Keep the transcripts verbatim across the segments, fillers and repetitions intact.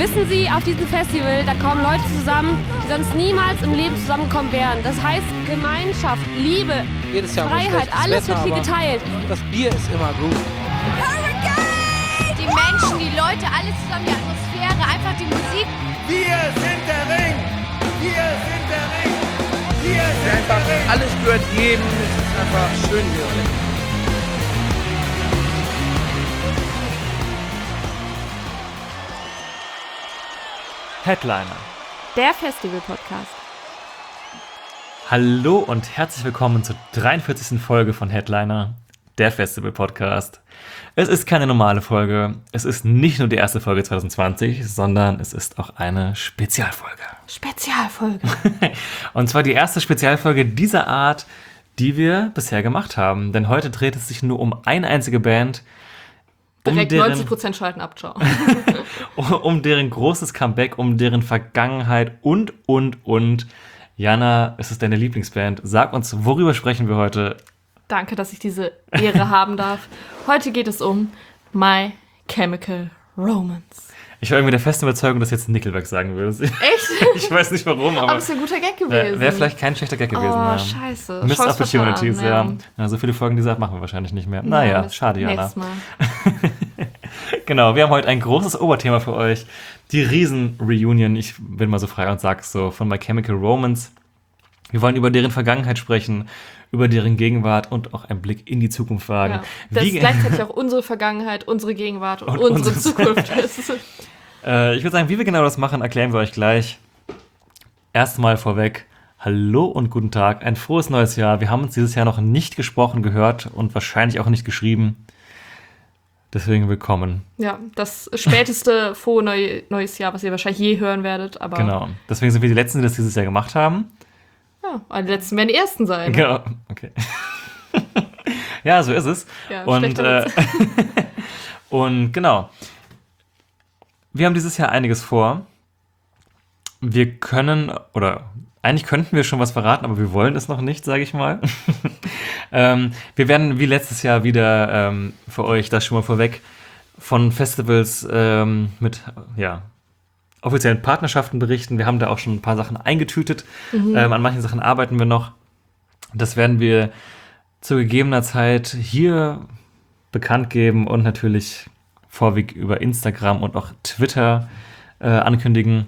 Wissen Sie, auf diesem Festival, da kommen Leute zusammen, die sonst niemals im Leben zusammenkommen wären. Das heißt Gemeinschaft, Liebe, Jedes Jahr Freiheit, alles Wetter, wird hier geteilt. Das Bier ist immer gut. Hurricane! Die Menschen, die Leute, alles zusammen, die Atmosphäre, einfach die Musik. Wir sind der Ring! Wir sind der Ring! Wir sind Einfach der Ring! alles gehört jedem. Es ist einfach schön hier. Headliner. Der Festival-Podcast. Hallo und herzlich willkommen zur dreiundvierzigsten Folge von Headliner, der Festival-Podcast. Es ist keine normale Folge, es ist nicht nur die erste Folge zwanzig zwanzig, sondern es ist auch eine Spezialfolge. Spezialfolge. Und zwar die erste Spezialfolge dieser Art, die wir bisher gemacht haben. Denn heute dreht es sich nur um eine einzige Band, um Direkt deren, neunzig Prozent schalten ab, ciao. um deren großes Comeback, um deren Vergangenheit und, und, und. Jana, es ist deine Lieblingsband. Sag uns, worüber sprechen wir heute? Danke, dass ich diese Ehre haben darf. Heute geht es um My Chemical Romance. Ich war irgendwie der festen Überzeugung, dass jetzt Nickelback sagen würdest. Echt? Ich weiß nicht warum, aber, aber es ist ein guter Gag gewesen. wäre wär vielleicht kein schlechter Gag gewesen. Oh, ja. scheiße. Missed Chance Opportunities, vertan, ja. ja. So viele Folgen dieser Art machen wir wahrscheinlich nicht mehr. Ja, Naja, Mist. schade, Jana. Nächstes Mal. Genau, wir haben heute ein großes Oberthema für euch. Die Riesen-Reunion, ich bin mal so frei und sag's so, von My Chemical Romance. Wir wollen über deren Vergangenheit sprechen, über deren Gegenwart und auch einen Blick in die Zukunft wagen. Ja. Das Wie, ist gleichzeitig auch unsere Vergangenheit, unsere Gegenwart und, Und unsere unsere Zukunft. Das ist- äh, ich würde sagen, wie wir genau das machen, erklären wir euch gleich. Erstmal vorweg, hallo und guten Tag, ein frohes neues Jahr. Wir haben uns dieses Jahr noch nicht gesprochen, gehört und wahrscheinlich auch nicht geschrieben. Deswegen willkommen. ja, das späteste frohe neu, neues Jahr, was ihr wahrscheinlich je hören werdet. Aber Genau. Deswegen sind wir die Letzten, die das dieses Jahr gemacht haben. ja, die letzten werden die ersten sein. Ne? Genau, okay. Ja, so ist es. Ja, und, schlechter äh, und genau. Wir haben dieses Jahr einiges vor. Wir können, oder eigentlich könnten wir schon was verraten, aber wir wollen es noch nicht, sage ich mal. ähm, wir werden wie letztes Jahr wieder ähm, für euch, das schon mal vorweg, von Festivals ähm, mit, ja, offiziellen Partnerschaften berichten. Wir haben da auch schon ein paar Sachen eingetütet. Mhm. Ähm, an manchen Sachen arbeiten wir noch. Das werden wir zu gegebener Zeit hier bekannt geben und natürlich vorwiegend über Instagram und auch Twitter äh, ankündigen.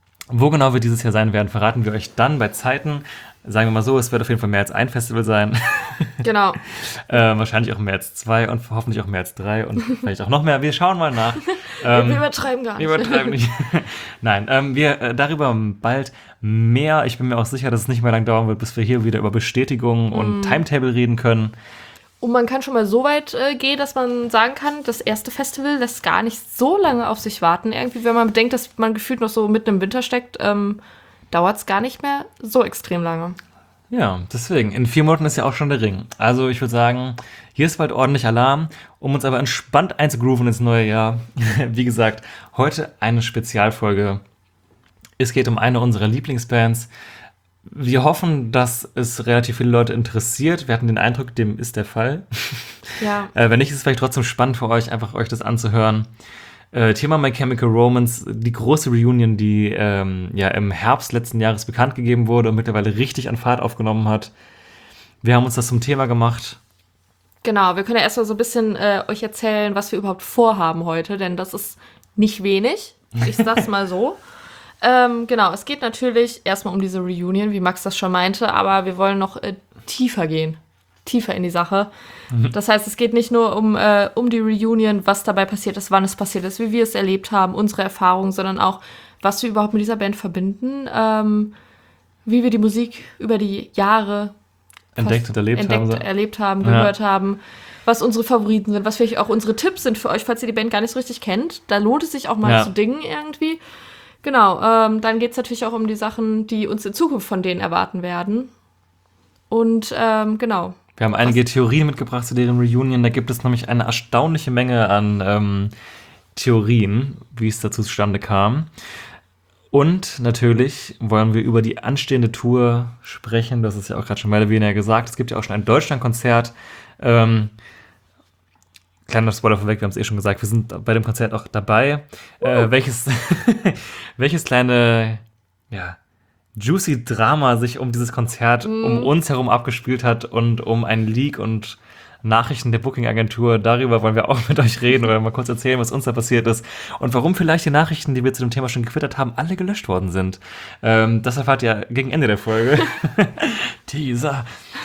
Wo genau wir dieses Jahr sein werden, verraten wir euch dann bei Zeiten. Sagen wir mal so, es wird auf jeden Fall mehr als ein Festival sein. Genau. äh, wahrscheinlich auch mehr als zwei und hoffentlich auch mehr als drei und vielleicht auch noch mehr. Wir schauen mal nach. Ähm, wir übertreiben gar nicht. Wir übertreiben nicht. Nein, ähm, wir äh, darüber bald mehr. Ich bin mir auch sicher, dass es nicht mehr lang dauern wird, bis wir hier wieder über Bestätigungen und Timetable reden können. Und man kann schon mal so weit äh, gehen, dass man sagen kann, das erste Festival lässt gar nicht so lange auf sich warten. Irgendwie, wenn man bedenkt, dass man gefühlt noch so mitten im Winter steckt, ähm, dauert es gar nicht mehr so extrem lange. Ja, deswegen. In vier Monaten ist ja auch schon der Ring. Also ich würde sagen, hier ist bald ordentlich Alarm, um uns aber entspannt einzugrooven ins neue Jahr. Wie gesagt, heute eine Spezialfolge. Es geht um eine unserer Lieblingsbands. Wir hoffen, dass es relativ viele Leute interessiert. Wir hatten den Eindruck, dem ist der Fall. Ja. Äh, wenn nicht, ist es vielleicht trotzdem spannend für euch, einfach euch das anzuhören. Äh, Thema My Chemical Romance, die große Reunion, die ähm, ja im Herbst letzten Jahres bekannt gegeben wurde und mittlerweile richtig an Fahrt aufgenommen hat. Wir haben uns das zum Thema gemacht. Genau, wir können ja erstmal so ein bisschen äh, euch erzählen, was wir überhaupt vorhaben heute, denn das ist nicht wenig. Ich sag's mal so. Ähm, genau, es geht natürlich erstmal um diese Reunion, wie Max das schon meinte, aber wir wollen noch äh, tiefer gehen. Tiefer in die Sache. Mhm. Das heißt, es geht nicht nur um, äh, um die Reunion, was dabei passiert ist, wann es passiert ist, wie wir es erlebt haben, unsere Erfahrungen, sondern auch, was wir überhaupt mit dieser Band verbinden, ähm, wie wir die Musik über die Jahre Entdeckt und erlebt entdeckt, haben. So. erlebt haben, Ja. gehört haben, was unsere Favoriten sind, was vielleicht auch unsere Tipps sind für euch, falls ihr die Band gar nicht so richtig kennt. Da lohnt es sich auch mal Ja. zu dingen irgendwie. Genau, ähm, dann geht es natürlich auch um die Sachen, die uns in Zukunft von denen erwarten werden. Und ähm, genau. Wir haben einige Theorien mitgebracht zu deren Reunion. Da gibt es nämlich eine erstaunliche Menge an ähm, Theorien, wie es dazu zustande kam. Und natürlich wollen wir über die anstehende Tour sprechen. Das ist ja auch gerade schon mehr oder weniger gesagt. Es gibt ja auch schon ein Deutschlandkonzert. Ähm, kleiner Spoiler vorweg, wir haben es eh schon gesagt, wir sind bei dem Konzert auch dabei. Uh. Äh, welches, welches kleine, ja, juicy Drama sich um dieses Konzert mm. um uns herum abgespielt hat und um einen Leak und Nachrichten der Booking-Agentur. Darüber wollen wir auch mit euch reden oder mal kurz erzählen, was uns da passiert ist und warum vielleicht die Nachrichten, die wir zu dem Thema schon getwittert haben, alle gelöscht worden sind. Ähm, das erfahrt ihr gegen Ende der Folge. Teaser.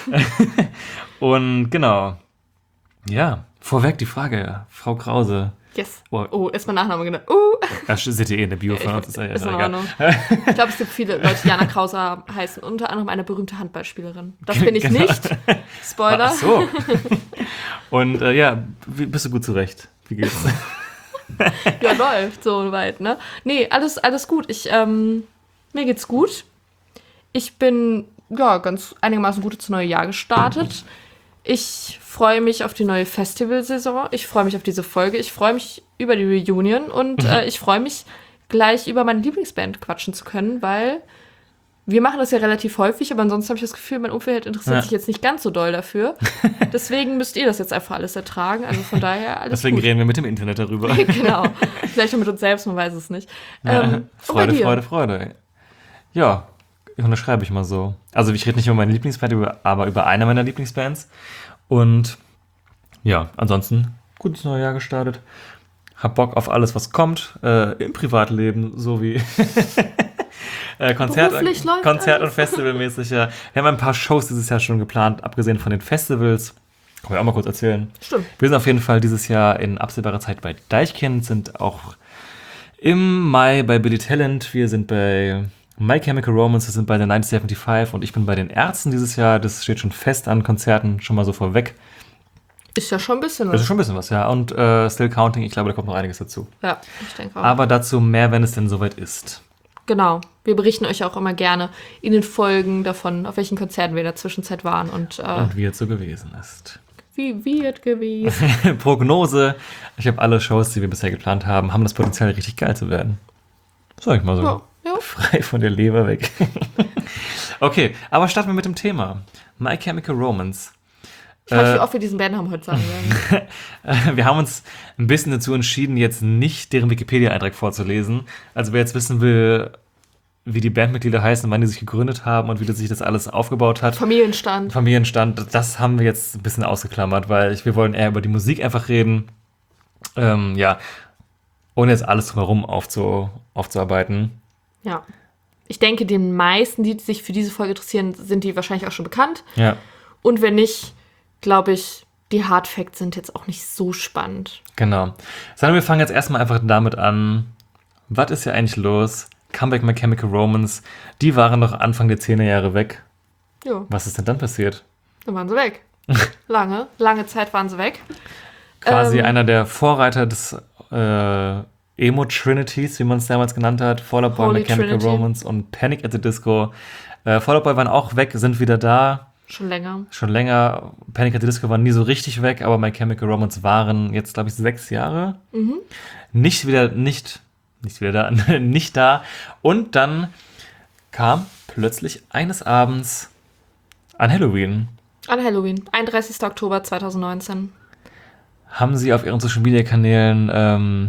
Und genau. Ja, vorweg die Frage, Frau Krause. Yes. Oh, oh ist mein Nachname genannt. Uh. Das seht ihr eh in der Bio von uns. Ist, ja, ist ist in egal. Ordnung. Ich glaube, es gibt viele Leute, die Jana Krause heißen. Unter anderem eine berühmte Handballspielerin. Das bin ich genau. nicht. Spoiler. Ach so. Und äh, ja, wie, bist du gut zurecht? Wie geht's? Ja, läuft so weit, ne? Nee, alles, alles gut. Ich, ähm, mir geht's gut. Ich bin, ja, ganz einigermaßen gut ins neue Jahr gestartet. Ich freue mich auf die neue Festivalsaison. Ich freue mich auf diese Folge. Ich freue mich über die Reunion. Und äh, ich freue mich, gleich über meine Lieblingsband quatschen zu können, weil wir machen das ja relativ häufig, aber ansonsten habe ich das Gefühl, mein Umfeld interessiert ja. sich jetzt nicht ganz so doll dafür. Deswegen müsst ihr das jetzt einfach alles ertragen. Also von daher alles Deswegen gut. reden wir mit dem Internet darüber. Genau. Vielleicht auch mit uns selbst, man weiß es nicht. Ja. Ähm, Freude, Freude, Freude. Ja, unterschreibe ich mal so. Also ich rede nicht über meine Lieblingsband, aber über eine meiner Lieblingsbands. Und ja, ansonsten gutes neues Jahr gestartet. Hab Bock auf alles, was kommt. Äh, im Privatleben sowie äh, Konzert, Konzert und Festivalmäßig. Ja. Wir haben ein paar Shows dieses Jahr schon geplant, abgesehen von den Festivals. Können wir auch mal kurz erzählen. Stimmt. Wir sind auf jeden Fall dieses Jahr in absehbarer Zeit bei Deichkind, sind auch im Mai bei Billy Talent. Wir sind bei My Chemical Romance, wir sind bei der neunzehnhundertfünfundsiebzig und ich bin bei den Ärzten dieses Jahr. Das steht schon fest an Konzerten, schon mal so vorweg. Ist ja schon ein bisschen was. Das ist schon ein bisschen was, ja. Und äh, Still Counting, ich glaube, da kommt noch einiges dazu. Ja, ich denke auch. Aber dazu mehr, wenn es denn soweit ist. Genau. Wir berichten euch auch immer gerne in den Folgen davon, auf welchen Konzerten wir in der Zwischenzeit waren. Und, äh, und wie es so gewesen ist. Wie wird gewesen. Prognose. Ich habe alle Shows, die wir bisher geplant haben, haben das Potenzial, richtig geil zu werden. Sag ich mal so. Ja, ja. Frei von der Leber weg. Okay, aber starten wir mit dem Thema. My Chemical Romance. Ich weiß nicht, wie oft wir diesen Bandnamen heute sagen werden. Wir haben uns ein bisschen dazu entschieden, jetzt nicht deren Wikipedia-Eintrag vorzulesen. Also wer jetzt wissen will, wie die Bandmitglieder heißen, wann die sich gegründet haben und wie sich das alles aufgebaut hat. Familienstand. Familienstand, das haben wir jetzt ein bisschen ausgeklammert, weil ich, wir wollen eher über die Musik einfach reden. Ähm, ja, ohne jetzt alles drumherum aufzu, aufzuarbeiten. Ja. Ich denke, den meisten, die sich für diese Folge interessieren, sind die wahrscheinlich auch schon bekannt. Ja. Und wenn nicht, glaube ich, die Hard Facts sind jetzt auch nicht so spannend. Genau. Sondern wir fangen jetzt erstmal einfach damit an, was ist ja eigentlich los? Comeback My Chemical Romance, die waren noch Anfang der zehner Jahre weg. Jo. Was ist denn dann passiert? Dann waren sie weg. Lange, lange Zeit waren sie weg. Quasi ähm, einer der Vorreiter des äh, Emo-Trinities, wie man es damals genannt hat. Fall Out Boy, Holy My Chemical Trinity. Romance und Panic at the Disco. Äh, Fall Out Boy waren auch weg, sind wieder da. Schon länger. Schon länger. Panic at the Disco waren nie so richtig weg, aber My Chemical Romance waren jetzt, glaube ich, sechs Jahre. Mhm. Nicht wieder, nicht, nicht wieder da, nicht da. Und dann kam plötzlich eines Abends an Halloween. An Halloween, einunddreißigster Oktober zweitausendneunzehn. Haben sie auf ihren Social-Media-Kanälen ähm,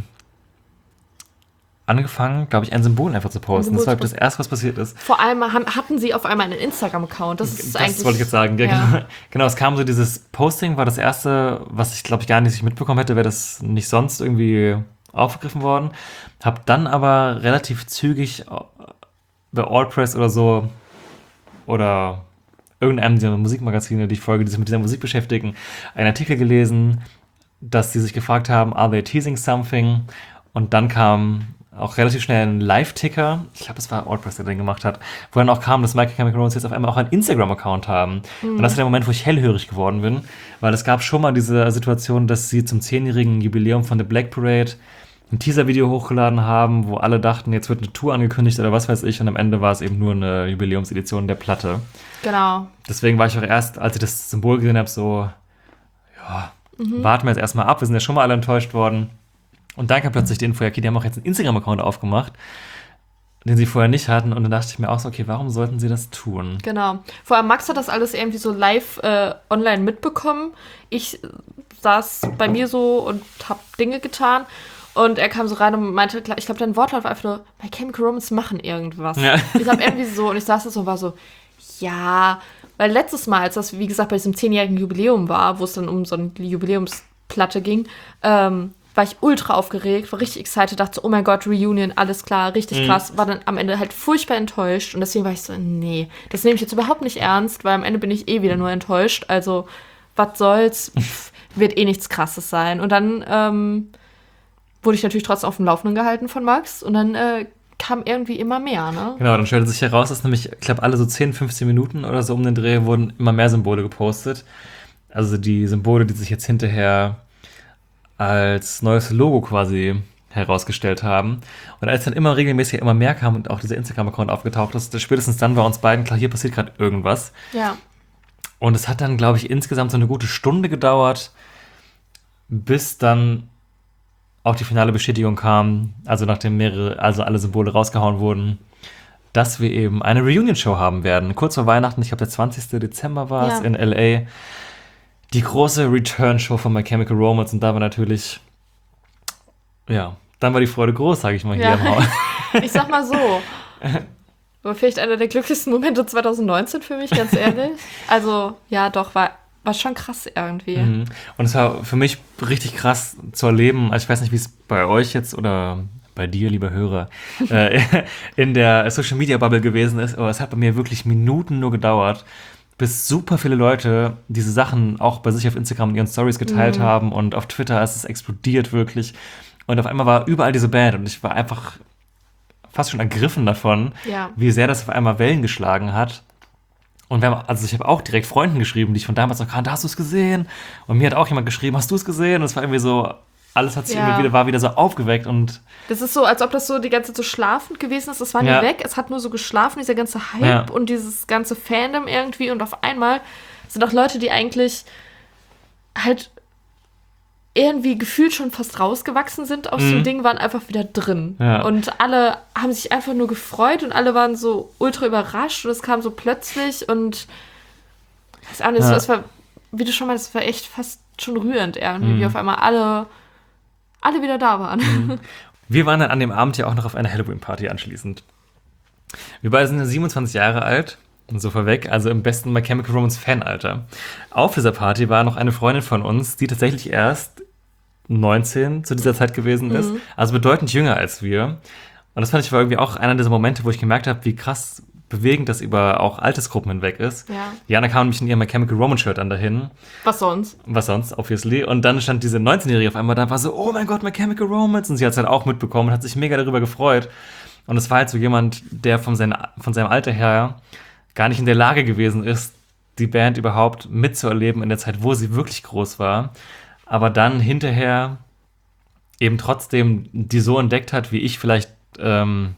angefangen, glaube ich, ein Symbol einfach zu posten. Das war das erste, was passiert ist. Vor allem haben, hatten sie auf einmal einen Instagram-Account. Das ist das eigentlich. wollte ich jetzt sagen. Ja, Ja. Genau. genau, es kam so dieses Posting, war das erste, was ich, glaube ich, gar nicht mitbekommen hätte, wäre das nicht sonst irgendwie aufgegriffen worden. Hab dann aber relativ zügig bei Allpress oder so oder irgendeinem dieser Musikmagazine, die ich folge, die sich mit dieser Musik beschäftigen, einen Artikel gelesen, dass sie sich gefragt haben, are they teasing something? Und dann kam auch relativ schnell ein Live-Ticker, ich glaube, es war Allpress, der den gemacht hat, wo dann auch kam, dass My Chemical Romance jetzt auf einmal auch einen Instagram-Account haben. Mhm. Und das ist der Moment, wo ich hellhörig geworden bin, weil es gab schon mal diese Situation, dass sie zum zehnjährigen Jubiläum von The Black Parade ein Teaser-Video hochgeladen haben, wo alle dachten, jetzt wird eine Tour angekündigt oder was weiß ich, und am Ende war es eben nur eine Jubiläumsedition der Platte. Genau. Deswegen war ich auch erst, als ich das Symbol gesehen habe, so, ja, mhm. warten wir jetzt erstmal ab, wir sind ja schon mal alle enttäuscht worden. Und dann kam plötzlich die Info, ja, okay, die haben auch jetzt einen Instagram-Account aufgemacht. den sie vorher nicht hatten. Und dann dachte ich mir auch so, okay, warum sollten sie das tun? Genau. Vor allem Max hat das alles irgendwie so live äh, online mitbekommen. Ich saß bei mir so und hab Dinge getan. Und er kam so rein und meinte, ich glaube, dein Wortlaut war einfach nur, My Chemical Romance machen irgendwas. Ja. Ich habe irgendwie so, und ich saß da so und war so, ja, weil letztes Mal, als das, wie gesagt, bei diesem zehnjährigen Jubiläum war, wo es dann um so eine Jubiläumsplatte ging, ähm, war ich ultra aufgeregt, war richtig excited, dachte so, oh mein Gott, Reunion, alles klar, richtig Mhm. krass, war dann am Ende halt furchtbar enttäuscht und deswegen war ich so, nee, das nehme ich jetzt überhaupt nicht ernst, weil am Ende bin ich eh wieder nur enttäuscht, also was soll's, Pff, wird eh nichts Krasses sein. Und dann ähm, wurde ich natürlich trotzdem auf dem Laufenden gehalten von Max und dann äh, kam irgendwie immer mehr, ne? Genau, dann stellte sich heraus, dass nämlich, ich glaube, alle so zehn, fünfzehn Minuten oder so um den Dreh wurden immer mehr Symbole gepostet. Also die Symbole, die sich jetzt hinterher als neues Logo quasi herausgestellt haben. Und als dann immer regelmäßig immer mehr kam und auch dieser Instagram-Account aufgetaucht ist, spätestens dann war uns beiden klar, hier passiert gerade irgendwas. Ja. Und es hat dann, glaube ich, insgesamt so eine gute Stunde gedauert, bis dann auch die finale Bestätigung kam, also nachdem mehrere, also alle Symbole rausgehauen wurden, dass wir eben eine Reunion-Show haben werden. Kurz vor Weihnachten, ich glaube der zwanzigsten Dezember war es Ja. in L A. Die große Return-Show von My Chemical Romance und da war natürlich, ja, dann war die Freude groß, sage ich mal hier Ja. im Haus. Ich sag mal so. Aber vielleicht einer der glücklichsten Momente zwanzig neunzehn für mich, ganz ehrlich. Also, ja, doch, war, war schon krass irgendwie. Mhm. Und es war für mich richtig krass zu erleben, also ich weiß nicht, wie es bei euch jetzt oder bei dir, lieber Hörer, äh, in der Social-Media-Bubble gewesen ist, aber es hat bei mir wirklich Minuten nur gedauert, bis super viele Leute diese Sachen auch bei sich auf Instagram in ihren Stories geteilt Mhm. haben und auf Twitter ist es explodiert wirklich. Und auf einmal war überall diese Band und ich war einfach fast schon ergriffen davon, Ja. wie sehr das auf einmal Wellen geschlagen hat. Und wir haben, also ich habe auch direkt Freunden geschrieben, die ich von damals noch kannte, hast du es gesehen? Und mir hat auch jemand geschrieben, hast du es gesehen? Und es war irgendwie so, alles hat sich Ja. irgendwie wieder, war wieder so aufgeweckt und Das ist so, als ob das so die ganze Zeit so schlafend gewesen ist. Das war nie Ja. weg. Es hat nur so geschlafen, dieser ganze Hype Ja. und dieses ganze Fandom irgendwie. Und auf einmal sind auch Leute, die eigentlich halt irgendwie gefühlt schon fast rausgewachsen sind aus dem Mhm. Ding, waren einfach wieder drin. Ja. Und alle haben sich einfach nur gefreut und alle waren so ultra überrascht und es kam so plötzlich und weiß auch nicht, Ja. so, es war, wie du schon meinst, es war echt fast schon rührend irgendwie, Mhm. wie auf einmal alle, alle wieder da waren. wir waren dann an dem Abend ja auch noch auf einer Halloween-Party anschließend. Wir beide sind ja siebenundzwanzig Jahre alt, und so vorweg, also im besten My Chemical Romance Fanalter. Auf dieser Party war noch eine Freundin von uns, die tatsächlich erst neunzehn zu dieser Zeit gewesen ist, also bedeutend jünger als wir. Und das fand ich war irgendwie auch einer dieser Momente, wo ich gemerkt habe, wie krass bewegend das über auch Altersgruppen hinweg ist. Ja. Jana kam nämlich in ihrem My Chemical Romance Shirt dann dahin. Was sonst? Was sonst, obviously. Und dann stand diese neunzehnjährige auf einmal da und war so, oh mein Gott, My Chemical Romance. Und sie hat es halt auch mitbekommen und hat sich mega darüber gefreut. Und es war halt so jemand, der von, seinen, von seinem Alter her gar nicht in der Lage gewesen ist, die Band überhaupt mitzuerleben in der Zeit, wo sie wirklich groß war. Aber dann hinterher eben trotzdem die so entdeckt hat, wie ich vielleicht ähm,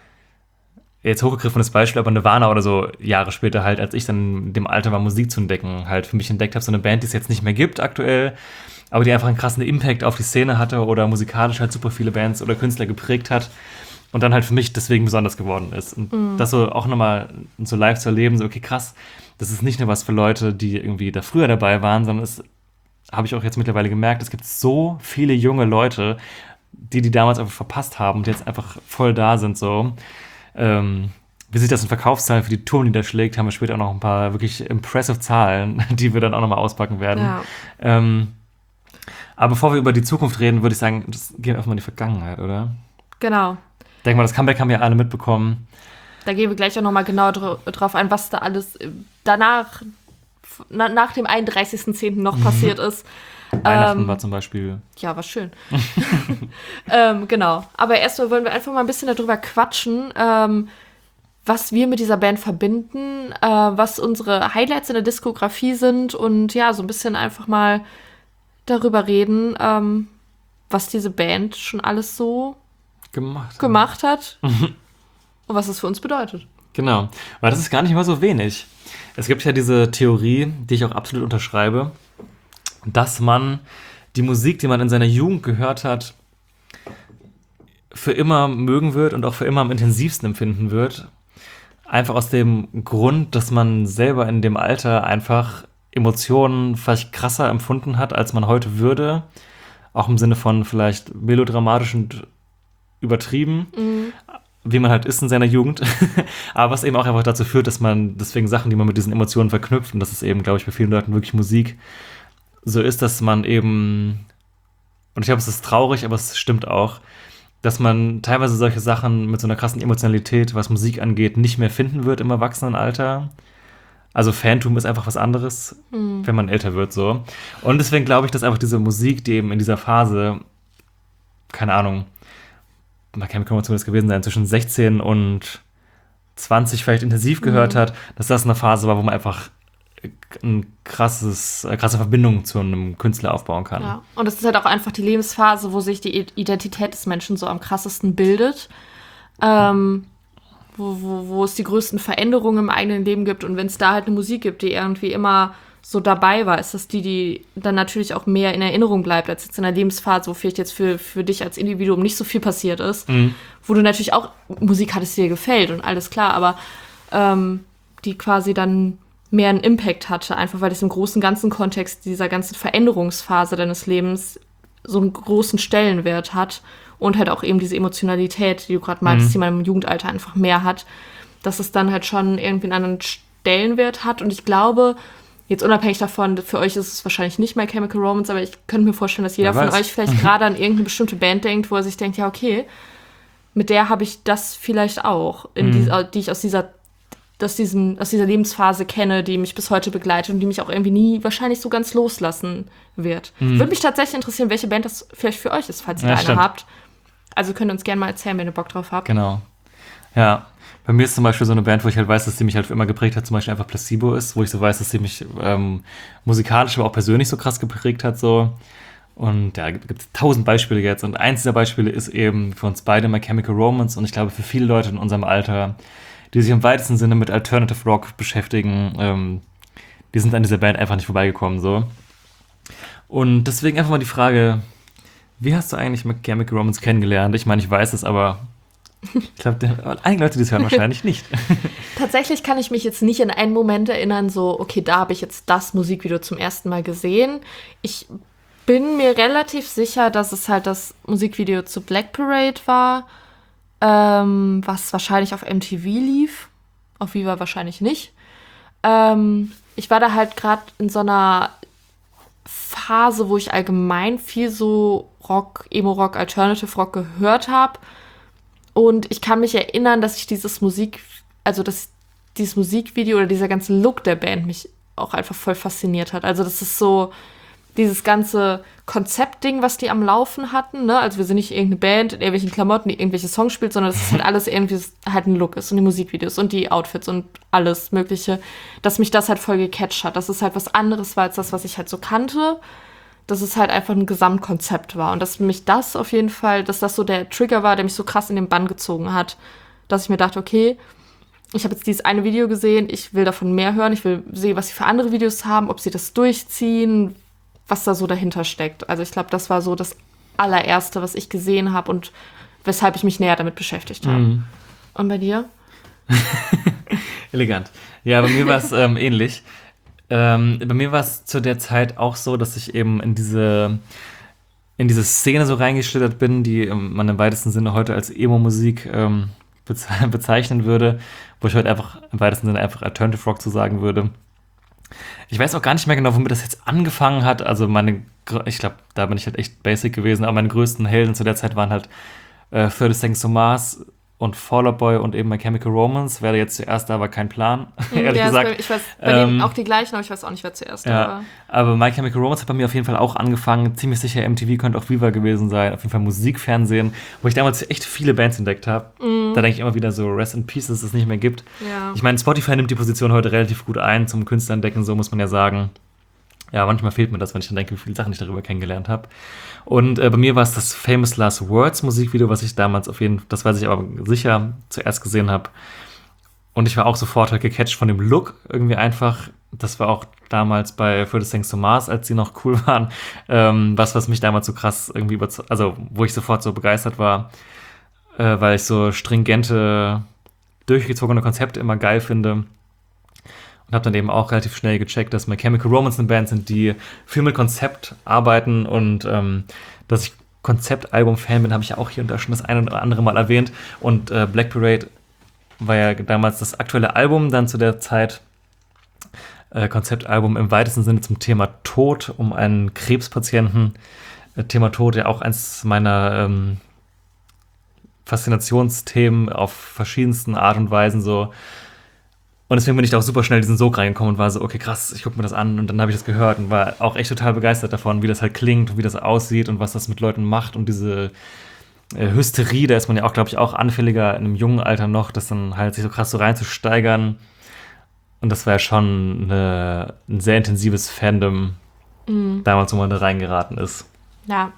jetzt hochgegriffenes Beispiel, aber Nirvana oder so Jahre später halt, als ich dann in dem Alter war, Musik zu entdecken, halt für mich entdeckt habe, so eine Band, die es jetzt nicht mehr gibt aktuell, aber die einfach einen krassen Impact auf die Szene hatte oder musikalisch halt super viele Bands oder Künstler geprägt hat und dann halt für mich deswegen besonders geworden ist. Und Mhm. das so auch nochmal so live zu erleben, so okay, krass, das ist nicht nur was für Leute, die irgendwie da früher dabei waren, sondern es habe ich auch jetzt mittlerweile gemerkt, es gibt so viele junge Leute, die die damals einfach verpasst haben und jetzt einfach voll da sind so. Ähm, wie sich das in Verkaufszahlen für die Tour niederschlägt, haben wir später auch noch ein paar wirklich impressive Zahlen, die wir dann auch nochmal auspacken werden. Ja. Ähm, aber bevor wir über die Zukunft reden, würde ich sagen, das geht einfach mal in die Vergangenheit, oder? Genau. Denk mal, das Comeback haben wir alle mitbekommen. Da gehen wir gleich auch nochmal genau dr drauf ein, was da alles äh, danach, na, nach dem einunddreißigsten zehnten noch passiert ist. Weihnachten Ähm, war zum Beispiel. Ja, war schön. ähm, genau. Aber erstmal wollen wir einfach mal ein bisschen darüber quatschen, ähm, was wir mit dieser Band verbinden, äh, was unsere Highlights in der Diskografie sind und ja, so ein bisschen einfach mal darüber reden, ähm, was diese Band schon alles so Gemacht. gemacht hat und was es für uns bedeutet. Genau, weil das ist gar nicht mal so wenig. Es gibt ja diese Theorie, die ich auch absolut unterschreibe, dass man die Musik, die man in seiner Jugend gehört hat, für immer mögen wird und auch für immer am intensivsten empfinden wird. Einfach aus dem Grund, dass man selber in dem Alter einfach Emotionen vielleicht krasser empfunden hat, als man heute würde. Auch im Sinne von vielleicht melodramatisch und übertrieben, mhm. wie man halt ist in seiner Jugend. Aber was eben auch einfach dazu führt, dass man deswegen Sachen, die man mit diesen Emotionen verknüpft, und das ist eben, glaube ich, bei vielen Leuten wirklich Musik, so ist, dass man eben, und ich glaube, es ist traurig, aber es stimmt auch, dass man teilweise solche Sachen mit so einer krassen Emotionalität, was Musik angeht, nicht mehr finden wird im Erwachsenenalter. Also Fantum ist einfach was anderes, mhm. wenn man älter wird, so. Und deswegen glaube ich, dass einfach diese Musik, die eben in dieser Phase, keine Ahnung, man kann mir zumindest gewesen sein, zwischen sechzehn und zwanzig vielleicht intensiv gehört mhm. hat, dass das eine Phase war, wo man einfach ein krasses, eine krasse Verbindung zu einem Künstler aufbauen kann. Ja. Und es ist halt auch einfach die Lebensphase, wo sich die Identität des Menschen so am krassesten bildet, ähm, wo, wo, wo es die größten Veränderungen im eigenen Leben gibt. Und wenn es da halt eine Musik gibt, die irgendwie immer so dabei war, ist das die, die dann natürlich auch mehr in Erinnerung bleibt, als jetzt in einer Lebensphase, wo vielleicht jetzt für, für dich als Individuum nicht so viel passiert ist, mhm. wo du natürlich auch Musik hattest, die dir gefällt und alles klar, aber ähm, die quasi dann mehr einen Impact hatte, einfach weil es im großen ganzen Kontext dieser ganzen Veränderungsphase deines Lebens so einen großen Stellenwert hat und halt auch eben diese Emotionalität, die du gerade meintest, mhm. die man im Jugendalter einfach mehr hat, dass es dann halt schon irgendwie einen anderen Stellenwert hat. Und ich glaube, jetzt unabhängig davon, für euch ist es wahrscheinlich nicht My Chemical Romance, aber ich könnte mir vorstellen, dass jeder von euch vielleicht gerade an irgendeine bestimmte Band denkt, wo er sich denkt, ja okay, mit der habe ich das vielleicht auch, in mhm. die, die ich aus dieser Aus, diesem, aus dieser Lebensphase kenne, die mich bis heute begleitet und die mich auch irgendwie nie wahrscheinlich so ganz loslassen wird. Mhm. Würde mich tatsächlich interessieren, welche Band das vielleicht für euch ist, falls ihr ja, eine stimmt. habt. Also könnt ihr uns gerne mal erzählen, wenn ihr Bock drauf habt. Genau. Ja, bei mir ist zum Beispiel so eine Band, wo ich halt weiß, dass sie mich halt für immer geprägt hat, zum Beispiel einfach Placebo ist, wo ich so weiß, dass sie mich ähm, musikalisch, aber auch persönlich so krass geprägt hat, so. Und ja, gibt es tausend Beispiele jetzt. Und eins dieser Beispiele ist eben für uns beide My Chemical Romance und ich glaube für viele Leute in unserem Alter, die sich im weitesten Sinne mit Alternative Rock beschäftigen, ähm, die sind an dieser Band einfach nicht vorbeigekommen, so. Und deswegen einfach mal die Frage, wie hast du eigentlich My Chemical Romance kennengelernt? Ich meine, ich weiß es, aber ich glaube, einige Leute, die es hören, wahrscheinlich nicht. Tatsächlich kann ich mich jetzt nicht an einen Moment erinnern, so, okay, da habe ich jetzt das Musikvideo zum ersten Mal gesehen. Ich bin mir relativ sicher, dass es halt das Musikvideo zu Black Parade war, ähm, was wahrscheinlich auf M T V lief. Auf Viva wahrscheinlich nicht. Ähm, ich war da halt gerade in so einer Phase, wo ich allgemein viel so Rock, Emo-Rock, Alternative-Rock gehört habe. Und ich kann mich erinnern, dass ich dieses Musik, also dass dieses Musikvideo oder dieser ganze Look der Band mich auch einfach voll fasziniert hat. Also das ist so dieses ganze Konzeptding, was die am Laufen hatten, ne? Also wir sind nicht irgendeine Band in irgendwelchen Klamotten, die irgendwelche Songs spielt, sondern das ist halt alles irgendwie halt ein Look ist und die Musikvideos und die Outfits und alles Mögliche, dass mich das halt voll gecatcht hat. Dass es halt was anderes war als das, was ich halt so kannte. Dass es halt einfach ein Gesamtkonzept war und dass mich das auf jeden Fall, dass das so der Trigger war, der mich so krass in den Bann gezogen hat, dass ich mir dachte, okay, ich habe jetzt dieses eine Video gesehen, ich will davon mehr hören, ich will sehen, was sie für andere Videos haben, ob sie das durchziehen, was da so dahinter steckt. Also ich glaube, das war so das allererste, was ich gesehen habe und weshalb ich mich näher damit beschäftigt habe. Mhm. Und bei dir? Elegant. Ja, bei mir war es ähm, ähnlich. Ähm, bei mir war es zu der Zeit auch so, dass ich eben in diese, in diese Szene so reingeschlittert bin, die man im weitesten Sinne heute als Emo-Musik ähm, beze- bezeichnen würde, wo ich heute einfach im weitesten Sinne einfach Alternative Rock zu sagen würde. Ich weiß auch gar nicht mehr genau, womit das jetzt angefangen hat. Also meine, ich glaube, da bin ich halt echt basic gewesen, aber meine größten Helden zu der Zeit waren halt äh, thirty Seconds to Mars und Fall Out Boy und eben My Chemical Romance. Wer jetzt zuerst da war, kein Plan, ehrlich ja, gesagt. Bei, ich weiß, bei ähm, denen auch die gleichen, aber ich weiß auch nicht, wer zuerst ja, da war. Aber My Chemical Romance hat bei mir auf jeden Fall auch angefangen. Ziemlich sicher M T V könnte auch Viva gewesen sein. Auf jeden Fall Musikfernsehen, wo ich damals echt viele Bands entdeckt habe. Mm. Da denke ich immer wieder so, Rest in Peace, dass es das nicht mehr gibt. Ja. Ich meine, Spotify nimmt die Position heute relativ gut ein zum Künstler entdecken, so muss man ja sagen. Ja, manchmal fehlt mir das, wenn ich dann denke, wie viele Sachen ich darüber kennengelernt habe. Und äh, bei mir war es das Famous Last Words Musikvideo, was ich damals auf jeden Fall, das weiß ich aber sicher, zuerst gesehen habe. Und ich war auch sofort halt gecatcht von dem Look irgendwie einfach. Das war auch damals bei thirty Seconds to Mars, als die noch cool waren. Ähm, was, was mich damals so krass irgendwie überzeugt, also wo ich sofort so begeistert war. äh, weil ich so stringente, durchgezogene Konzepte immer geil finde. Und habe dann eben auch relativ schnell gecheckt, dass My Chemical Romance eine Band sind, die viel mit Konzept arbeiten und ähm, dass ich Konzeptalbum-Fan bin, habe ich ja auch hier und da schon das eine oder andere Mal erwähnt. Und äh, Black Parade war ja damals das aktuelle Album, dann zu der Zeit äh, Konzeptalbum im weitesten Sinne zum Thema Tod, um einen Krebspatienten. Äh, Thema Tod, ja auch eins meiner ähm, Faszinationsthemen auf verschiedensten Art und Weisen so. Und deswegen bin ich da auch super schnell in diesen Sog reingekommen und war so, okay, krass, ich gucke mir das an. Und dann habe ich das gehört und war auch echt total begeistert davon, wie das halt klingt und wie das aussieht und was das mit Leuten macht. Und diese äh, Hysterie, da ist man ja auch, glaube ich, auch anfälliger in einem jungen Alter noch, das dann halt sich so krass so reinzusteigern. Und das war ja schon eine, ein sehr intensives Fandom, mhm. damals, wo man da reingeraten ist. Ja.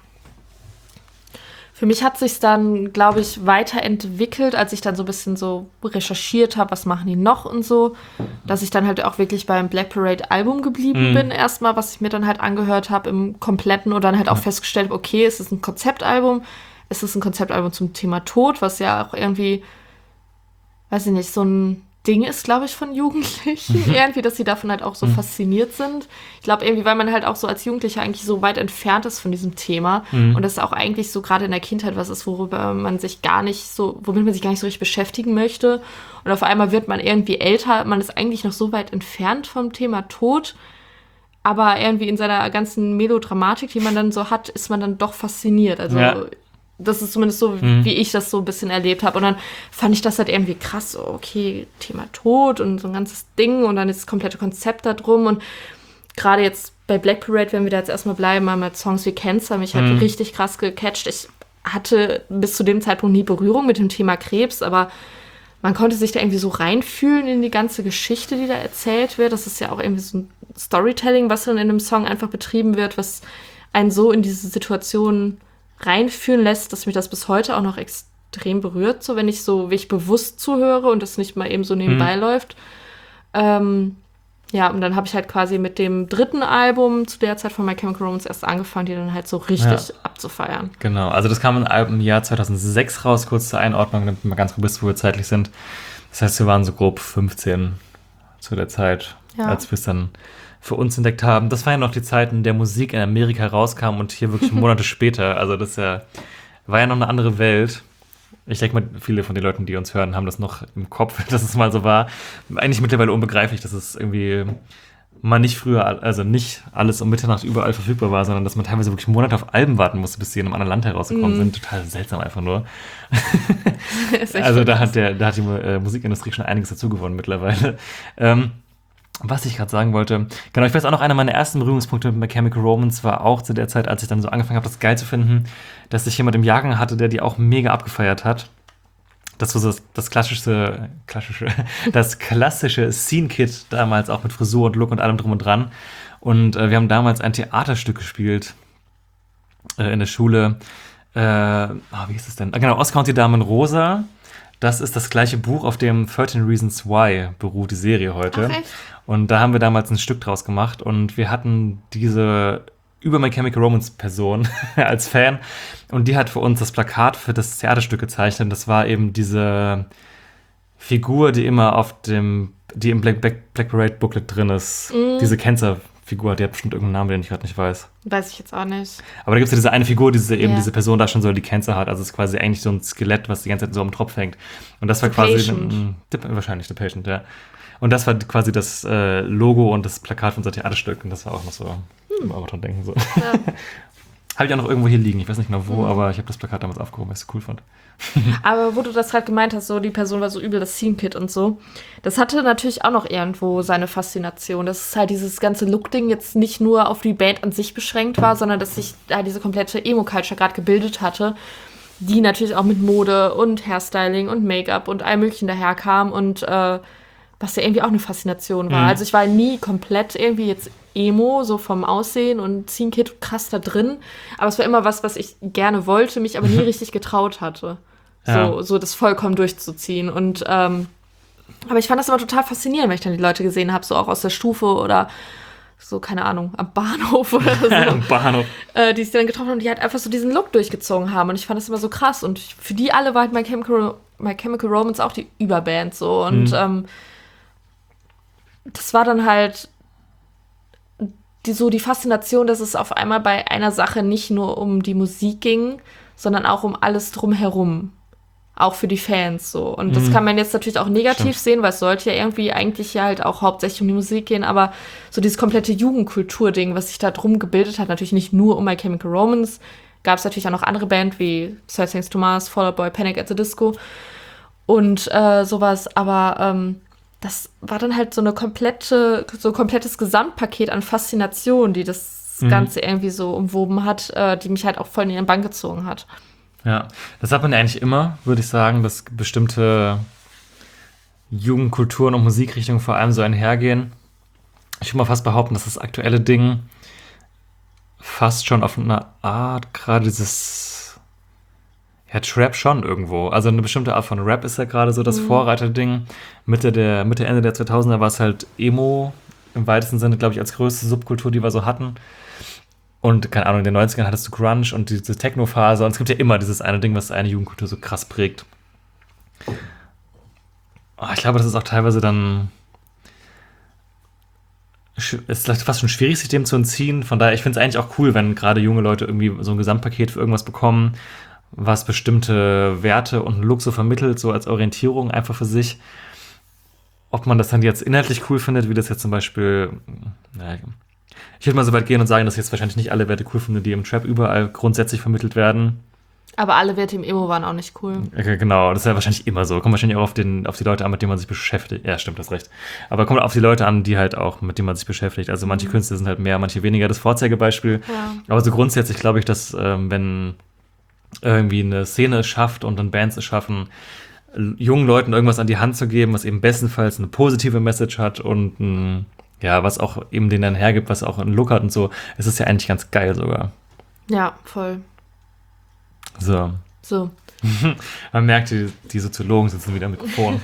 Für mich hat sich dann, glaube ich, weiterentwickelt, als ich dann so ein bisschen so recherchiert habe, was machen die noch und so, dass ich dann halt auch wirklich beim Black Parade Album geblieben mhm. bin erstmal, was ich mir dann halt angehört habe im Kompletten und dann halt auch ja. festgestellt habe, okay, es ist ein Konzeptalbum, es ist ein Konzeptalbum zum Thema Tod, was ja auch irgendwie, weiß ich nicht, so ein Ding ist, glaube ich, von Jugendlichen irgendwie, dass sie davon halt auch so mhm. fasziniert sind. Ich glaube irgendwie, weil man halt auch so als Jugendlicher eigentlich so weit entfernt ist von diesem Thema mhm. und das auch eigentlich so gerade in der Kindheit was ist, worüber man sich gar nicht so, womit man sich gar nicht so richtig beschäftigen möchte und auf einmal wird man irgendwie älter, man ist eigentlich noch so weit entfernt vom Thema Tod, aber irgendwie in seiner ganzen Melodramatik, die man dann so hat, ist man dann doch fasziniert. Also ja. Das ist zumindest so, mhm. wie ich das so ein bisschen erlebt habe. Und dann fand ich das halt irgendwie krass. So, okay, Thema Tod und so ein ganzes Ding und dann ist das komplette Konzept da drum. Und gerade jetzt bei Black Parade, wenn wir da jetzt erstmal bleiben, haben wir Songs wie Cancer mich halt mhm. richtig krass gecatcht. Ich hatte bis zu dem Zeitpunkt nie Berührung mit dem Thema Krebs, aber man konnte sich da irgendwie so reinfühlen in die ganze Geschichte, die da erzählt wird. Das ist ja auch irgendwie so ein Storytelling, was dann in einem Song einfach betrieben wird, was einen so in diese Situation reinführen lässt, dass mich das bis heute auch noch extrem berührt, so wenn ich so wirklich bewusst zuhöre und das nicht mal eben so nebenbei mhm. läuft. Ähm, ja, und dann habe ich halt quasi mit dem dritten Album zu der Zeit von My Chemical Romance erst angefangen, die dann halt so richtig ja. abzufeiern. Genau, also das kam im Jahr zweitausendsechs raus, kurz zur Einordnung, damit wir mal ganz grob wissen, wo wir zeitlich sind. Das heißt, wir waren so grob fünfzehn zu der Zeit, ja. als wir es dann für uns entdeckt haben. Das waren ja noch die Zeiten, in der Musik in Amerika rauskam und hier wirklich Monate später. Also das ja, war ja noch eine andere Welt. Ich denke mal, viele von den Leuten, die uns hören, haben das noch im Kopf, dass es mal so war. Eigentlich mittlerweile unbegreiflich, dass es irgendwie mal nicht früher, also nicht alles um Mitternacht überall verfügbar war, sondern dass man teilweise wirklich Monate auf Alben warten musste, bis sie in einem anderen Land herausgekommen mm. sind. Total seltsam einfach nur. Also da hat, der, da hat die äh, Musikindustrie schon einiges dazu gewonnen mittlerweile. Ähm, Was ich gerade sagen wollte, genau, ich weiß auch noch, einer meiner ersten Berührungspunkte mit My Chemical Romance war auch zu der Zeit, als ich dann so angefangen habe, das geil zu finden, dass ich jemand im Jahrgang hatte, der die auch mega abgefeiert hat. Das war so das, das klassische, klassische, das klassische Scene-Kit damals, auch mit Frisur und Look und allem drum und dran. Und äh, wir haben damals ein Theaterstück gespielt äh, in der Schule. Äh, oh, wie hieß es denn? Ah, genau, Oscar und die Damen Rosa. Das ist das gleiche Buch, auf dem thirteen Reasons Why beruht die Serie heute. Ach, echt? Und da haben wir damals ein Stück draus gemacht und wir hatten diese über My Chemical Romance Person als Fan und die hat für uns das Plakat für das Theaterstück gezeichnet. Das war eben diese Figur, die immer auf dem, die im Black, Black, Black Parade Booklet drin ist. Mm. Diese Cancer-Figur, die hat bestimmt irgendeinen Namen, den ich gerade nicht weiß. Weiß ich jetzt auch nicht. Aber da gibt es ja diese eine Figur, die diese, eben yeah. diese Person da schon so, die Cancer hat. Also es ist quasi eigentlich so ein Skelett, was die ganze Zeit so am Tropf hängt. Und das war The quasi Patient. Ein, wahrscheinlich The Patient, ja. Und das war quasi das äh, Logo und das Plakat von unser Theaterstück. Und das war auch noch so hm. im Avatar-Denken so. Ja. Habe ich auch noch irgendwo hier liegen. Ich weiß nicht genau wo, mhm. aber ich habe das Plakat damals aufgehoben, weil ich es so cool fand. Aber wo du das halt gemeint hast, so die Person war so übel, das Scene-Kit und so, das hatte natürlich auch noch irgendwo seine Faszination. Dass es halt dieses ganze Look-Ding jetzt nicht nur auf die Band an sich beschränkt war, sondern dass sich da diese komplette Emo-Culture gerade gebildet hatte, die natürlich auch mit Mode und Hairstyling und Make-up und allem Möglichen daherkam und äh, was ja irgendwie auch eine Faszination war. Mhm. Also ich war nie komplett irgendwie jetzt Emo, so vom Aussehen und Scene-Kit krass da drin. Aber es war immer was, was ich gerne wollte, mich aber nie richtig getraut hatte. So, ja. so das vollkommen durchzuziehen. Und ähm, aber ich fand das immer total faszinierend, wenn ich dann die Leute gesehen habe, so auch aus der Stufe oder so, keine Ahnung, am Bahnhof oder so. Am Bahnhof. Äh, die sich dann getroffen haben und die halt einfach so diesen Look durchgezogen haben. Und ich fand das immer so krass. Und für die alle war halt My Chemical, My Chemical Romance auch die Überband so. Und Mhm. ähm, das war dann halt die, so die Faszination, dass es auf einmal bei einer Sache nicht nur um die Musik ging, sondern auch um alles drumherum. Auch für die Fans so. Und das Mhm. kann man jetzt natürlich auch negativ Stimmt. sehen, weil es sollte ja irgendwie eigentlich ja halt auch hauptsächlich um die Musik gehen, aber so dieses komplette Jugendkultur-Ding, was sich da drum gebildet hat, natürlich nicht nur um My Chemical Romance, gab es natürlich auch noch andere Bands wie Sir Thanks to Mars, Fall Out Boy, Panic at the Disco und äh, sowas, aber ähm, das war dann halt so eine komplette, so ein komplettes Gesamtpaket an Faszination, die das Mhm. Ganze irgendwie so umwoben hat, äh, die mich halt auch voll in ihren Bann gezogen hat. Ja, das hat man ja eigentlich immer, würde ich sagen, dass bestimmte Jugendkulturen und Musikrichtungen vor allem so einhergehen. Ich würde mal fast behaupten, dass das aktuelle Ding fast schon auf eine Art gerade dieses, ja, Trap schon irgendwo. Also eine bestimmte Art von Rap ist ja gerade so das Vorreiterding. Mitte der, Mitte, Ende der zweitausender war es halt Emo, im weitesten Sinne, glaube ich, als größte Subkultur, die wir so hatten. Und, keine Ahnung, in den neunzigern hattest du Grunge und diese Techno-Phase. Und es gibt ja immer dieses eine Ding, was eine Jugendkultur so krass prägt. Oh, ich glaube, das ist auch teilweise dann... Es ist vielleicht fast schon schwierig, sich dem zu entziehen. Von daher, ich finde es eigentlich auch cool, wenn gerade junge Leute irgendwie so ein Gesamtpaket für irgendwas bekommen, was bestimmte Werte und einen Look so vermittelt, so als Orientierung einfach für sich. Ob man das dann jetzt inhaltlich cool findet, wie das jetzt zum Beispiel... Naja, ich würde mal so weit gehen und sagen, dass ich jetzt wahrscheinlich nicht alle Werte cool finde, die im Trap überall grundsätzlich vermittelt werden. Aber alle Werte im Emo waren auch nicht cool. Okay, genau, das ist ja wahrscheinlich immer so. Kommt wahrscheinlich auch auf, den, auf die Leute an, mit denen man sich beschäftigt. Ja, stimmt, das recht. Aber kommt auf die Leute an, die halt auch, mit denen man sich beschäftigt. Also manche Künstler sind halt mehr, manche weniger das Vorzeigebeispiel. Ja. Aber so grundsätzlich glaube ich, dass ähm, wenn irgendwie eine Szene es schafft und dann Bands es schaffen, l- jungen Leuten irgendwas an die Hand zu geben, was eben bestenfalls eine positive Message hat und ein, ja, was auch eben denen dann hergibt, was auch einen Look hat und so, es ist ja eigentlich ganz geil sogar. Ja, voll. So. So. Man merkt, die, die Soziologen sitzen wieder am Mikrofon.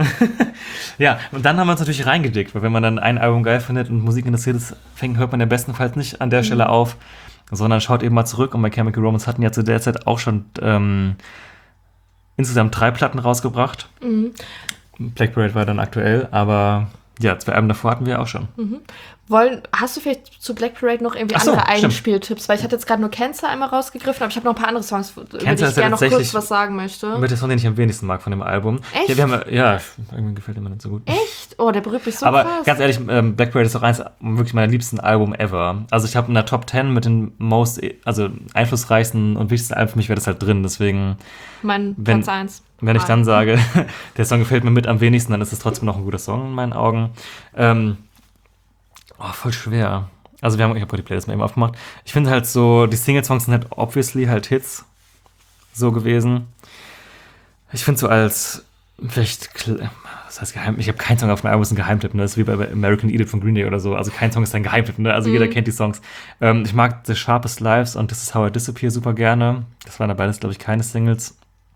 Ja, und dann haben wir uns natürlich reingedickt, weil wenn man dann ein Album geil findet und Musik interessiert ist, fängt, hört man ja bestenfalls nicht an der Stelle auf, sondern schaut eben mal zurück. Und bei Chemical Romance hatten ja zu der Zeit auch schon ähm, insgesamt drei Platten rausgebracht. Mhm. Black Parade war dann aktuell, aber ja, zwei Alben davor hatten wir auch schon. Wollen, hast du vielleicht zu Black Parade noch irgendwie Ach so, andere stimmt. Einspieltipps? Weil ich hatte jetzt gerade nur Cancer einmal rausgegriffen, aber ich habe noch ein paar andere Songs, über die Cancer ich ist ja gerne noch kurz tatsächlich- was sagen möchte. Mit der Song, den ich am wenigsten mag von dem Album. Echt? Ja, wir haben, ja, irgendwie gefällt mir nicht so gut. Echt? Oh, der berührt mich so Aber krass. ganz ehrlich, ähm, Black Parade ist auch eins wirklich meiner liebsten Album ever. Also ich habe in der Top zehn mit den most, also einflussreichsten und wichtigsten Alben für mich wäre das halt drin. Deswegen, mein wenn- Platz eins. wenn ich dann sage, der Song gefällt mir mit am wenigsten, dann ist es trotzdem noch ein guter Song in meinen Augen. Ähm, oh, voll schwer. Also wir haben, ich habe die Playlist mal eben aufgemacht. Ich finde halt so, die Single-Songs sind halt obviously halt Hits so gewesen. Ich finde so als vielleicht, kl- was heißt Geheim, ich habe keinen Song auf dem Album, ist ein Geheimtipp, ne? Das ist wie bei American Idiot von Green Day oder so. Also kein Song ist ein Geheimtipp, ne? Also jeder kennt die Songs. Ähm, ich mag The Sharpest Lives und This Is How I Disappear super gerne. Das waren da beides, glaube ich, keine Singles.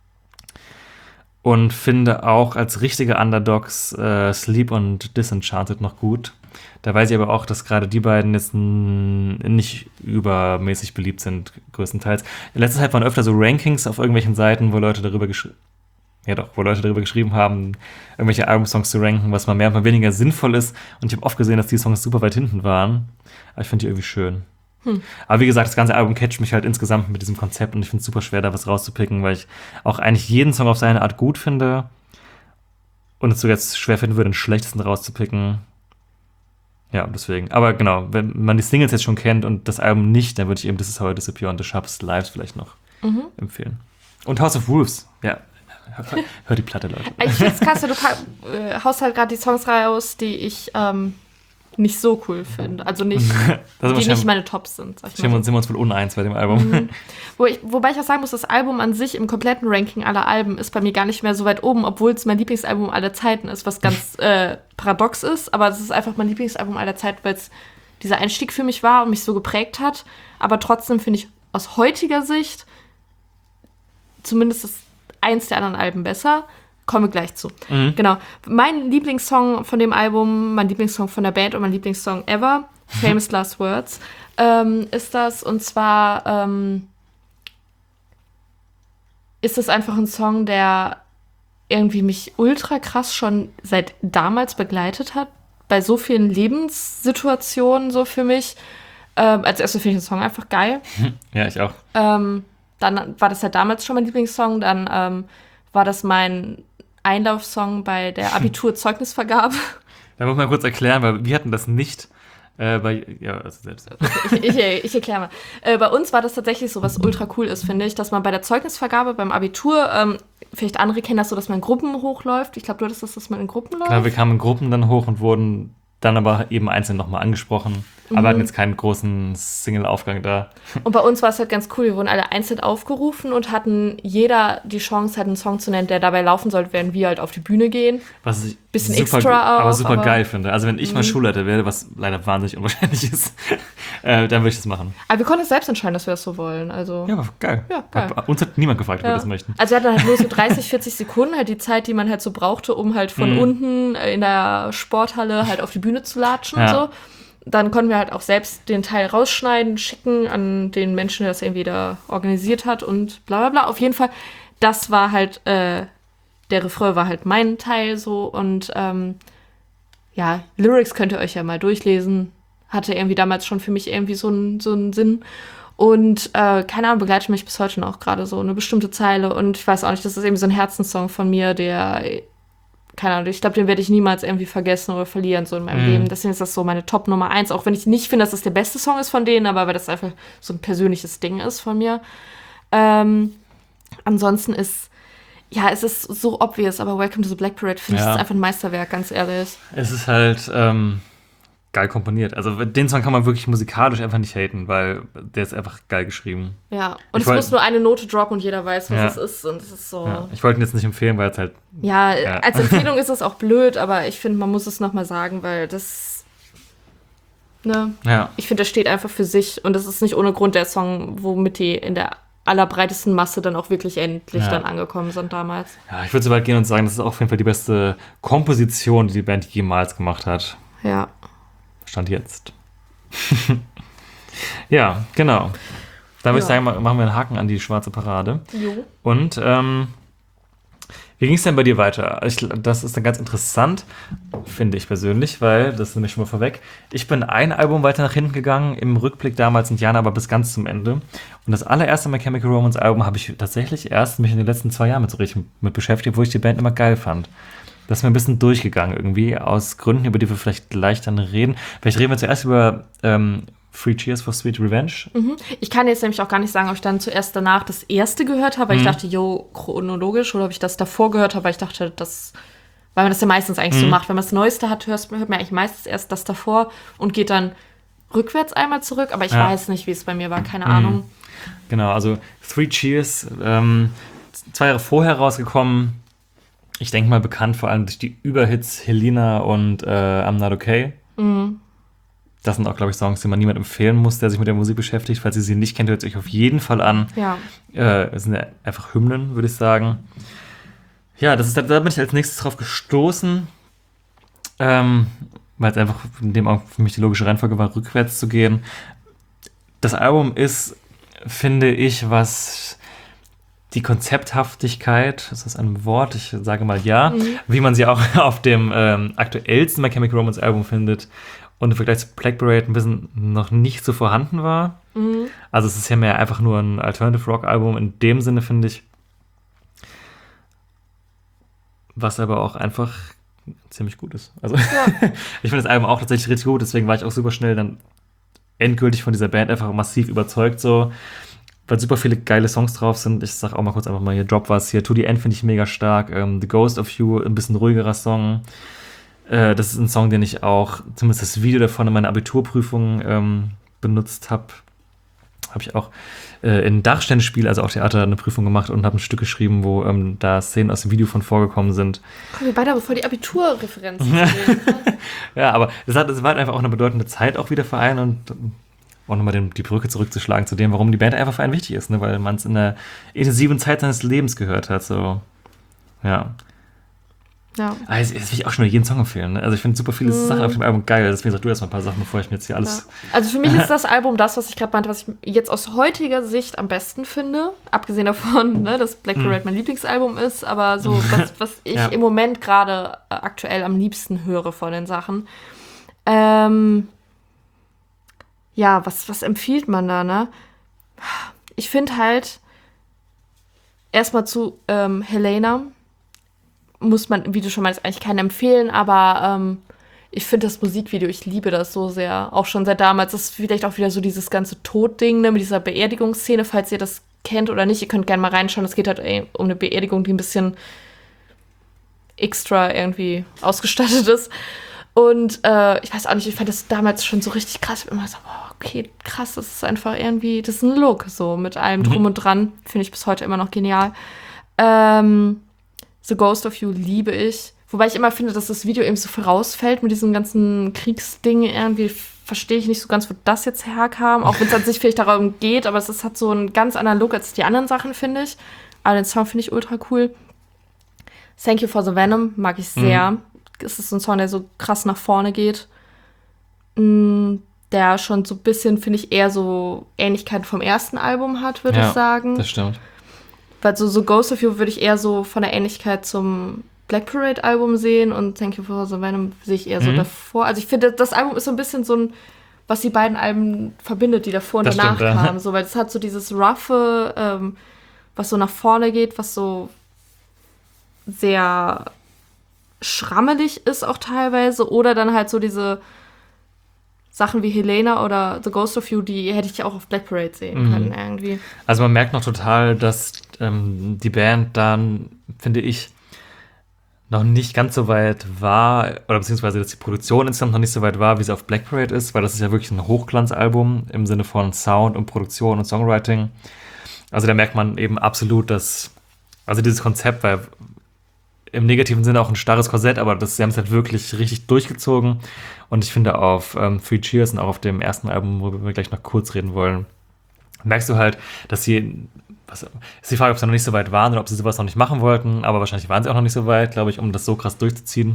Und finde auch als richtige Underdogs äh, Sleep und Disenchanted noch gut. Da weiß ich aber auch, dass gerade die beiden jetzt n- nicht übermäßig beliebt sind, größtenteils. In letzter Zeit waren öfter so Rankings auf irgendwelchen Seiten, wo Leute darüber geschrieben ja doch, wo Leute darüber geschrieben haben, irgendwelche Albumsongs zu ranken, was mal mehr und mal weniger sinnvoll ist. Und ich habe oft gesehen, dass die Songs super weit hinten waren. Aber ich finde die irgendwie schön. Aber wie gesagt, das ganze Album catcht mich halt insgesamt mit diesem Konzept und ich finde es super schwer, da was rauszupicken, weil ich auch eigentlich jeden Song auf seine Art gut finde und es sogar jetzt schwer finden würde, den schlechtesten rauszupicken. Ja, deswegen. Aber genau, wenn man die Singles jetzt schon kennt und das Album nicht, dann würde ich eben This Is How I Disappear und The Sharpest Lives vielleicht noch empfehlen. Und House of Wolves, ja. Hör, hör die Platte, Leute. Ich finde es krass, du ka- äh, haust halt gerade die Songs raus, die ich ähm, nicht so cool finde. Also nicht, Da sind die wir, nicht meine Tops sind. Sag ich sind wir mal uns, so. sind wir uns wohl uneins bei dem Album. Wo ich, wobei ich auch sagen muss, das Album an sich im kompletten Ranking aller Alben ist bei mir gar nicht mehr so weit oben, obwohl es mein Lieblingsalbum aller Zeiten ist, was ganz äh, paradox ist. Aber es ist einfach mein Lieblingsalbum aller Zeiten, weil es dieser Einstieg für mich war und mich so geprägt hat. Aber trotzdem finde ich aus heutiger Sicht zumindest das eins der anderen Alben besser. Kommen wir gleich zu. Genau. Mein Lieblingssong von dem Album, mein Lieblingssong von der Band und mein Lieblingssong ever Famous Last Words ähm, ist das. Und zwar ähm, ist es einfach ein Song, der irgendwie mich ultra krass schon seit damals begleitet hat. Bei so vielen Lebenssituationen so für mich. Ähm, als erstes finde ich den Song einfach geil. Ja, ich auch. Ähm, dann war das ja damals schon mein Lieblingssong. Dann ähm, war das mein Einlaufsong bei der Abiturzeugnisvergabe. Da muss man kurz erklären, weil wir hatten das nicht äh, bei, ja, also selbst. Ich, ich, ich erkläre mal. Äh, bei uns war das tatsächlich so, was ultra cool ist, finde ich, dass man bei der Zeugnisvergabe beim Abitur, ähm, vielleicht andere kennen das so, dass man in Gruppen hochläuft. Ich glaube, du hattest das, dass man in Gruppen läuft. Klar, wir kamen in Gruppen dann hoch und wurden dann aber eben einzeln nochmal angesprochen. Aber Mhm. hatten jetzt keinen großen Single-Aufgang da. Und bei uns war es halt ganz cool, wir wurden alle einzeln aufgerufen und hatten jeder die Chance, halt einen Song zu nennen, der dabei laufen sollte, während wir halt auf die Bühne gehen. Was ich Bisschen super, extra auch, aber super aber- geil finde. Also wenn ich mal Schulleiter werde, was leider wahnsinnig unwahrscheinlich ist, äh, dann würde ich das machen. Aber wir konnten es selbst entscheiden, dass wir das so wollen. Also, Ja, aber geil. Ja, geil. Hat, uns hat niemand gefragt, ob wir ja. das möchten. Also wir hatten halt nur so dreißig, vierzig Sekunden, halt die Zeit, die man halt so brauchte, um halt von Mhm. unten äh, in der Sporthalle halt auf die Bühne zu latschen Ja. und so. Dann konnten wir halt auch selbst den Teil rausschneiden, schicken an den Menschen, der das irgendwie da organisiert hat und bla bla bla. Auf jeden Fall, das war halt, äh, der Refrain war halt mein Teil so und ähm, ja, Lyrics könnt ihr euch ja mal durchlesen. Hatte irgendwie damals schon für mich irgendwie so einen so einen Sinn. Und äh, keine Ahnung, begleitet mich bis heute noch gerade so eine bestimmte Zeile. Und ich weiß auch nicht, das ist irgendwie so ein Herzenssong von mir, der, keine Ahnung, ich glaube, den werde ich niemals irgendwie vergessen oder verlieren, so in meinem Mhm. Leben. Deswegen ist das so meine Top Nummer eins. Auch wenn ich nicht finde, dass das der beste Song ist von denen, aber weil das einfach so ein persönliches Ding ist von mir. Ähm, ansonsten ist, ja, es ist so obvious, aber Welcome to the Black Parade finde ich Ja. ist einfach ein Meisterwerk, ganz ehrlich. Es ist halt ähm, geil komponiert. Also den Song kann man wirklich musikalisch einfach nicht haten, weil der ist einfach geil geschrieben. Ja, und Ich es wollt- muss nur eine Note droppen und jeder weiß, was Ja. es ist. Und es ist so. Ja. Ich wollte ihn jetzt nicht empfehlen, weil es halt Ja, Ja. als Empfehlung ist es auch blöd, aber ich finde, man muss es nochmal sagen, weil das. Ne? ja. Ich finde, das steht einfach für sich und das ist nicht ohne Grund der Song, womit die in der allerbreitesten Masse dann auch wirklich endlich Ja. dann angekommen sind damals. Ja, ich würde so weit gehen und sagen, das ist auf jeden Fall die beste Komposition, die die Band jemals gemacht hat. Ja. Stand jetzt. Ja, genau. Dann würde ich Ja. sagen, ma- machen wir einen Haken an die schwarze Parade. Jo. Und ähm, wie ging es denn bei dir weiter? Ich, das ist dann ganz interessant, finde ich persönlich, weil, das nehme ich schon mal vorweg, ich bin ein Album weiter nach hinten gegangen, im Rückblick damals in Jahren, aber bis ganz zum Ende. Und das allererste My Chemical Romance Album habe ich tatsächlich erst mich in den letzten zwei Jahren mit so richtig mit beschäftigt, wo ich die Band immer geil fand. Das ist mir ein bisschen durchgegangen irgendwie, aus Gründen, über die wir vielleicht gleich dann reden. Vielleicht reden wir zuerst über ähm, Three Cheers for Sweet Revenge. Mhm. Ich kann jetzt nämlich auch gar nicht sagen, ob ich dann zuerst danach das erste gehört habe, weil Mhm. ich dachte, jo, chronologisch, oder ob ich das davor gehört habe, weil ich dachte, das, weil man das ja meistens eigentlich so Mhm. macht. Wenn man das Neueste hat, hört, hört man eigentlich meistens erst das davor und geht dann rückwärts einmal zurück, aber ich Ja. weiß nicht, wie es bei mir war, keine Mhm. Ahnung. Genau, also Three Cheers, ähm, zwei Jahre vorher rausgekommen. Ich denke mal bekannt vor allem durch die Überhits Helena und äh, I'm Not Okay. Mhm. Das sind auch, glaube ich, Songs, die man niemand empfehlen muss, der sich mit der Musik beschäftigt. Falls ihr sie nicht kennt, hört euch auf jeden Fall an. Ja. Äh, es sind ja einfach Hymnen, würde ich sagen. Ja, das ist, da bin ich als nächstes drauf gestoßen, ähm, weil es einfach in dem auch für mich die logische Reihenfolge war, rückwärts zu gehen. Das Album ist, finde ich, was die Konzepthaftigkeit, ist das ein Wort? Ich sage mal ja, Mhm. wie man sie auch auf dem ähm, aktuellsten My Chemical Romance Album findet und im Vergleich zu Black Parade ein bisschen noch nicht so vorhanden war. Mhm. Also es ist ja mehr einfach nur ein Alternative Rock Album in dem Sinne, finde ich. Was aber auch einfach ziemlich gut ist. Also ich finde das Album auch tatsächlich richtig gut, deswegen war ich auch super schnell dann endgültig von dieser Band einfach massiv überzeugt, so, weil super viele geile Songs drauf sind. Ich sag auch mal kurz einfach mal hier, Drop was hier, To the End finde ich mega stark, ähm, The Ghost of You, ein bisschen ruhigerer Song. Äh, das ist ein Song, den ich auch, zumindest das Video davon in meiner Abiturprüfung ähm, benutzt habe. Habe ich auch äh, in Dachständespiel, also auch Theater, eine Prüfung gemacht und habe ein Stück geschrieben, wo ähm, da Szenen aus dem Video von vorgekommen sind. Komm, wir beide aber voll die Abiturreferenzen zu reden. Ja, aber es hat, es war halt einfach auch eine bedeutende Zeit auch wieder für einen und ähm, auch nochmal den, die Brücke zurückzuschlagen zu dem, warum die Band einfach für einen wichtig ist, ne? Weil man es in einer intensiven Zeit seines Lebens gehört hat. So, ja. Ja. Ah, jetzt, jetzt will ich auch schon jeden Song empfehlen. Ne? Also ich finde super viele mm. Sachen auf dem Album geil. Deswegen sag du erst mal ein paar Sachen, bevor ich mir jetzt hier alles... Ja. Also für mich ist das Album das, was ich gerade meinte, was ich jetzt aus heutiger Sicht am besten finde. Abgesehen davon, ne, dass Black Parade mm. mein Lieblingsalbum ist. Aber so, was, was ich ja. im Moment gerade äh, aktuell am liebsten höre von den Sachen. Ähm, ja, was, was empfiehlt man da, ne? Ich finde halt erstmal zu ähm, Helena muss man, wie du schon meinst, eigentlich keinen empfehlen, aber ähm, ich finde das Musikvideo, ich liebe das so sehr, auch schon seit damals. Das ist vielleicht auch wieder so dieses ganze Todding, ne, mit dieser Beerdigungsszene, falls ihr das kennt oder nicht, ihr könnt gerne mal reinschauen. Es geht halt ey, um eine Beerdigung, die ein bisschen extra irgendwie ausgestattet ist. Und äh, ich weiß auch nicht, ich fand das damals schon so richtig krass. Ich hab immer so, oh, okay, krass, das ist einfach irgendwie, das ist ein Look, so mit allem drum mhm. und dran. Finde ich bis heute immer noch genial. Ähm, The Ghost of You liebe ich. Wobei ich immer finde, dass das Video eben so vorausfällt mit diesem ganzen Kriegsding. Irgendwie verstehe ich nicht so ganz, wo das jetzt herkam. Auch wenn es an sich vielleicht darum geht, aber es ist, hat so einen ganz anderen Look als die anderen Sachen, finde ich. Aber den Song finde ich ultra cool. Thank You for the Venom mag ich sehr. Mhm. Es ist so ein Song, der so krass nach vorne geht. Der schon so ein bisschen, finde ich, eher so Ähnlichkeiten vom ersten Album hat, würde ja, ich sagen. Das stimmt. Weil so, so Ghost of You würde ich eher so von der Ähnlichkeit zum Black Parade Album sehen und Thank You for the Venom sehe ich eher mhm. so davor. Also ich finde, das Album ist so ein bisschen so ein, was die beiden Alben verbindet, die davor und das danach stimmt, kamen. ja. So, weil es hat so dieses roughe, ähm, was so nach vorne geht, was so sehr schrammelig ist auch teilweise. Oder dann halt so diese Sachen wie Helena oder The Ghost of You, die hätte ich auch auf Black Parade sehen mhm. können irgendwie. Also man merkt noch total, dass ähm, die Band dann, finde ich, noch nicht ganz so weit war, oder beziehungsweise, dass die Produktion insgesamt noch nicht so weit war, wie sie auf Black Parade ist, weil das ist ja wirklich ein Hochglanzalbum im Sinne von Sound und Produktion und Songwriting. Also da merkt man eben absolut, dass, also dieses Konzept war im negativen Sinne auch ein starres Korsett, aber das, sie haben es halt wirklich richtig durchgezogen. Und ich finde auf ähm, Three Cheers und auch auf dem ersten Album, worüber wir gleich noch kurz reden wollen, merkst du halt, dass sie, was, ist die Frage, ob sie noch nicht so weit waren oder ob sie sowas noch nicht machen wollten, aber wahrscheinlich waren sie auch noch nicht so weit, glaube ich, um das so krass durchzuziehen.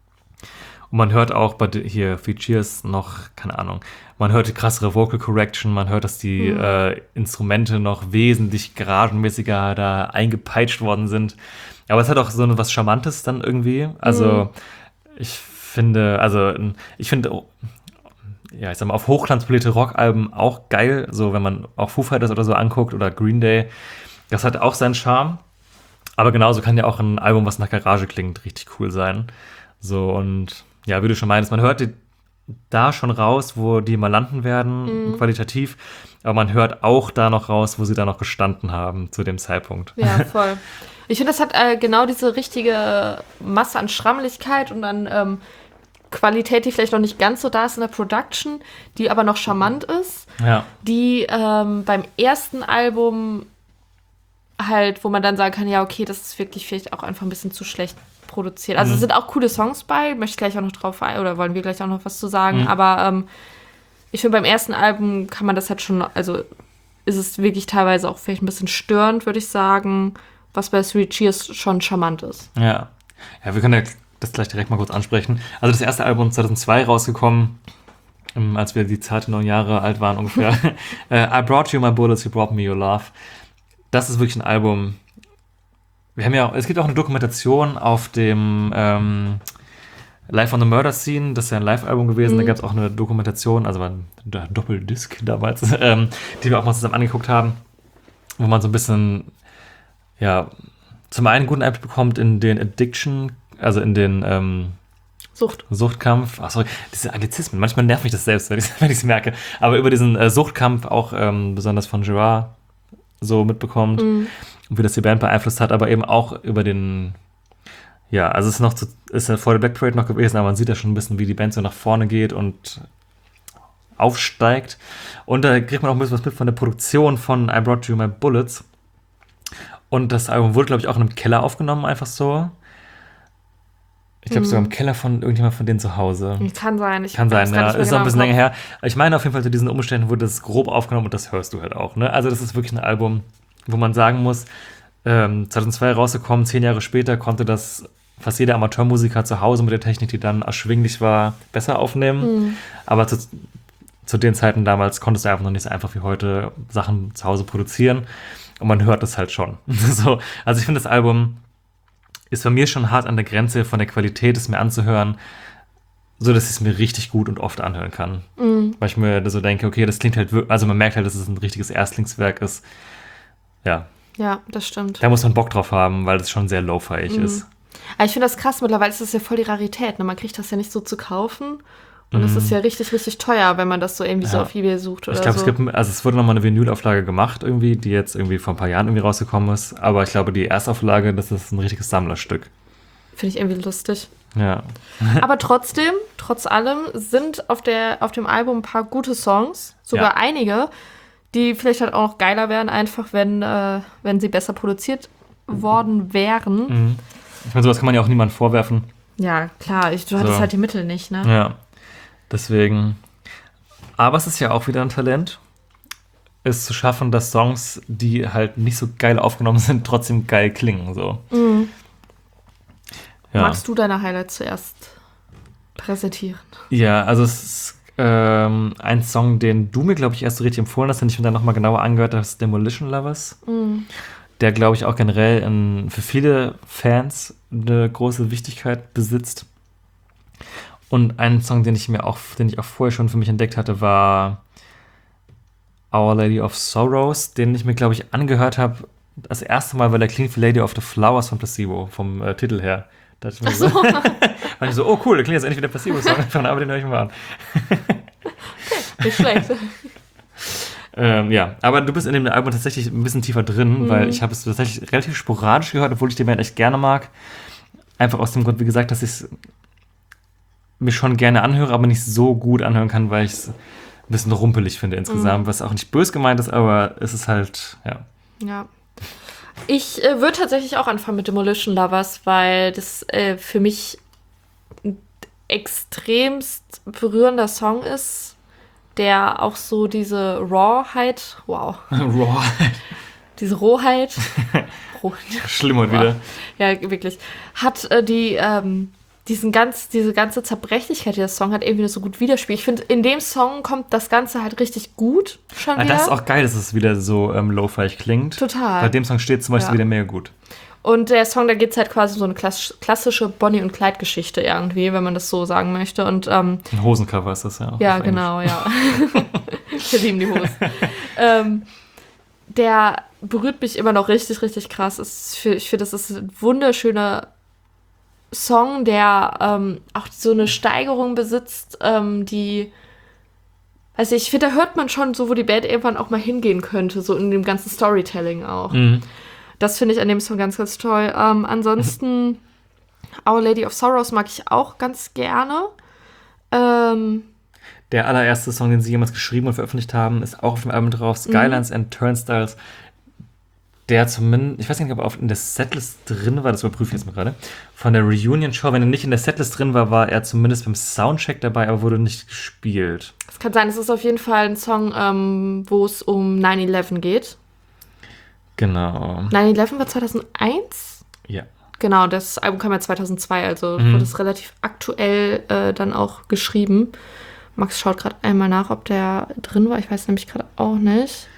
Und man hört auch bei hier Three Cheers noch, keine Ahnung, man hört die krassere Vocal Correction, man hört, dass die mhm. äh, Instrumente noch wesentlich garagenmäßiger da eingepeitscht worden sind. Aber es hat auch so was Charmantes dann irgendwie. Also mhm. ich finde, also ich finde, ja, ich sag mal, auf hochglanzpolierte Rockalben auch geil. So, wenn man auch Foo Fighters oder so anguckt oder Green Day, das hat auch seinen Charme. Aber genauso kann ja auch ein Album, was nach Garage klingt, richtig cool sein. So, und ja, wie du schon meinst, man hört die da schon raus, wo die mal landen werden, mhm. qualitativ. Aber man hört auch da noch raus, wo sie da noch gestanden haben zu dem Zeitpunkt. Ja, voll. Ich finde, das hat äh, genau diese richtige Masse an Schrammeligkeit und an ähm, Qualität, die vielleicht noch nicht ganz so da ist in der Production, die aber noch charmant ist. Ja. Die ähm, beim ersten Album halt, wo man dann sagen kann, ja, okay, das ist wirklich vielleicht auch einfach ein bisschen zu schlecht produziert. Also mhm. es sind auch coole Songs bei, möchte ich gleich auch noch drauf ein, oder wollen wir gleich auch noch was zu sagen, mhm. aber ähm, ich finde, beim ersten Album kann man das halt schon, also ist es wirklich teilweise auch vielleicht ein bisschen störend, würde ich sagen, was bei Three Cheers schon charmant ist. Ja, ja, wir können ja das gleich direkt mal kurz ansprechen. Also das erste Album zweitausendzwei rausgekommen, ähm, als wir die zarte neun Jahre alt waren ungefähr. äh, I Brought You My Bullets, You Brought Me Your Love. Das ist wirklich ein Album. Wir haben ja, es gibt auch eine Dokumentation auf dem ähm, Live on the Murder Scene, das ist ja ein Live-Album gewesen, mhm. da gab es auch eine Dokumentation, also war ein Doppeldisc damals, ähm, die wir auch mal zusammen angeguckt haben, wo man so ein bisschen, ja, zum einen einen guten Einblick bekommt in den Addiction, also in den ähm, Sucht. Suchtkampf, ach sorry, diese Anglizismen, manchmal nervt mich das selbst, wenn ich es merke, aber über diesen äh, Suchtkampf auch ähm, besonders von Gerard so mitbekommt, mhm. und wie das die Band beeinflusst hat, aber eben auch über den, ja, also es ist noch zu, ist ja vor der Black Parade noch gewesen, aber man sieht ja schon ein bisschen, wie die Band so nach vorne geht und aufsteigt. Und da kriegt man auch ein bisschen was mit von der Produktion von I Brought You My Bullets. Und das Album wurde, glaube ich, auch in einem Keller aufgenommen, einfach so. Ich glaube, mhm. sogar im Keller von irgendjemand von denen zu Hause. Kann sein. Ich Kann sein, ja. Ist genau auch ein bisschen länger her. Ich meine, auf jeden Fall zu diesen Umständen wurde das grob aufgenommen und das hörst du halt auch. Ne? Also das ist wirklich ein Album, wo man sagen muss, ähm, zweitausendzwei rausgekommen, zehn Jahre später konnte das fast jeder Amateurmusiker zu Hause mit der Technik, die dann erschwinglich war, besser aufnehmen. Mhm. Aber zu, zu den Zeiten damals konntest du einfach noch nicht so einfach wie heute Sachen zu Hause produzieren. Und man hört es halt schon. so, also ich finde, das Album ist bei mir schon hart an der Grenze von der Qualität, es mir anzuhören, so dass ich es mir richtig gut und oft anhören kann. Mhm. Weil ich mir so denke, okay, das klingt halt, also man merkt halt, dass es ein richtiges Erstlingswerk ist. Ja. Ja, das stimmt. Da muss man Bock drauf haben, weil es schon sehr lo-fiig mhm. ist. Aber ich finde das krass, mittlerweile ist das ja voll die Rarität. Ne? Man kriegt das ja nicht so zu kaufen. Und es mm. ist ja richtig, richtig teuer, wenn man das so irgendwie ja. so auf eBay sucht oder ich glaub, so. Ich glaube, also es wurde nochmal eine Vinylauflage gemacht irgendwie, die jetzt irgendwie vor ein paar Jahren irgendwie rausgekommen ist. Aber ich glaube, die Erstauflage, das ist ein richtiges Sammlerstück. Finde ich irgendwie lustig. Ja. Aber trotzdem, trotz allem, sind auf, der, auf dem Album ein paar gute Songs. Sogar ja. einige, die vielleicht halt auch noch geiler wären, einfach wenn, äh, wenn sie besser produziert worden wären. Mhm. Ich meine, sowas kann man ja auch niemandem vorwerfen. Ja, klar. Ich, du hattest so. halt die Mittel nicht, ne? Ja. Deswegen, aber es ist ja auch wieder ein Talent, es zu schaffen, dass Songs, die halt nicht so geil aufgenommen sind, trotzdem geil klingen. So. Mhm. Ja. Magst du deine Highlights zuerst präsentieren? Ja, also es ist ähm, ein Song, den du mir, glaube ich, erst so richtig empfohlen hast, den ich mir dann nochmal genauer angehört habe, ist Demolition Lovers. Mhm. Der, glaube ich, auch generell in, für viele Fans eine große Wichtigkeit besitzt. Und ein Song, den ich mir auch, den ich auch vorher schon für mich entdeckt hatte, war Our Lady of Sorrows, den ich mir, glaube ich, angehört habe. Das erste Mal, weil der klingt wie Lady of the Flowers von Placebo, vom äh, Titel her. Da dachte ich mir so, so. war ich so, oh cool, der klingt jetzt endlich wie der Placebo-Song, aber den höre ich mal an. Nicht schlecht. ähm, ja, aber du bist in dem Album tatsächlich ein bisschen tiefer drin, mhm. weil ich habe es tatsächlich relativ sporadisch gehört, obwohl ich den Band echt gerne mag. Einfach aus dem Grund, wie gesagt, dass ich es mir schon gerne anhöre, aber nicht so gut anhören kann, weil ich es ein bisschen rumpelig finde insgesamt, mhm. was auch nicht böse gemeint ist, aber es ist halt, ja. Ja. Ich äh, würde tatsächlich auch anfangen mit Demolition Lovers, weil das äh, für mich ein extremst berührender Song ist, der auch so diese Rawheit, wow. Rawheit. Diese Rohheit. Schlimm und wieder. Ja, wirklich. Hat äh, die, ähm, diesen ganz, diese ganze Zerbrechlichkeit, die der Song hat, irgendwie so gut widerspiegelt. Ich finde, in dem Song kommt das Ganze halt richtig gut schon ah, wieder. Das ist auch geil, dass es wieder so ähm, lo-fiig klingt. Total. Bei dem Song steht zum Beispiel ja. wieder mega gut. Und der Song, da geht es halt quasi um so eine klassische Bonnie- und Clyde-Geschichte irgendwie, wenn man das so sagen möchte. Und, ähm, ein Hosencover ist das ja auch. Ja, genau, ja. Wir lieben die Hosen. ähm, der berührt mich immer noch richtig, richtig krass. Ich finde, das ist ein wunderschöner Song, der ähm, auch so eine Steigerung besitzt, ähm, die, weiß ich, ich finde, da hört man schon so, wo die Band irgendwann auch mal hingehen könnte, so in dem ganzen Storytelling auch. Mhm. Das finde ich an dem Song ganz, ganz toll. Ähm, ansonsten Our Lady of Sorrows mag ich auch ganz gerne. Ähm, Der allererste Song, den sie jemals geschrieben und veröffentlicht haben, ist auch auf dem Album drauf, Skylines mhm. and Turnstiles. Der zumindest, ich weiß nicht, ob er auf in der Setlist drin war, das überprüfe ich jetzt mal gerade, von der Reunion-Show. Wenn er nicht in der Setlist drin war, war er zumindest beim Soundcheck dabei, aber wurde nicht gespielt. Es kann sein, es ist auf jeden Fall ein Song, ähm, wo es um nine eleven geht. Genau. nine eleven war zweitausendeins? Ja. Genau, das Album kam ja zweitausendzwei, also mhm. wurde es relativ aktuell äh, dann auch geschrieben. Max schaut gerade einmal nach, ob der drin war. Ich weiß nämlich gerade auch nicht.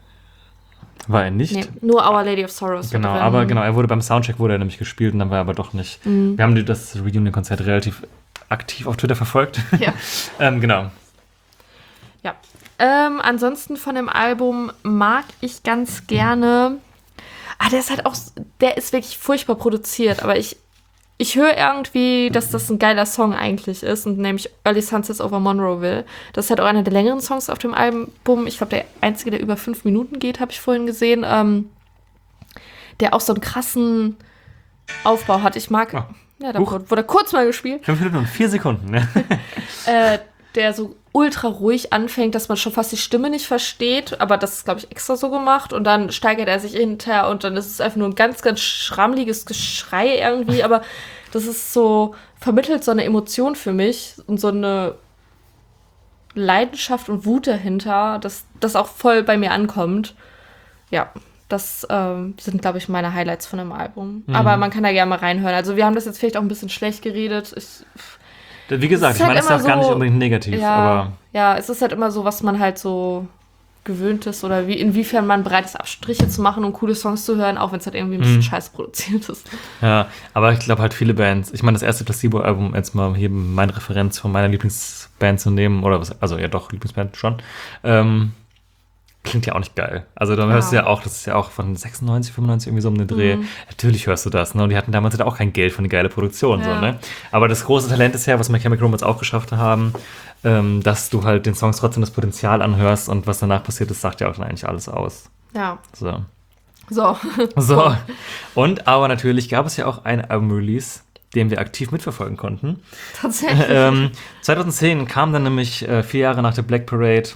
War er nicht? Nee, nur Our Lady of Sorrows. Genau, aber genau, er wurde beim Soundcheck wurde er nämlich gespielt und dann war er aber doch nicht. Mhm. Wir haben das Reunion-Konzert relativ aktiv auf Twitter verfolgt. Ja. ähm, genau. Ja. Ähm, ansonsten von dem Album mag ich ganz gerne. Ah, der ist halt auch, der ist wirklich furchtbar produziert, aber ich, ich höre irgendwie, dass das ein geiler Song eigentlich ist, und nämlich Early Sunsets over Monroeville. Das ist halt auch einer der längeren Songs auf dem Album. Ich glaube, der einzige, der über fünf Minuten geht, habe ich vorhin gesehen. Ähm, der auch so einen krassen Aufbau hat. Ich mag, oh. ja, da wurde, wurde kurz mal gespielt. Fünf Minuten und vier Sekunden, ne? äh, der so ultra ruhig anfängt, dass man schon fast die Stimme nicht versteht, aber das ist, glaube ich, extra so gemacht, und dann steigert er sich hinterher und dann ist es einfach nur ein ganz, ganz schrammliges Geschrei irgendwie, aber das ist so, vermittelt so eine Emotion für mich und so eine Leidenschaft und Wut dahinter, dass das auch voll bei mir ankommt. Ja, das ähm, sind, glaube ich, meine Highlights von dem Album. Mhm. Aber man kann da gerne mal reinhören. Also wir haben das jetzt vielleicht auch ein bisschen schlecht geredet. Ich, Wie gesagt, Es ist ich meine, halt das ist ja auch immer gar nicht so- unbedingt negativ, ja, aber ja, es ist halt immer so, was man halt so gewöhnt ist oder wie, inwiefern man bereit ist, Abstriche zu machen und coole Songs zu hören, auch wenn es halt irgendwie ein bisschen Mhm. scheiß produziert ist. ja, aber ich glaube halt viele Bands, ich meine, das erste Placebo-Album, jetzt mal hier meine Referenz von meiner Lieblingsband zu nehmen, oder was, also ja doch, Lieblingsband schon, ähm, klingt ja auch nicht geil. Also da hörst du Ja. ja auch, das ist ja auch von sechsundneunzig, fünfundneunzig irgendwie so um den Dreh. Natürlich hörst du das, ne? Und die hatten damals halt auch kein Geld für eine geile Produktion, so, Ja. ne? Aber das große Talent ist ja, was My Chemical Romance auch geschafft haben, ähm, dass du halt den Songs trotzdem das Potenzial anhörst und was danach passiert ist, sagt ja auch dann eigentlich alles aus. Ja, So. so. So. Und aber natürlich gab es ja auch ein Album-Release, den wir aktiv mitverfolgen konnten. Tatsächlich. ähm, zweitausendzehn kam dann nämlich äh, vier Jahre nach der Black Parade,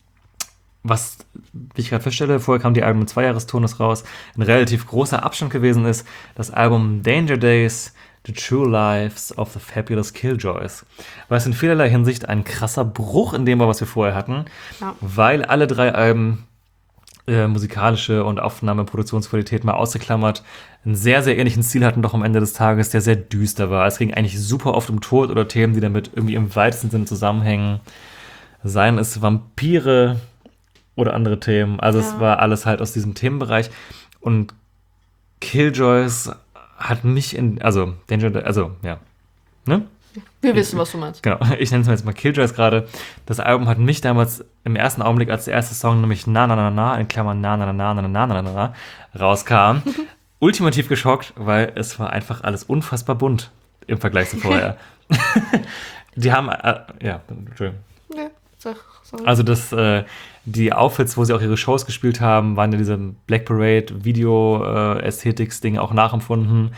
was, wie ich gerade feststelle, vorher kam die Album im Zweijahresturnus raus, ein relativ großer Abstand gewesen ist, das Album Danger Days, The True Lives of the Fabulous Killjoys. Was in vielerlei Hinsicht ein krasser Bruch in dem war, was wir vorher hatten, Ja. weil alle drei Alben äh, musikalische und Aufnahme, Produktionsqualität mal ausgeklammert, einen sehr, sehr ähnlichen Stil hatten doch am Ende des Tages, der sehr düster war. Es ging eigentlich super oft um Tod oder Themen, die damit irgendwie im weitesten Sinne zusammenhängen. Seien es Vampire oder andere Themen. Also es Ja. war alles halt aus diesem Themenbereich. Und Killjoys hat mich in, also Danger, also ja, ne? Wir wissen, was du meinst. Genau, ich nenne es mal jetzt mal Killjoys gerade. Das Album hat mich damals im ersten Augenblick, als der erste Song, nämlich Na Na Na Na, in Klammern Na Na Na Na Na Na Na Na Na, rauskam, ultimativ geschockt, weil es war einfach alles unfassbar bunt im Vergleich zu vorher. Die haben, äh, ja, Entschuldigung. Nee, sag, sag. Also das, äh, die Outfits, wo sie auch ihre Shows gespielt haben, waren ja diese Black Parade Video-Ästhetics-Ding auch nachempfunden.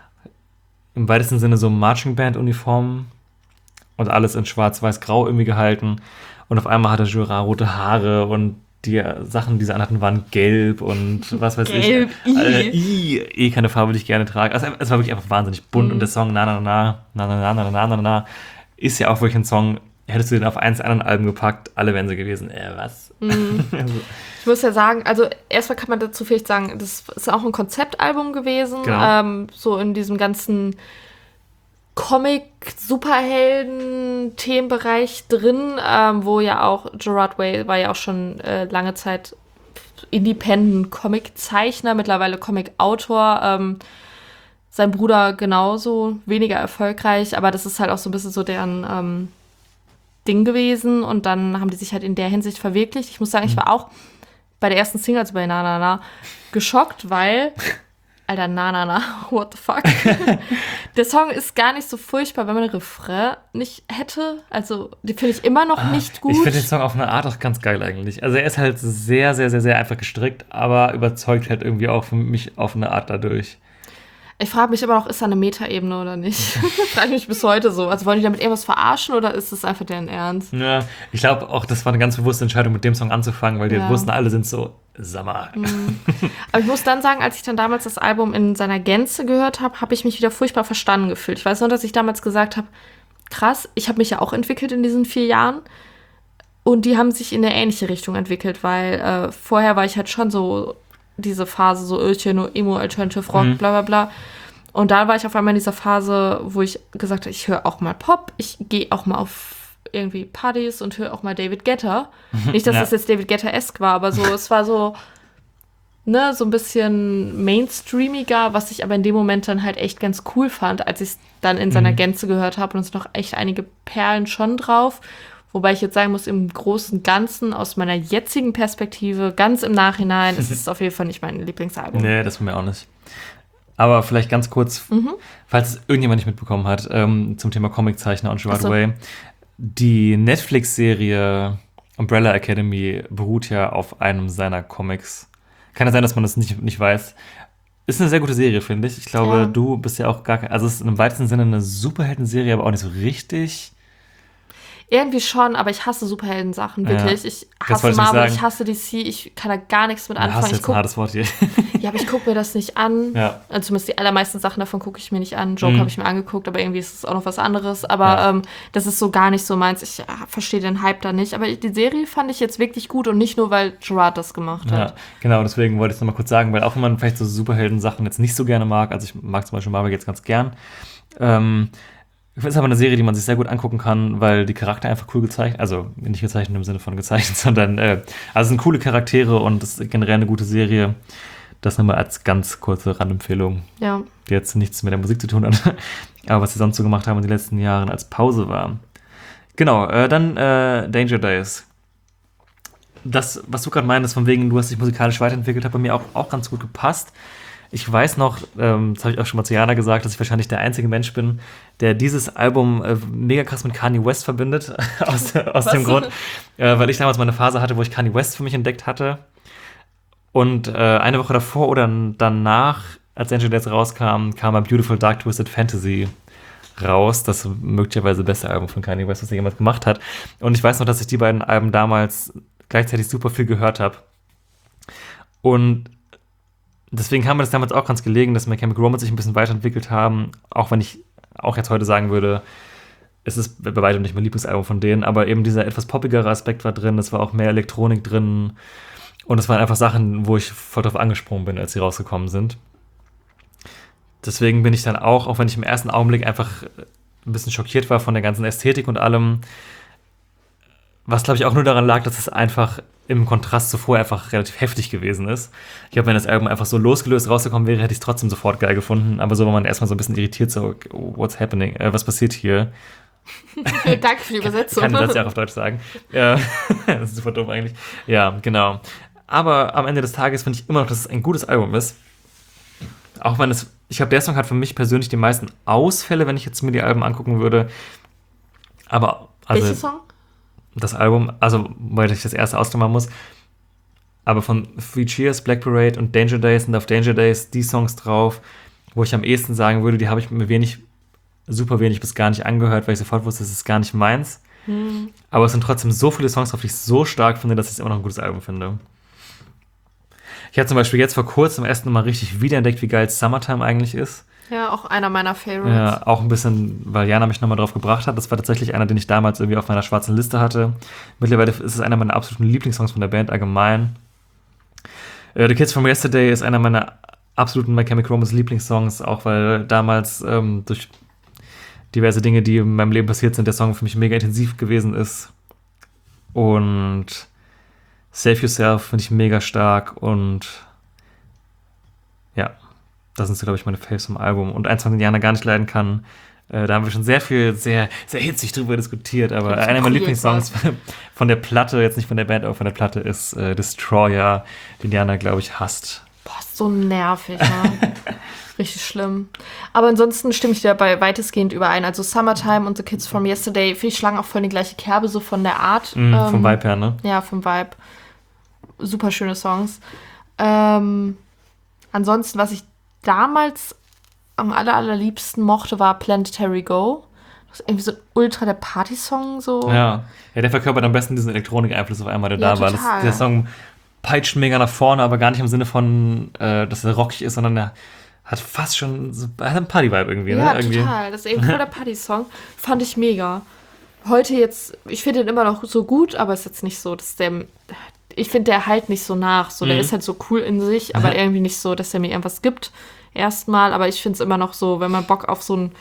Im weitesten Sinne so Marching Band-Uniformen und alles in schwarz-weiß-grau irgendwie gehalten. Und auf einmal hatte Jura rote Haare und die Sachen, die sie anhatten, waren gelb und was weiß Gelb, ich. i. Äh, i, eh keine Farbe, die ich gerne trage. Also es war wirklich einfach wahnsinnig bunt. Und der Song Na Na Na Na Na Na Na Na Na Na ist ja auch wirklich ein Song, hättest du den auf eins der anderen Alben gepackt, alle wären sie gewesen. Äh, was? Also, Ich muss ja sagen, also erstmal kann man dazu vielleicht sagen, das ist auch ein Konzeptalbum gewesen, Genau. ähm, so in diesem ganzen Comic-Superhelden-Themenbereich drin, ähm, wo ja auch Gerard Way war ja auch schon äh, lange Zeit Independent-Comic-Zeichner, mittlerweile Comic-Autor, ähm, sein Bruder genauso, weniger erfolgreich, aber das ist halt auch so ein bisschen so deren ähm, Ding gewesen und dann haben die sich halt in der Hinsicht verwirklicht. Ich muss sagen, ich war auch bei der ersten Single, also bei Na Na Na, geschockt, weil, Alter, Na Na Na, what the fuck? Der Song ist gar nicht so furchtbar, wenn man den Refrain nicht hätte. Also, den finde ich immer noch nicht gut. Ich finde den Song auf eine Art auch ganz geil eigentlich. Also er ist halt sehr, sehr, sehr, sehr einfach gestrickt, aber überzeugt halt irgendwie auch für mich auf eine Art dadurch. Ich frage mich aber noch, ist da eine Metaebene oder nicht? Frage ich mich bis heute so. Also wollen die damit irgendwas verarschen oder ist das einfach deren Ernst? Ja, ich glaube auch, das war eine ganz bewusste Entscheidung, mit dem Song anzufangen, weil die Ja. wussten, alle sind so, sag mal. Aber ich muss dann sagen, als ich dann damals das Album in seiner Gänze gehört habe, habe ich mich wieder furchtbar verstanden gefühlt. Ich weiß nur, dass ich damals gesagt habe, krass, ich habe mich ja auch entwickelt in diesen vier Jahren. Und die haben sich in eine ähnliche Richtung entwickelt, weil äh, vorher war ich halt schon so diese Phase, so Ölchen, Emo, Alternative Rock, Mhm. bla bla bla. Und da war ich auf einmal in dieser Phase, wo ich gesagt habe, ich höre auch mal Pop, ich gehe auch mal auf irgendwie Partys und höre auch mal David Guetta. Nicht, dass Ja. das jetzt David Guetta-esque war, aber so, es war so, ne, so ein bisschen mainstreamiger, was ich aber in dem Moment dann halt echt ganz cool fand, als ich es dann in seiner Mhm. Gänze gehört habe. Und es sind noch echt einige Perlen schon drauf. Wobei ich jetzt sagen muss, im Großen und Ganzen, aus meiner jetzigen Perspektive, ganz im Nachhinein, ist es auf jeden Fall nicht mein Lieblingsalbum. Nee, das war mir auch nicht. Aber vielleicht ganz kurz, falls es irgendjemand nicht mitbekommen hat, ähm, zum Thema Comiczeichner und Gerard Ach so. Way. Die Netflix-Serie Umbrella Academy beruht ja auf einem seiner Comics. Kann ja sein, dass man das nicht, nicht weiß. Ist eine sehr gute Serie, finde ich. Ich glaube, Ja. du bist ja auch gar kein, also es ist im weitesten Sinne eine Superhelden-Serie, aber auch nicht so richtig. Irgendwie schon, aber ich hasse Superhelden-Sachen, wirklich. Ja, ich das hasse wollte ich nicht Marvel, sagen. ich hasse D C, ich kann da gar nichts mit Du hast anfangen. Ich jetzt ein guck, hartes Wort hier. ja, aber ich gucke mir das nicht an. Ja. Also zumindest die allermeisten Sachen davon gucke ich mir nicht an. Joker Mhm. habe ich mir angeguckt, aber irgendwie ist es auch noch was anderes. Aber Ja. ähm, das ist so gar nicht so meins. Ich äh, verstehe den Hype da nicht. Aber die Serie fand ich jetzt wirklich gut und nicht nur, weil Gerard das gemacht Ja, hat. genau, deswegen wollte ich es nochmal kurz sagen, weil auch wenn man vielleicht so Superhelden-Sachen jetzt nicht so gerne mag, also ich mag zum Beispiel Marvel jetzt ganz gern, ähm, ich finde es aber eine Serie, die man sich sehr gut angucken kann, weil die Charakter einfach cool gezeichnet, also nicht gezeichnet im Sinne von gezeichnet, sondern, äh, also es sind coole Charaktere und es ist generell eine gute Serie. Das nochmal als ganz kurze Randempfehlung, Ja. die jetzt nichts mit der Musik zu tun hat, aber was sie sonst so gemacht haben in den letzten Jahren als Pause war. Genau, äh, dann äh, Danger Days. Das, was du gerade meintest, von wegen, du hast dich musikalisch weiterentwickelt, hat bei mir auch, auch ganz gut gepasst. Ich weiß noch, ähm, das habe ich auch schon mal zu Jana gesagt, dass ich wahrscheinlich der einzige Mensch bin, der dieses Album äh, mega krass mit Kanye West verbindet. aus aus dem Grund, äh, weil ich damals mal eine Phase hatte, wo ich Kanye West für mich entdeckt hatte. Und äh, eine Woche davor oder danach, als Danger Days rauskam, kam bei Beautiful Dark Twisted Fantasy raus. Das möglicherweise beste Album von Kanye West, was er jemals gemacht hat. Und ich weiß noch, dass ich die beiden Alben damals gleichzeitig super viel gehört habe. Und deswegen kam mir das damals auch ganz gelegen, dass My Chemical Romance sich ein bisschen weiterentwickelt haben, auch wenn ich auch jetzt heute sagen würde, es ist bei weitem nicht mein Lieblingsalbum von denen, aber eben dieser etwas poppigere Aspekt war drin, es war auch mehr Elektronik drin und es waren einfach Sachen, wo ich voll drauf angesprungen bin, als sie rausgekommen sind. Deswegen bin ich dann auch, auch wenn ich im ersten Augenblick einfach ein bisschen schockiert war von der ganzen Ästhetik und allem, was glaube ich auch nur daran lag, dass es einfach im Kontrast zuvor einfach relativ heftig gewesen ist. Ich glaube, wenn das Album einfach so losgelöst rausgekommen wäre, hätte ich es trotzdem sofort geil gefunden. Aber so war man erstmal so ein bisschen irritiert, so, what's happening? Äh, was passiert hier? Danke für die Übersetzung. Kann ich das ja auch auf Deutsch sagen. Ja, das ist super dumm eigentlich. Ja, genau. Aber am Ende des Tages finde ich immer noch, dass es ein gutes Album ist. Auch wenn es, ich glaube, der Song hat für mich persönlich die meisten Ausfälle, wenn ich jetzt mir die Alben angucken würde. Aber, also. Welcher Song? Das Album, also weil ich das erste ausklammern muss, aber von Three Cheers, Black Parade und Danger Days sind auf Danger Days die Songs drauf, wo ich am ehesten sagen würde, die habe ich mir wenig, super wenig bis gar nicht angehört, weil ich sofort wusste, das ist gar nicht meins. Hm. Aber es sind trotzdem so viele Songs drauf, die ich so stark finde, dass ich es immer noch ein gutes Album finde. Ich habe zum Beispiel jetzt vor kurzem erst mal richtig wiederentdeckt, wie geil Summertime eigentlich ist. Ja, auch einer meiner Favorites. Ja, auch ein bisschen, weil Jana mich nochmal drauf gebracht hat. Das war tatsächlich einer, den ich damals irgendwie auf meiner schwarzen Liste hatte. Mittlerweile ist es einer meiner absoluten Lieblingssongs von der Band allgemein. Uh, The Kids from Yesterday ist einer meiner absoluten My Chemical Romance Lieblingssongs, auch weil damals ähm, durch diverse Dinge, die in meinem Leben passiert sind, der Song für mich mega intensiv gewesen ist. Und Save Yourself finde ich mega stark und ja. Das sind so, glaube ich, meine Faves vom Album. Und eins, von denen Jana gar nicht leiden kann, äh, da haben wir schon sehr viel, sehr, sehr hitzig drüber diskutiert. Aber einer meiner Lieblingssongs von der Platte, jetzt nicht von der Band, aber von der Platte, ist äh, Destroyer, den Jana, glaube ich, hasst. Boah, ist so nervig, ne? Richtig schlimm. Aber ansonsten stimme ich dir bei weitestgehend überein. Also Summertime und The Kids from Yesterday, finde ich, schlagen auch voll die gleiche Kerbe, so von der Art. Mm, ähm, vom Vibe her, ne? Ja, vom Vibe. Super schöne Songs. Ähm, ansonsten, was ich damals am aller, allerliebsten mochte, war Planetary Go. Das ist irgendwie so ultra der Party-Song. So. Ja. ja, der verkörpert am besten diesen Elektronik-Einfluss auf einmal, der Ja, da war. total. Das, der Song peitscht mega nach vorne, aber gar nicht im Sinne von, äh, dass er rockig ist, sondern er hat fast schon so, er hat einen Party-Vibe irgendwie. Ja, ne? irgendwie. total. Das ist eben voll der Party-Song. Fand ich mega. Heute jetzt, ich finde den immer noch so gut, aber es ist jetzt nicht so, dass der, ich finde, der halt nicht so nach. So, der Mhm. ist halt so cool in sich, aber irgendwie nicht so, dass er mir irgendwas gibt. Erstmal, aber ich finde es immer noch so, wenn man Bock auf so einen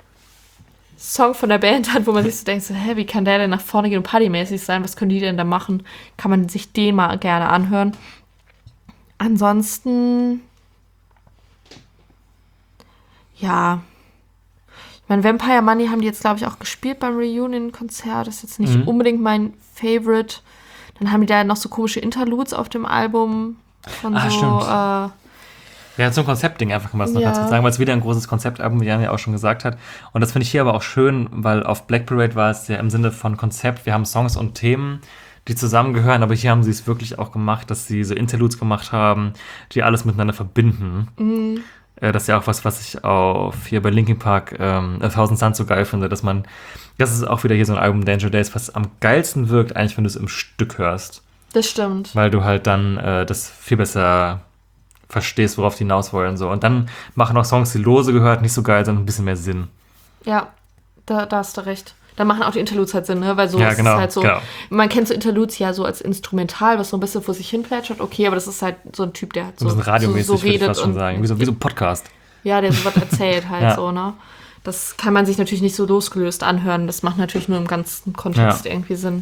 Song von der Band hat, wo man sich so denkt, so, hä, wie kann der denn nach vorne gehen und partymäßig sein? Was können die denn da machen? Kann man sich den mal gerne anhören. Ansonsten, ja, ich meine, Vampire Money haben die jetzt, glaube ich, auch gespielt beim Reunion-Konzert. Das ist jetzt nicht Mhm. unbedingt mein Favorite. Dann haben die da noch so komische Interludes auf dem Album. Von Ah, so, stimmt. äh, Ja, so ein Konzeptding einfach kann man es noch Ja. ganz kurz sagen, weil es wieder ein großes Konzeptalbum, wie Jan ja auch schon gesagt hat. Und das finde ich hier aber auch schön, weil auf Black Parade war es ja im Sinne von Konzept, wir haben Songs und Themen, die zusammengehören, aber hier haben sie es wirklich auch gemacht, dass sie so Interludes gemacht haben, die alles miteinander verbinden. Mhm. Äh, das ist ja auch was, was ich auf hier bei Linkin Park ähm, A Thousand Suns so geil finde, dass man, das ist auch wieder hier so ein Album Danger Days, was am geilsten wirkt, eigentlich, wenn du es im Stück hörst. Das stimmt. Weil du halt dann äh, das viel besser verstehst, worauf die hinaus wollen. So. Und dann machen auch Songs, die lose gehört, nicht so geil, sondern ein bisschen mehr Sinn. Ja, da, da hast du recht. Da machen auch die Interludes halt Sinn, ne? Weil so Ja, ist genau, es halt so. genau. Man kennt so Interludes ja so als Instrumental, was so ein bisschen vor sich hin plätschert. Okay, aber das ist halt so ein Typ, der halt So so, ein bisschen radiomäßig, so, so würde ich redet. fast schon und, sagen. Wie so, wie so ein Podcast. Ja, der so was erzählt halt Ja. so, ne? Das kann man sich natürlich nicht so losgelöst anhören. Das macht natürlich nur im ganzen Kontext Ja. irgendwie Sinn.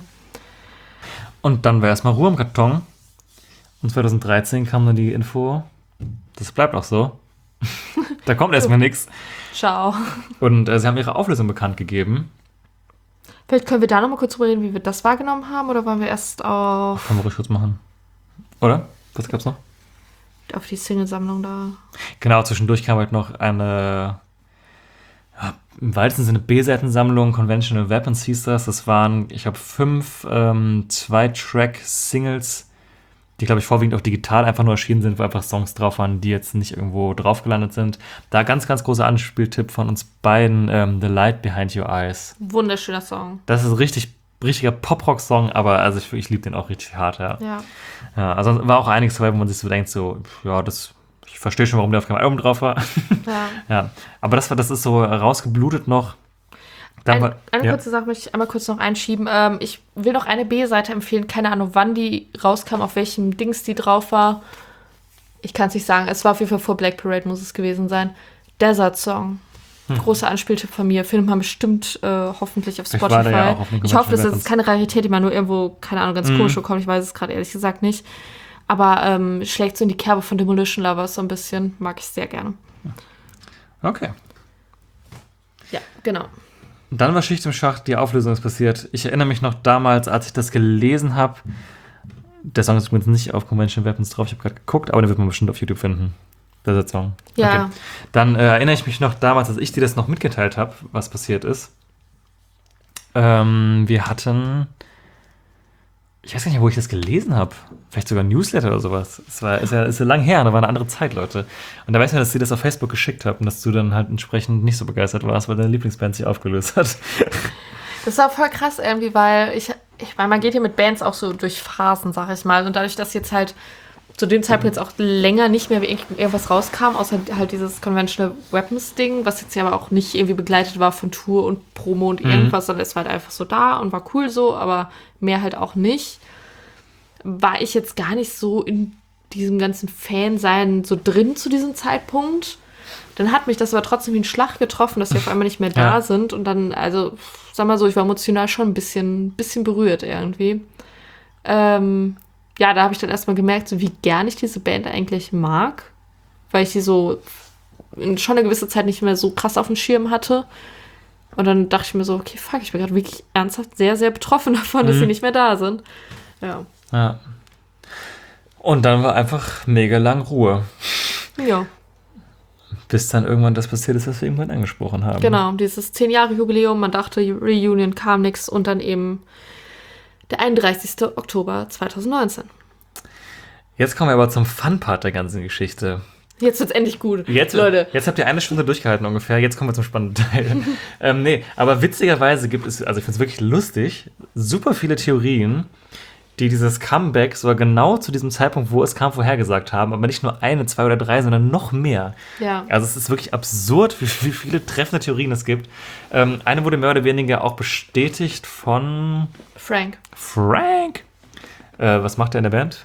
Und dann war erstmal Ruhe im Karton. Und zwanzig dreizehn kam dann die Info, das bleibt auch so. Da kommt erstmal nichts. Ciao. Und äh, sie haben ihre Auflösung bekannt gegeben. Vielleicht können wir da noch mal kurz drüber reden, wie wir das wahrgenommen haben, oder wollen wir erst auf, Können wir ruhig kurz machen. Oder? Was gab's noch? auf die Single-Sammlung da? Genau, zwischendurch kam halt noch eine, ja, im weitesten Sinne B-Seitensammlung, Conventional Weapons hieß das. Das waren, ich glaube, fünf ähm, Zwei-Track-Singles, die, glaube ich, vorwiegend auch digital einfach nur erschienen sind, wo einfach Songs drauf waren, die jetzt nicht irgendwo drauf gelandet sind. Da ganz, ganz großer Anspieltipp von uns beiden, ähm, The Light Behind Your Eyes. Wunderschöner Song. Das ist ein richtig, richtiger Pop-Rock-Song, aber also ich, ich liebe den auch richtig hart, ja. Ja. ja. Also war auch einiges dabei, wo man sich so denkt, so, ja, das, ich verstehe schon, warum der auf keinem Album drauf war. ja. ja, aber das war, das ist so rausgeblutet noch. Dann Ein, war, eine ja. kurze Sache möchte ich einmal kurz noch einschieben. Ähm, ich will noch eine B-Seite empfehlen. Keine Ahnung, wann die rauskam, auf welchem Dings die drauf war. Ich kann es nicht sagen. Es war auf jeden Fall vor Black Parade, muss es gewesen sein. Desert Song. Hm. Großer Anspieltipp von mir. Findet man bestimmt äh, hoffentlich auf Ich Spotify. war da ja auch auf dem ich hoffe, das Convention ist keine Rarität, die man nur irgendwo, keine Ahnung, ganz Mhm. komisch bekommt. Ich weiß es gerade ehrlich gesagt nicht. Aber ähm, schlägt so in die Kerbe von Demolition Lovers so ein bisschen. Mag ich sehr gerne. Okay. Ja, genau. Dann war Schicht im Schacht, die Auflösung ist passiert. Ich erinnere mich noch damals, als ich das gelesen habe. Der Song ist übrigens nicht auf Conventional Weapons drauf, ich habe gerade geguckt, aber den wird man bestimmt auf YouTube finden. Der Song. Ja. Okay. Dann äh, erinnere ich mich noch damals, als ich dir das noch mitgeteilt habe, was passiert ist. Ähm, wir hatten, ich weiß gar nicht, wo ich das gelesen habe. Vielleicht sogar ein Newsletter oder sowas. Es war, ist ja, ist ja lang her, da war eine andere Zeit, Leute. Und da weiß man, dass sie das auf Facebook geschickt haben und dass du dann halt entsprechend nicht so begeistert warst, weil deine Lieblingsband sich aufgelöst hat. Das war voll krass irgendwie, weil ich, ich meine, man geht hier mit Bands auch so durch Phasen, sag ich mal. Und dadurch, dass jetzt halt zu dem Zeitpunkt jetzt auch länger nicht mehr irgendwas rauskam, außer halt dieses Conventional Weapons Ding, was jetzt ja aber auch nicht irgendwie begleitet war von Tour und Promo und irgendwas, mhm. sondern es war halt einfach so da und war cool so, aber mehr halt auch nicht. War ich jetzt gar nicht so in diesem ganzen Fansein so drin zu diesem Zeitpunkt. Dann hat mich das aber trotzdem wie ein Schlag getroffen, dass sie auf einmal nicht mehr da ja. sind. Und dann, also, sag mal so, ich war emotional schon ein bisschen, bisschen berührt irgendwie. Ähm, ja, da habe ich dann erstmal gemerkt, so wie gern ich diese Band eigentlich mag. Weil ich sie so in schon eine gewisse Zeit nicht mehr so krass auf dem Schirm hatte. Und dann dachte ich mir so, okay, fuck, ich bin gerade wirklich ernsthaft sehr, sehr betroffen davon, mhm. dass sie nicht mehr da sind. Ja. Ja. Und dann war einfach mega lang Ruhe. Ja. Bis dann irgendwann das passiert ist, was wir irgendwann angesprochen haben. Genau, dieses zehn Jahre Jubiläum, man dachte, Reunion kam nix und dann eben der einunddreißigster Oktober zweitausendneunzehn. Jetzt kommen wir aber zum Fun-Part der ganzen Geschichte. Jetzt wird's endlich gut, jetzt, Leute. Jetzt habt ihr eine Stunde durchgehalten ungefähr, jetzt kommen wir zum spannenden Teil. ähm, nee, aber witzigerweise gibt es, also ich finde es wirklich lustig, super viele Theorien, die dieses Comeback sogar genau zu diesem Zeitpunkt, wo es kam, vorhergesagt haben, aber nicht nur eine, zwei oder drei, sondern noch mehr. Ja. Also es ist wirklich absurd, wie, wie viele treffende Theorien es gibt. Ähm, eine wurde mehr oder weniger auch bestätigt von Frank. Frank? Äh, was macht er in der Band?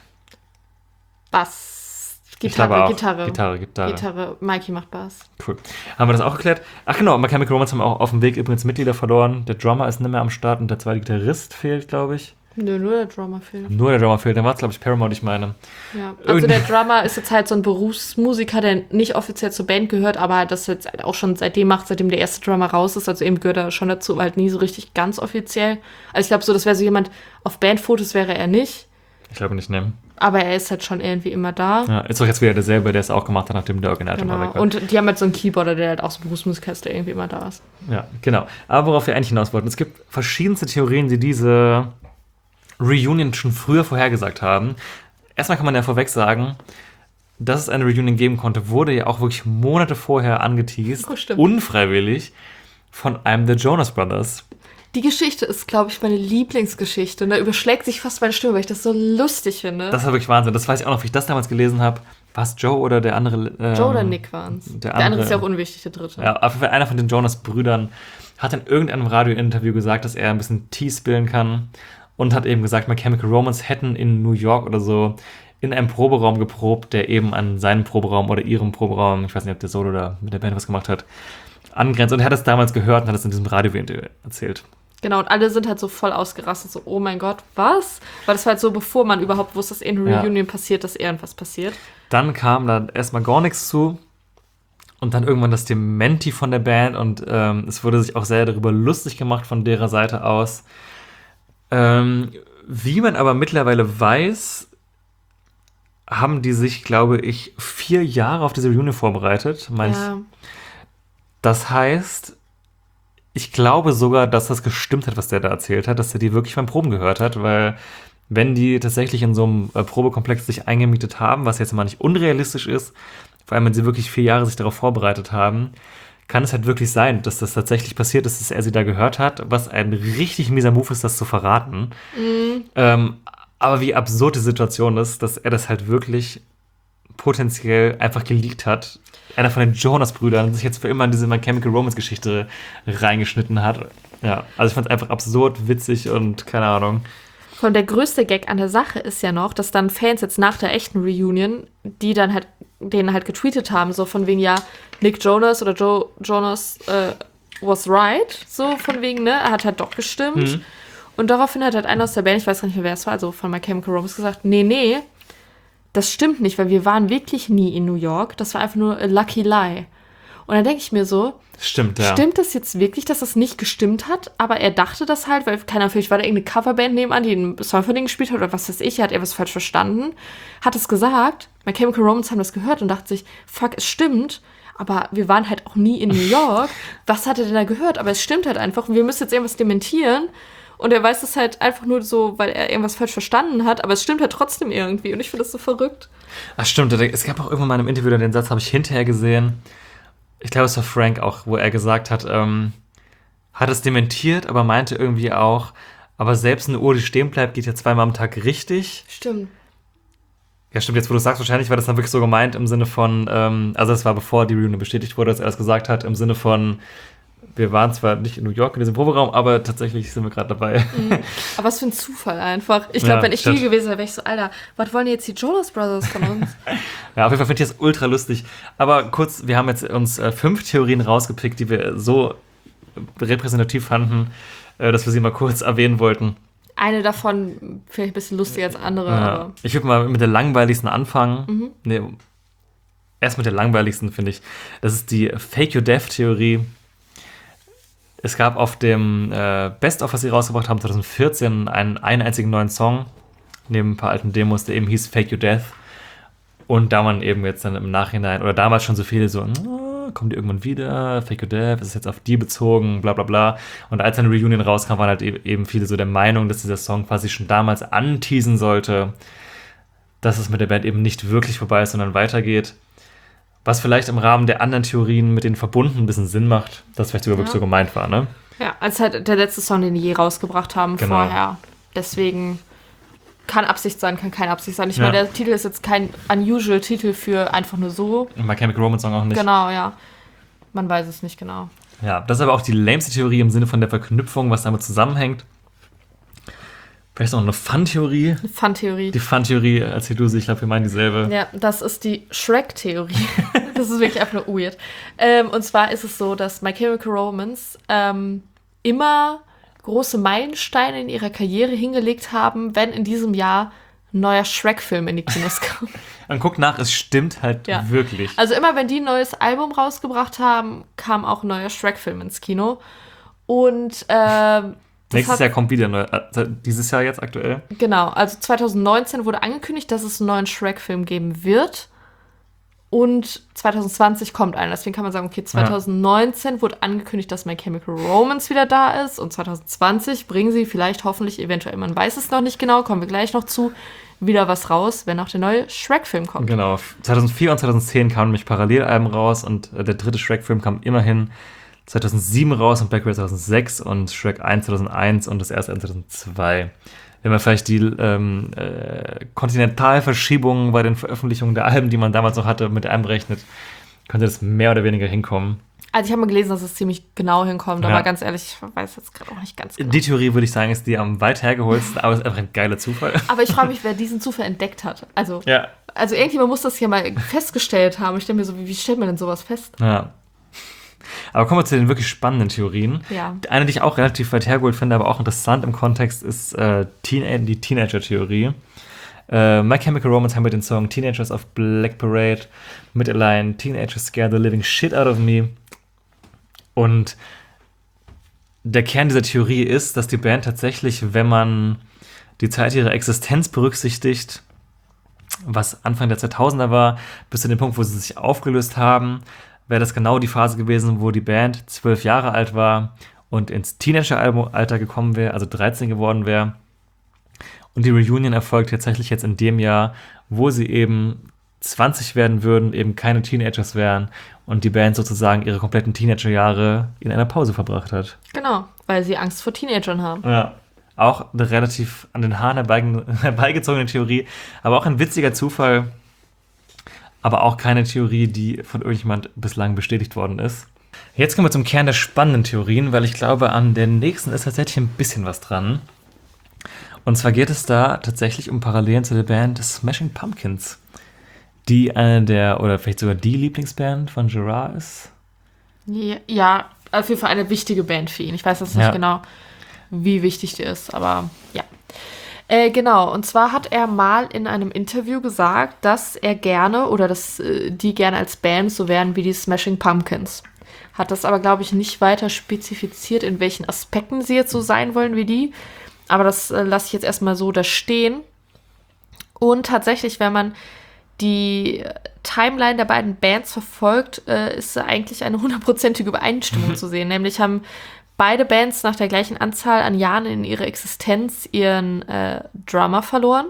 Bass, Ich glaube Gitarre, auch. Gitarre. Gitarre, Gitarre. Gitarre, Mikey macht Bass. Cool. Haben wir das auch geklärt? Ach genau, My Chemical Romance haben auch auf dem Weg übrigens Mitglieder verloren. Der Drummer ist nicht mehr am Start und der zweite Gitarrist fehlt, glaube ich. Nö, nur der Drummer fehlt. Nur der Drummer fehlt, dann war es, glaube ich, Paramount, ich meine. Ja, also der Drummer ist jetzt halt so ein Berufsmusiker, der nicht offiziell zur Band gehört, aber das jetzt halt auch schon seitdem macht, seitdem der erste Drummer raus ist. Also eben gehört er schon dazu, aber halt nie so richtig ganz offiziell. Also ich glaube so, das wäre so jemand, auf Bandfotos wäre er nicht. Ich glaube nicht, ne. Aber er ist halt schon irgendwie immer da. Ja, ist doch jetzt wieder derselbe, der es auch gemacht hat, nachdem der Originaldrummer Genau. weg war. Und die haben halt so einen Keyboarder, der halt auch so ein Berufsmusiker ist, der irgendwie immer da ist. Ja, genau. Aber worauf wir eigentlich hinaus wollten, es gibt verschiedenste Theorien, die diese Reunion schon früher vorhergesagt haben. Erstmal kann man ja vorweg sagen, dass es eine Reunion geben konnte, wurde ja auch wirklich Monate vorher angeteased, Oh, stimmt. unfreiwillig, von einem der Jonas Brothers. Die Geschichte ist, glaube ich, meine Lieblingsgeschichte. Und da überschlägt sich fast meine Stimme, weil ich das so lustig finde. Das war wirklich Wahnsinn. Das weiß ich auch noch, wie ich das damals gelesen habe. War es Joe oder der andere? Ähm, Joe oder Nick waren es. Der, Der andere andere ist ja auch unwichtig, der dritte. Ja, auf jeden Fall einer von den Jonas-Brüdern hat in irgendeinem Radiointerview gesagt, dass er ein bisschen Tee spillen kann und hat eben gesagt, My Chemical Romance hätten in New York oder so in einem Proberaum geprobt, der eben an seinem Proberaum oder ihrem Proberaum, ich weiß nicht, ob der Solo oder mit der Band was gemacht hat, angrenzt. Und er hat es damals gehört und hat es in diesem Radio-Interview erzählt. Genau, und alle sind halt so voll ausgerastet, so, oh mein Gott, was? Weil das war halt so, bevor man überhaupt wusste, dass in einer Ja. Reunion passiert, dass irgendwas passiert. Dann kam da erstmal gar nichts zu und dann irgendwann das Dementi von der Band und ähm, es wurde sich auch sehr darüber lustig gemacht von derer Seite aus. Ähm, wie man aber mittlerweile weiß, haben die sich, glaube ich, vier Jahre auf diese Reunion vorbereitet. Mein Ja. Das heißt, ich glaube sogar, dass das gestimmt hat, was der da erzählt hat, dass er die wirklich beim Proben gehört hat, weil wenn die tatsächlich in so einem äh, Probekomplex sich eingemietet haben, was jetzt mal nicht unrealistisch ist, vor allem wenn sie wirklich vier Jahre sich darauf vorbereitet haben, kann es halt wirklich sein, dass das tatsächlich passiert ist, dass er sie da gehört hat, was ein richtig mieser Move ist, das zu verraten. Mhm. Ähm, aber wie absurd die Situation ist, dass er das halt wirklich potenziell einfach geleakt hat. Einer von den Jonas-Brüdern sich jetzt für immer in diese My Chemical Romance-Geschichte reingeschnitten hat. Ja, also ich fand es einfach absurd, witzig und keine Ahnung. Und der größte Gag an der Sache ist ja noch, dass dann Fans jetzt nach der echten Reunion, die dann halt, denen halt getweetet haben, so von wegen, ja, Nick Jonas oder Joe Jonas äh, was right, so von wegen, ne, er hat halt doch gestimmt. Mhm. Und daraufhin hat halt einer aus der Band, ich weiß gar nicht mehr, wer es war, also von My Chemical Romance gesagt, nee, nee, das stimmt nicht, weil wir waren wirklich nie in New York, das war einfach nur a lucky lie. Und dann denke ich mir so, Stimmt, ja. stimmt das jetzt wirklich, dass das nicht gestimmt hat? Aber er dachte das halt, weil, keine Ahnung, vielleicht war da irgendeine Coverband nebenan, die einen Song von denen gespielt hat oder was weiß ich, hat er was falsch verstanden, hat es gesagt, My Chemical Romance haben das gehört und dachte sich, fuck, es stimmt, aber wir waren halt auch nie in New York. Was hat er denn da gehört? Aber es stimmt halt einfach und wir müssen jetzt irgendwas dementieren. Und er weiß es halt einfach nur so, weil er irgendwas falsch verstanden hat, aber es stimmt halt trotzdem irgendwie und ich finde das so verrückt. Ach stimmt, es gab auch irgendwann mal in einem Interview, den Satz habe ich hinterher gesehen. Ich glaube, es war Frank auch, wo er gesagt hat, ähm, hat es dementiert, aber meinte irgendwie auch, aber selbst eine Uhr, die stehen bleibt, geht ja zweimal am Tag richtig. Stimmt. Ja, stimmt, jetzt wo du sagst, wahrscheinlich war das dann wirklich so gemeint im Sinne von, ähm, also das war bevor die Reunion bestätigt wurde, dass er das gesagt hat, im Sinne von, wir waren zwar nicht in New York in diesem Proberaum, aber tatsächlich sind wir gerade dabei. Mhm. Aber was für ein Zufall einfach. Ich glaube, Ja, wenn ich stimmt. die gewesen wäre, wäre ich so, Alter, was wollen jetzt die Jonas Brothers von uns? Ja, auf jeden Fall finde ich das ultra lustig. Aber kurz, wir haben jetzt uns äh, fünf Theorien rausgepickt, die wir so repräsentativ fanden, äh, dass wir sie mal kurz erwähnen wollten. Eine davon vielleicht ein bisschen lustiger als andere, Ja. aber Ich würde mal mit der langweiligsten anfangen. Mhm. Nee, erst mit der langweiligsten, finde ich. Das ist die Fake Your Death-Theorie. Es gab auf dem äh, Best-of, was sie rausgebracht haben, zwanzig vierzehn, einen, einen einzigen neuen Song, neben ein paar alten Demos, der eben hieß Fake Your Death. Und da man eben jetzt dann im Nachhinein, oder damals schon so viele so, "Ah, kommt die irgendwann wieder, Fake Your Death, ist jetzt auf die bezogen, bla bla bla." Und als dann eine Reunion rauskam, waren halt e- eben viele so der Meinung, dass dieser Song quasi schon damals anteasen sollte, dass es mit der Band eben nicht wirklich vorbei ist, sondern weitergeht. Was vielleicht im Rahmen der anderen Theorien mit denen verbunden ein bisschen Sinn macht, dass vielleicht sogar wirklich Ja. so gemeint war, ne? ja, als halt der letzte Song, den die je rausgebracht haben Genau. vorher. Deswegen kann Absicht sein, kann keine Absicht sein. Ich Ja. meine, der Titel ist jetzt kein unusual Titel für einfach nur so. My Chemical Romance Song auch nicht. Genau, ja. Man weiß es nicht genau. Ja, das ist aber auch die lameste Theorie im Sinne von der Verknüpfung, was damit zusammenhängt. Vielleicht noch eine Fun-Theorie. Eine Fun-Theorie. Die Fun-Theorie, erzähl du sie, ich glaube, wir meinen dieselbe. Ja, das ist die Shrek-Theorie. Das ist wirklich einfach nur weird. Ähm, und zwar ist es so, dass My Chemical Romance ähm, immer große Meilensteine in ihrer Karriere hingelegt haben, wenn in diesem Jahr ein neuer Shrek-Film in die Kinos kam. Und guck nach, es stimmt halt Ja. wirklich. Also immer, wenn die ein neues Album rausgebracht haben, kam auch ein neuer Shrek-Film ins Kino. Und ähm, das Nächstes hat, Jahr kommt wieder ein neuer, also dieses Jahr jetzt aktuell. Genau, also zwanzig neunzehn wurde angekündigt, dass es einen neuen Shrek-Film geben wird. Und zwanzig zwanzig kommt einer. Deswegen kann man sagen, okay, zwanzig neunzehn ja. wurde angekündigt, dass My Chemical Romance wieder da ist. Und zwanzig zwanzig bringen sie vielleicht, hoffentlich, eventuell, man weiß es noch nicht genau, kommen wir gleich noch zu, wieder was raus, wenn auch der neue Shrek-Film kommt. Genau. zweitausendvier und zweitausendzehn kamen nämlich Parallelalben raus. Und äh, der dritte Shrek-Film kam immerhin zweitausendsieben raus und Black Widow zweitausendsechs und Shrek eins zweitausendeins und das erste zweitausendzwei. Wenn man vielleicht die ähm, äh, Kontinentalverschiebungen bei den Veröffentlichungen der Alben, die man damals noch hatte, mit einberechnet, könnte das mehr oder weniger hinkommen. Also ich habe mal gelesen, dass es ziemlich genau hinkommt, Ja. aber ganz ehrlich, ich weiß jetzt gerade auch nicht ganz genau. Die Theorie, würde ich sagen, ist die am weit hergeholsten, aber es ist einfach ein geiler Zufall. Aber ich frage mich, wer diesen Zufall entdeckt hat. Also, Ja. also irgendjemand muss das ja mal festgestellt haben. Ich denke mir so, wie, wie stellt man denn sowas fest? Ja. Aber kommen wir zu den wirklich spannenden Theorien. Ja. Eine, die ich auch relativ weit hergeholt finde, aber auch interessant im Kontext, ist äh, Teen- die Teenager-Theorie. Äh, My Chemical Romance haben wir den Song Teenagers of Black Parade mit allein Teenagers Scare the Living Shit Out of Me. Und der Kern dieser Theorie ist, dass die Band tatsächlich, wenn man die Zeit ihrer Existenz berücksichtigt, was Anfang der zweitausender war, bis zu dem Punkt, wo sie sich aufgelöst haben, wäre das genau die Phase gewesen, wo die Band zwölf Jahre alt war und ins Teenager-Alter gekommen wäre, also dreizehn geworden wäre. Und die Reunion erfolgt tatsächlich jetzt in dem Jahr, wo sie eben zwanzig werden würden, eben keine Teenagers wären und die Band sozusagen ihre kompletten Teenager-Jahre in einer Pause verbracht hat. Genau, weil sie Angst vor Teenagern haben. Ja, auch eine relativ an den Haaren herbeigen- herbeigezogene Theorie, aber auch ein witziger Zufall, aber auch keine Theorie, die von irgendjemand bislang bestätigt worden ist. Jetzt kommen wir zum Kern der spannenden Theorien, weil ich glaube, an der nächsten ist tatsächlich ein bisschen was dran. Und zwar geht es da tatsächlich um Parallelen zu der Band Smashing Pumpkins, die eine der, oder vielleicht sogar die Lieblingsband von Gerard ist. Ja, ja, auf jeden Fall eine wichtige Band für ihn. Ich weiß jetzt nicht Ja. genau, wie wichtig die ist, aber ja. Äh, genau, und zwar hat er mal in einem Interview gesagt, dass er gerne oder dass äh, die gerne als Band so wären wie die Smashing Pumpkins. Hat das aber, glaube ich, nicht weiter spezifiziert, in welchen Aspekten sie jetzt so sein wollen wie die. Aber das äh, lasse ich jetzt erstmal so da stehen. Und tatsächlich, wenn man die Timeline der beiden Bands verfolgt, äh, ist eigentlich eine hundertprozentige Übereinstimmung zu sehen. Nämlich haben beide Bands nach der gleichen Anzahl an Jahren in ihrer Existenz ihren äh, Drummer verloren.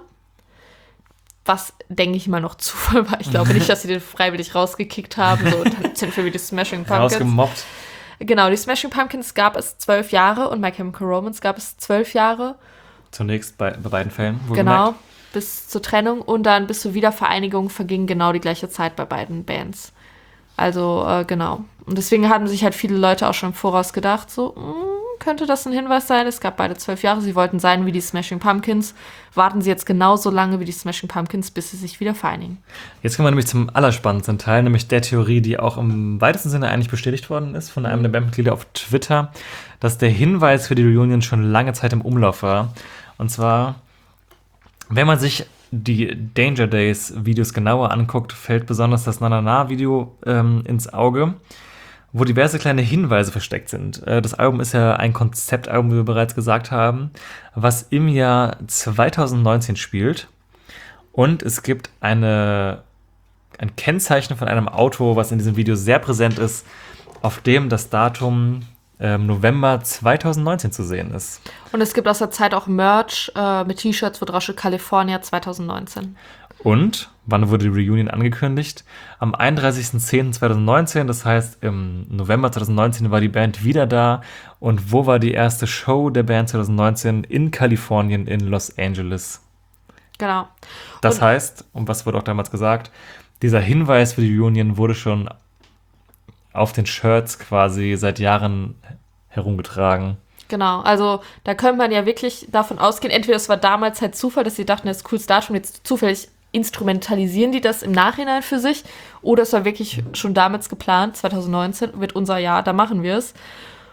Was, denke ich mal, noch Zufall war. Ich glaube nicht, dass sie den freiwillig rausgekickt haben. So, dann sind wir wie die Smashing Pumpkins. Rausgemobbt. Genau, die Smashing Pumpkins gab es zwölf Jahre und My Chemical Romance gab es zwölf Jahre. Zunächst bei, bei beiden Fällen. Genau, bis zur Trennung und dann bis zur Wiedervereinigung verging genau die gleiche Zeit bei beiden Bands. Also, äh, genau. Und deswegen haben sich halt viele Leute auch schon im Voraus gedacht, so, mh, könnte das ein Hinweis sein? Es gab beide zwölf Jahre, sie wollten sein wie die Smashing Pumpkins. Warten sie jetzt genauso lange wie die Smashing Pumpkins, bis sie sich wieder vereinigen. Jetzt kommen wir nämlich zum allerspannendsten Teil, nämlich der Theorie, die auch im weitesten Sinne eigentlich bestätigt worden ist von einem der Bandmitglieder auf Twitter, dass der Hinweis für die Reunion schon lange Zeit im Umlauf war. Und zwar, wenn man sich die Danger Days Videos genauer anguckt, fällt besonders das Na-Na-Na-Video ähm, ins Auge, wo diverse kleine Hinweise versteckt sind. Äh, das Album ist ja ein Konzeptalbum, wie wir bereits gesagt haben, was im Jahr zweitausendneunzehn spielt. Und es gibt eine, ein Kennzeichen von einem Auto, was in diesem Video sehr präsent ist, auf dem das Datum ähm, November zweitausendneunzehn zu sehen ist. Und es gibt aus der Zeit auch Merch äh, mit T-Shirts, wo drauf steht California zweitausendneunzehn. Und wann wurde die Reunion angekündigt? Am einunddreißigsten zehnten zweitausendneunzehn, das heißt im November zweitausendneunzehn war die Band wieder da. Und wo war die erste Show der Band zweitausendneunzehn? In Kalifornien, in Los Angeles. Genau. Das Und- heißt, und was wurde auch damals gesagt, dieser Hinweis für die Reunion wurde schon auf den Shirts quasi seit Jahren herumgetragen. Genau, also da könnte man ja wirklich davon ausgehen, entweder es war damals halt Zufall, dass sie dachten, das ist ein cooles Datum, jetzt zufällig instrumentalisieren die das im Nachhinein für sich, oder es war wirklich schon damals geplant, zweitausendneunzehn wird unser Jahr, da machen wir es.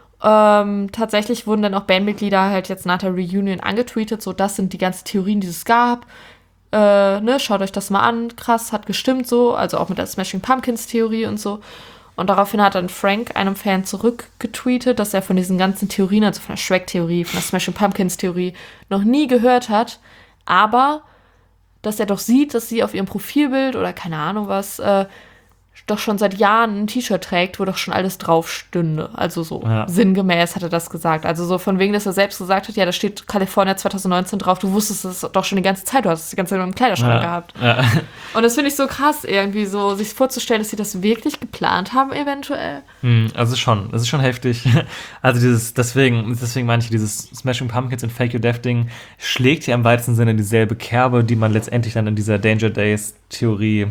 Ähm, tatsächlich wurden dann auch Bandmitglieder halt jetzt nach der Reunion angetweetet, so das sind die ganzen Theorien, die es gab. Äh, ne, schaut euch das mal an, krass, hat gestimmt so, also auch mit der Smashing Pumpkins Theorie und so. Und daraufhin hat dann Frank einem Fan zurückgetweetet, dass er von diesen ganzen Theorien, also von der Shrek-Theorie, von der Smashing Pumpkins-Theorie, noch nie gehört hat, aber dass er doch sieht, dass sie auf ihrem Profilbild oder keine Ahnung was, äh, doch schon seit Jahren ein T-Shirt trägt, wo doch schon alles drauf stünde. Also so Ja. sinngemäß hat er das gesagt. Also so von wegen, dass er selbst gesagt hat, ja, da steht California zwanzig neunzehn drauf. Du wusstest es doch schon die ganze Zeit. Du hast es die ganze Zeit im Kleiderschrank Ja. gehabt. Ja. Und das finde ich so krass, irgendwie so, sich vorzustellen, dass sie das wirklich geplant haben, eventuell. Hm, Also schon, das ist schon heftig. Also dieses, deswegen, deswegen meine ich, dieses Smashing Pumpkins und Fake Your Death Ding schlägt ja im weitesten Sinne dieselbe Kerbe, die man letztendlich dann in dieser Danger Days Theorie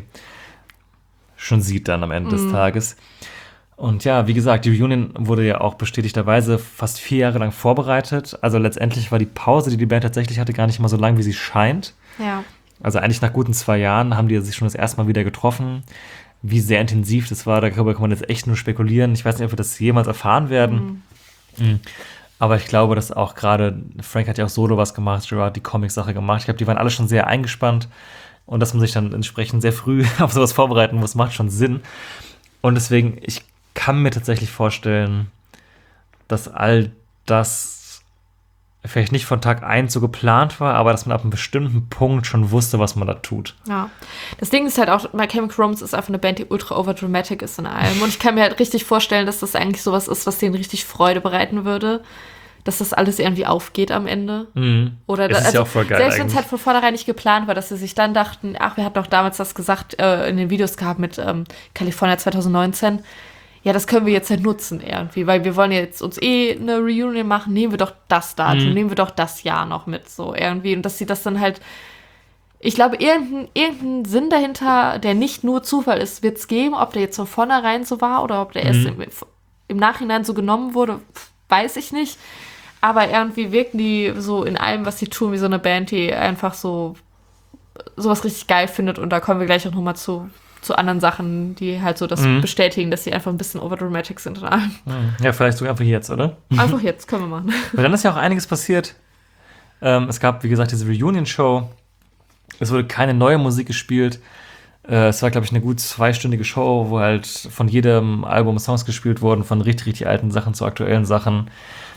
schon sieht dann am Ende des Tages. Und ja, wie gesagt, die Reunion wurde ja auch bestätigterweise fast vier Jahre lang vorbereitet. Also letztendlich war die Pause, die die Band tatsächlich hatte, gar nicht mal so lang, wie sie scheint. Ja. Also eigentlich nach guten zwei Jahren haben die sich schon das erste Mal wieder getroffen. Wie sehr intensiv das war, darüber kann man jetzt echt nur spekulieren. Ich weiß nicht, ob wir das jemals erfahren werden. Mhm. Aber ich glaube, dass auch gerade, Frank hat ja auch solo was gemacht, Gerard die Comic-Sache gemacht. Ich glaube, die waren alle schon sehr eingespannt. Und dass man sich dann entsprechend sehr früh auf sowas vorbereiten muss, macht schon Sinn. Und deswegen, ich kann mir tatsächlich vorstellen, dass all das vielleicht nicht von Tag eins so geplant war, aber dass man ab einem bestimmten Punkt schon wusste, was man da tut. Ja. Das Ding ist halt auch, My Chemical Romance ist einfach eine Band, die ultra overdramatic ist in allem. Und ich kann mir halt richtig vorstellen, dass das eigentlich sowas ist, was denen richtig Freude bereiten würde. Dass das alles irgendwie aufgeht am Ende. Mhm. Oder Es da, ist ja auch voll geil selbst wenn es eigentlich. halt von vornherein nicht geplant war, dass sie sich dann dachten, ach, wir hatten doch damals das gesagt äh, in den Videos gehabt mit ähm, California zwanzig neunzehn. Ja, das können wir jetzt halt nutzen irgendwie, weil wir wollen jetzt uns eh eine Reunion machen, nehmen wir doch das Datum, Mhm. nehmen wir doch das Jahr noch mit, so irgendwie. Und dass sie das dann halt, ich glaube, irgendeinen irgendein Sinn dahinter, der nicht nur Zufall ist, wird es geben, ob der jetzt von vornherein so war oder ob der erst im, im Nachhinein so genommen wurde, pf, weiß ich nicht. Aber irgendwie wirken die so in allem, was sie tun, wie so eine Band, die einfach so sowas richtig geil findet. Und da kommen wir gleich auch nochmal zu, zu anderen Sachen, die halt so das Mhm. bestätigen, dass sie einfach ein bisschen overdramatic sind in allem. Ja, vielleicht sogar einfach jetzt, oder? Einfach jetzt, können wir machen. Weil dann ist ja auch einiges passiert. Ähm, es gab, wie gesagt, diese Reunion-Show. Es wurde keine neue Musik gespielt. Äh, es war, glaube ich, eine gut zweistündige Show, wo halt von jedem Album Songs gespielt wurden, von richtig, richtig alten Sachen zu aktuellen Sachen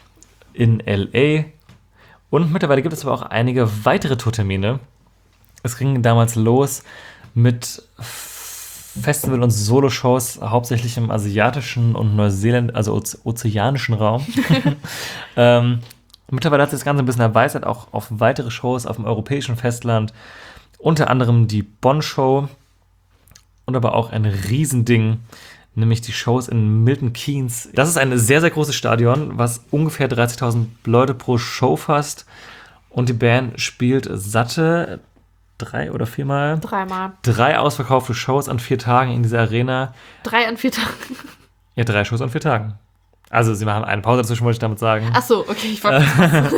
in L A. Und mittlerweile gibt es aber auch einige weitere Tourtermine. Es ging damals los mit Festival- und Solo-Shows, hauptsächlich im asiatischen und Neuseeland, also oze- ozeanischen Raum. ähm, mittlerweile hat sich das Ganze ein bisschen erweitert, auch auf weitere Shows auf dem europäischen Festland. Unter anderem die Bonn-Show und aber auch ein Riesending, nämlich die Shows in Milton Keynes. Das ist ein sehr, sehr großes Stadion, was ungefähr dreißigtausend Leute pro Show fasst. Und die Band spielt satte drei oder viermal Dreimal. drei ausverkaufte Shows an vier Tagen in dieser Arena. Drei an vier Tagen. Ja, drei Shows an vier Tagen. Also sie machen eine Pause dazwischen, wollte ich damit sagen. Ach so, okay, ich wollte.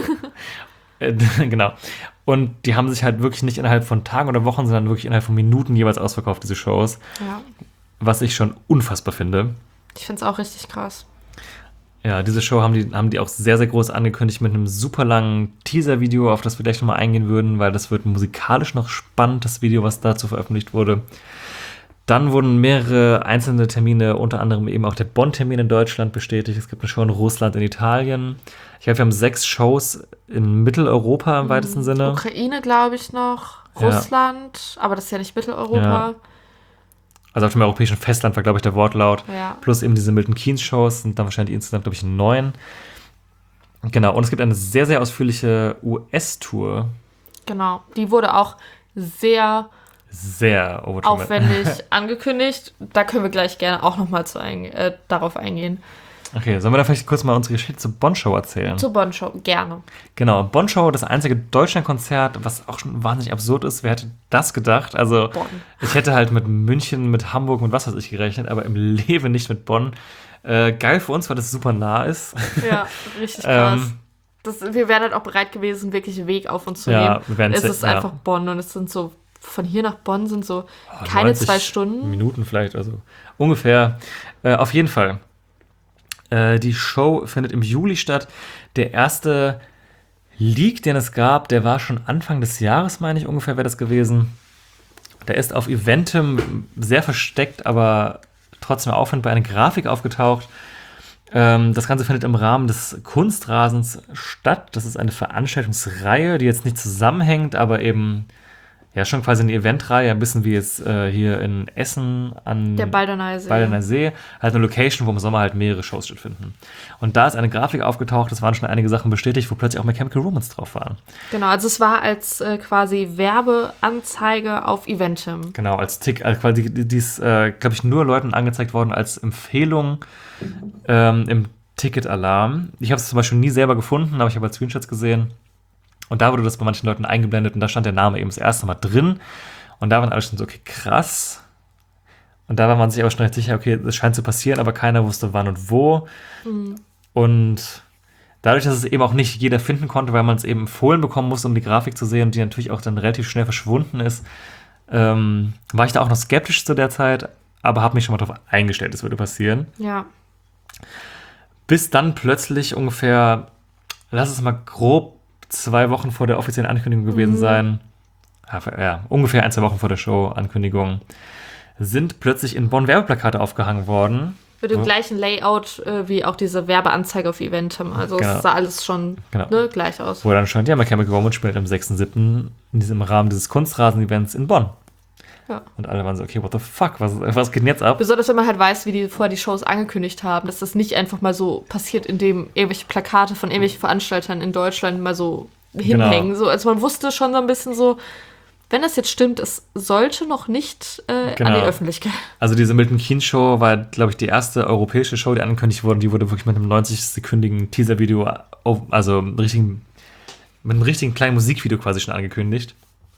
Äh, genau. Und die haben sich halt wirklich nicht innerhalb von Tagen oder Wochen, sondern wirklich innerhalb von Minuten jeweils ausverkauft, diese Shows. Ja, Was ich schon unfassbar finde. ich finde es auch richtig krass. Ja, diese Show haben die, haben die auch sehr, sehr groß angekündigt mit einem super langen Teaser-Video, auf das wir gleich nochmal eingehen würden, weil das wird musikalisch noch spannend, das Video, was dazu veröffentlicht wurde. Dann wurden mehrere einzelne Termine, unter anderem eben auch der Bonn-Termin in Deutschland bestätigt. Es gibt eine Show in Russland, in Italien. Ich glaube, wir haben sechs Shows in Mitteleuropa im weitesten Sinne. Ukraine, glaube ich, noch. Ja. Russland, aber das ist ja nicht Mitteleuropa. Also auf dem europäischen Festland war, glaube ich, der Wortlaut. Ja. Plus eben diese Milton Keynes Shows sind dann wahrscheinlich insgesamt, glaube ich, neun. Genau, und es gibt eine sehr, sehr ausführliche U S-Tour. Genau. Die wurde auch sehr Sehr overdramatic. aufwendig angekündigt. Da können wir gleich gerne auch nochmal ein, äh, darauf eingehen. Okay, sollen wir da vielleicht kurz mal unsere Geschichte zur Bonn-Show erzählen? Zur Bonn-Show, gerne. Genau, Bonn-Show, das einzige Deutschlandkonzert, was auch schon wahnsinnig absurd ist. Wer hätte das gedacht? Also, Bonn. ich hätte halt mit München, mit Hamburg, mit was weiß ich gerechnet, aber im Leben nicht mit Bonn. Äh, geil für uns, weil das super nah ist. Ja, richtig krass. Ähm, das, wir wären halt auch bereit gewesen, wirklich einen Weg auf uns zu Ja, nehmen. wir wären Es se- ist ja. einfach Bonn und es sind so, von hier nach Bonn sind so keine neunzig zwei Stunden. Minuten vielleicht, also ungefähr. Äh, auf jeden Fall. Äh, die Show findet im Juli statt. Der erste Leak, den es gab, der war schon Anfang des Jahres, meine ich, ungefähr wäre das gewesen. Der ist auf Eventim sehr versteckt, aber trotzdem auffindbar eine Grafik aufgetaucht. Ähm, das Ganze findet im Rahmen des Kunstrasens statt. Das ist eine Veranstaltungsreihe, die jetzt nicht zusammenhängt, aber eben ja, schon quasi eine Eventreihe, ein bisschen wie jetzt äh, hier in Essen an Der Baldener See. Baldener See, halt eine Location, wo im Sommer halt mehrere Shows stattfinden. Und da ist eine Grafik aufgetaucht, es waren schon einige Sachen bestätigt, wo plötzlich auch My Chemical Romance drauf waren. Genau, also es war als äh, quasi Werbeanzeige auf Eventim. Genau, als Tick, also quasi, die, die ist, äh, glaube ich, nur Leuten angezeigt worden als Empfehlung ähm, im Ticket-Alarm. Ich habe es zum Beispiel nie selber gefunden, aber ich habe halt Screenshots gesehen. Und da wurde das bei manchen Leuten eingeblendet und da stand der Name eben das erste Mal drin. Und da waren alle schon so, okay, krass. Und da war man sich aber schon recht sicher, okay, das scheint zu passieren, aber keiner wusste wann und wo. Mhm. Und dadurch, dass es eben auch nicht jeder finden konnte, weil man es eben empfohlen bekommen musste, um die Grafik zu sehen, die natürlich auch dann relativ schnell verschwunden ist, ähm, war ich da auch noch skeptisch zu der Zeit, aber habe mich schon mal darauf eingestellt, es würde passieren. Ja. Bis dann plötzlich ungefähr, lass es mal grob zwei Wochen vor der offiziellen Ankündigung gewesen mhm. sein, ja, ja, ungefähr ein, zwei Wochen vor der Show-Ankündigung, sind plötzlich in Bonn Werbeplakate aufgehangen worden. Mit dem gleichen Layout äh, wie auch diese Werbeanzeige auf Eventim. Also genau. Es sah alles schon genau. ne, gleich aus. Wo dann stand, ja, My Chemical Romance spielt am sechsten siebten in diesem Rahmen dieses Kunstrasen-Events in Bonn. Ja. Und alle waren so, okay, what the fuck, was, was geht denn jetzt ab? Besonders, wenn man halt weiß, wie die vorher die Shows angekündigt haben, dass das nicht einfach mal so passiert, indem irgendwelche Plakate von irgendwelchen Veranstaltern in Deutschland mal so hinhängen. Genau. So, also man wusste schon so ein bisschen so, wenn das jetzt stimmt, es sollte noch nicht äh, genau. an die Öffentlichkeit. Also diese Milton Keynes Show war, glaube ich, die erste europäische Show, die angekündigt wurde. Die wurde wirklich mit einem neunzig-sekündigen Teaser-Video, also richtigen, mit einem richtigen kleinen Musikvideo quasi schon angekündigt.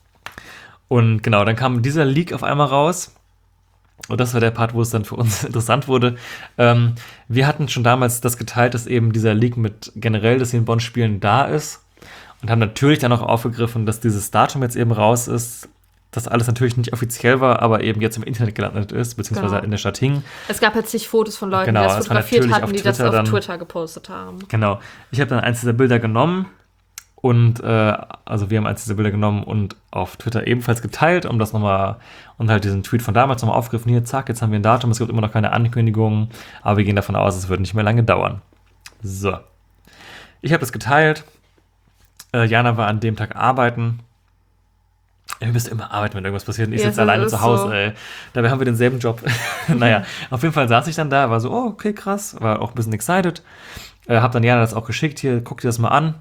Und genau, dann kam dieser Leak auf einmal raus. Und das war der Part, wo es dann für uns interessant wurde. Ähm, wir hatten schon damals das geteilt, dass eben dieser Leak mit generell, dass sie in Bonn spielen, da ist. Und haben natürlich dann auch aufgegriffen, dass dieses Datum jetzt eben raus ist. Das alles natürlich nicht offiziell war, aber eben jetzt im Internet gelandet ist, beziehungsweise genau. in der Stadt hing. Es gab jetzt nicht Fotos von Leuten, genau, die das fotografiert hatten, die das auf dann, Twitter gepostet haben. Genau. Ich habe dann eins dieser Bilder genommen. Und, äh, also wir haben eins dieser Bilder genommen und auf Twitter ebenfalls geteilt, um das nochmal, und halt diesen Tweet von damals nochmal aufgegriffen. Hier, zack, jetzt haben wir ein Datum, es gibt immer noch keine Ankündigung, aber wir gehen davon aus, es wird nicht mehr lange dauern. So. Ich habe das geteilt. Äh, Jana war an dem Tag arbeiten. Ihr müsst immer arbeiten, wenn irgendwas passiert. Und ich ja, sitze alleine zu Hause, so. ey. Dabei haben wir denselben Job. Naja, auf jeden Fall saß ich dann da, war so, oh, okay, krass, war auch ein bisschen excited. Äh, hab dann Jana das auch geschickt, hier, guck dir das mal an.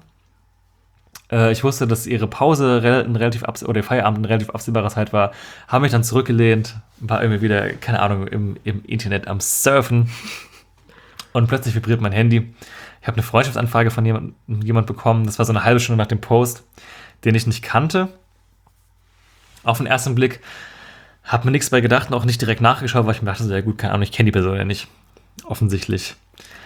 Ich wusste, dass ihre Pause ein relativ abs- oder ihr Feierabend eine relativ absehbare Zeit war. Habe mich dann zurückgelehnt, war irgendwie wieder, keine Ahnung, im, im Internet am Surfen. Und plötzlich vibriert mein Handy. Ich habe eine Freundschaftsanfrage von jemand, jemand bekommen. Das war so eine halbe Stunde nach dem Post, den ich nicht kannte. Auf den ersten Blick habe mir nichts bei gedacht und auch nicht direkt nachgeschaut, weil ich mir dachte, so, ja gut, keine Ahnung, ich kenne die Person ja nicht. Offensichtlich.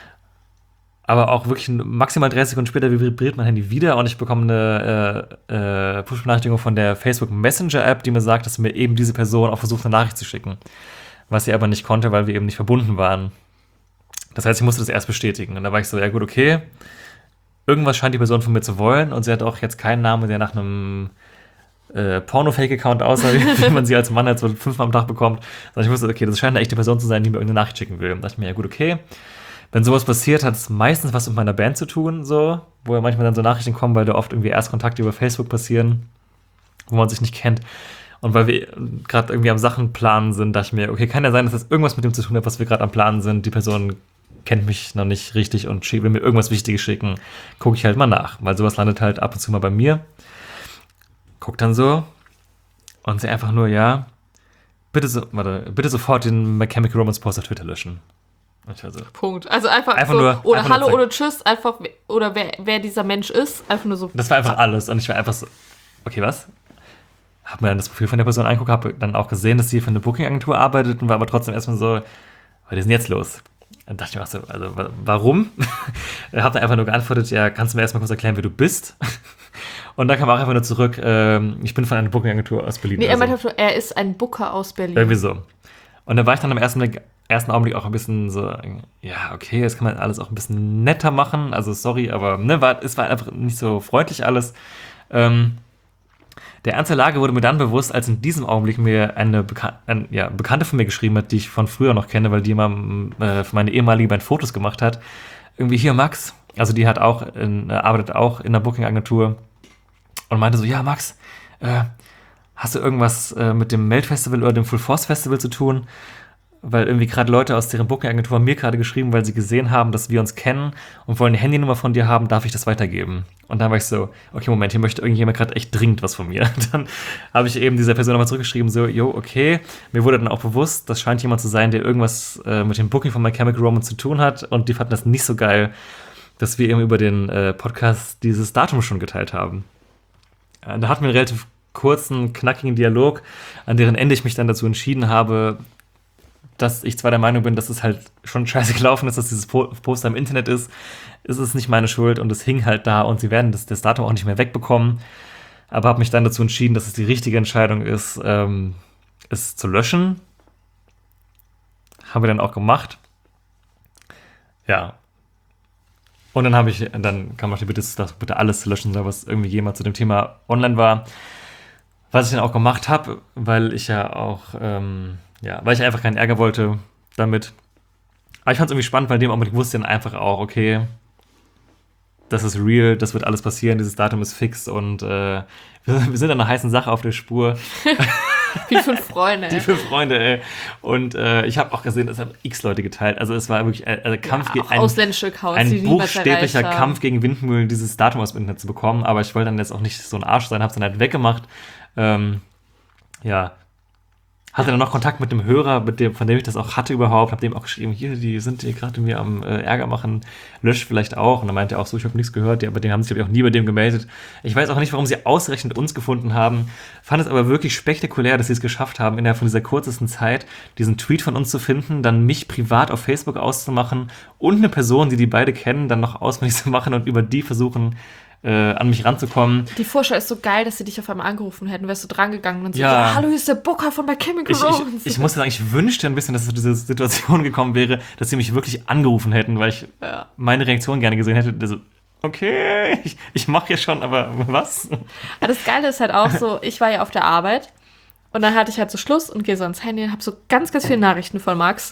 Aber auch wirklich maximal dreißig Sekunden später vibriert mein Handy wieder und ich bekomme eine äh, äh, Push-Benachrichtigung von der Facebook Messenger-App, die mir sagt, dass mir eben diese Person auch versucht, eine Nachricht zu schicken. Was sie aber nicht konnte, weil wir eben nicht verbunden waren. Das heißt, ich musste das erst bestätigen. Und da war ich so, ja gut, okay. Irgendwas scheint die Person von mir zu wollen und sie hat auch jetzt keinen Namen, der nach einem äh, Porno-Fake-Account aussah, wie man sie als Mann halt so fünfmal am Tag bekommt. Sondern ich wusste, okay, das scheint eine echte Person zu sein, die mir irgendeine Nachricht schicken will. Und da dachte ich mir, ja gut, okay. Wenn sowas passiert, hat es meistens was mit meiner Band zu tun, so, wo ja manchmal dann so Nachrichten kommen, weil da oft irgendwie Erstkontakte über Facebook passieren, wo man sich nicht kennt. Und weil wir gerade irgendwie am Sachen planen sind, dachte ich mir, okay, kann ja sein, dass das irgendwas mit dem zu tun hat, was wir gerade am Planen sind. Die Person kennt mich noch nicht richtig und will mir irgendwas Wichtiges schicken. Gucke ich halt mal nach, weil sowas landet halt ab und zu mal bei mir. Guck dann so und sie einfach nur, ja, bitte, so, warte, bitte sofort den My Chemical Romance Post auf Twitter löschen. Also. Punkt. Also einfach, einfach so, nur, oder einfach Hallo nur oder Tschüss, einfach, oder wer, wer dieser Mensch ist, einfach nur so. Das war einfach alles und ich war einfach so, okay, was? Hab mir dann das Profil von der Person angeguckt, habe dann auch gesehen, dass sie für eine Booking-Agentur arbeitet und war aber trotzdem erstmal so, was ist denn jetzt los? Dann dachte ich mir auch so, also warum? Hab dann einfach nur geantwortet, ja, kannst du mir erstmal kurz erklären, wer du bist? Und dann kam auch einfach nur zurück, ähm, ich bin von einer Booking-Agentur aus Berlin. Nee, er meinte, so. Er ist ein Booker aus Berlin. Irgendwie so. Und dann war ich dann im ersten Blick ersten Augenblick auch ein bisschen so, ja, okay, jetzt kann man alles auch ein bisschen netter machen, also sorry, aber ne, war, es war einfach nicht so freundlich alles. Ähm, der Ernst der Lage wurde mir dann bewusst, als in diesem Augenblick mir eine Bekan- ein, ja, Bekannte von mir geschrieben hat, die ich von früher noch kenne, weil die immer äh, für meine ehemalige Band Fotos gemacht hat. Irgendwie hier Max, also die hat auch in, äh, arbeitet auch in einer Booking-Agentur und meinte so, ja Max, äh, hast du irgendwas äh, mit dem Melt-Festival oder dem Full Force Festival zu tun? Weil irgendwie gerade Leute aus deren Booking-Agentur haben mir gerade geschrieben, weil sie gesehen haben, dass wir uns kennen und wollen eine Handynummer von dir haben, darf ich das weitergeben? Und dann war ich so, okay, Moment, hier möchte irgendjemand gerade echt dringend was von mir. Dann habe ich eben dieser Person nochmal zurückgeschrieben, so, jo, okay. Mir wurde dann auch bewusst, das scheint jemand zu sein, der irgendwas äh, mit dem Booking von My Chemical Romance zu tun hat und die fanden das nicht so geil, dass wir eben über den äh, Podcast dieses Datum schon geteilt haben. Äh, da hatten wir einen relativ kurzen, knackigen Dialog, an deren Ende ich mich dann dazu entschieden habe, dass ich zwar der Meinung bin, dass es halt schon scheiße gelaufen ist, dass dieses Poster im Internet ist, ist es nicht meine Schuld und es hing halt da und sie werden das, das Datum auch nicht mehr wegbekommen. Aber habe mich dann dazu entschieden, dass es die richtige Entscheidung ist, ähm, es zu löschen. Haben wir dann auch gemacht. Ja. Und dann habe ich, dann kam noch die Bitte, dass bitte alles zu löschen soll, was irgendwie jemand zu dem Thema online war. Was ich dann auch gemacht habe, weil ich ja auch, ähm, ja, weil ich einfach keinen Ärger wollte damit. Aber ich fand es irgendwie spannend, weil in dem Augenblick wusste ich dann einfach auch, okay, das ist real, das wird alles passieren, dieses Datum ist fix und äh, wir, wir sind an einer heißen Sache auf der Spur. Wie fünf Freunde. Die fünf Freunde, ey. Und äh, ich habe auch gesehen, es haben x Leute geteilt. Also es war wirklich ein, ein Kampf Ja, gegen ein, ausländische Accounts, ein die buchstäblicher niemals Kampf gegen Windmühlen, dieses Datum aus dem Internet zu bekommen. Aber ich wollte dann jetzt auch nicht so ein Arsch sein, habe es dann halt weggemacht. Ähm, ja. Hatte dann noch Kontakt mit dem Hörer, mit dem, von dem ich das auch hatte überhaupt, habe dem auch geschrieben, hier, die sind hier gerade mir am äh, Ärger machen, löscht vielleicht auch. Und dann meinte er auch so, ich habe nichts gehört, ja, aber den haben sich, glaube ich, auch nie bei dem gemeldet. Ich weiß auch nicht, warum sie ausgerechnet uns gefunden haben, fand es aber wirklich spektakulär, dass sie es geschafft haben, innerhalb von dieser kurzesten Zeit diesen Tweet von uns zu finden, dann mich privat auf Facebook auszumachen und eine Person, die die beide kennen, dann noch ausfindig zu machen und über die versuchen, Äh, an mich ranzukommen. Die Vorschau ist so geil, dass sie dich auf einmal angerufen hätten, wärst du drangegangen und so, ja. ja, hallo, hier ist der Booker von My Chemical Ich, Romance. ich, ich muss sagen, ich wünschte ein bisschen, dass es zu dieser Situation gekommen wäre, dass sie mich wirklich angerufen hätten, weil ich ja. meine Reaktion gerne gesehen hätte. Also, okay, ich, ich mache ja schon, aber was? Aber das Geile ist halt auch so, ich war ja auf der Arbeit und dann hatte ich halt so Schluss und gehe so ans Handy und habe so ganz, ganz viele Nachrichten von Max.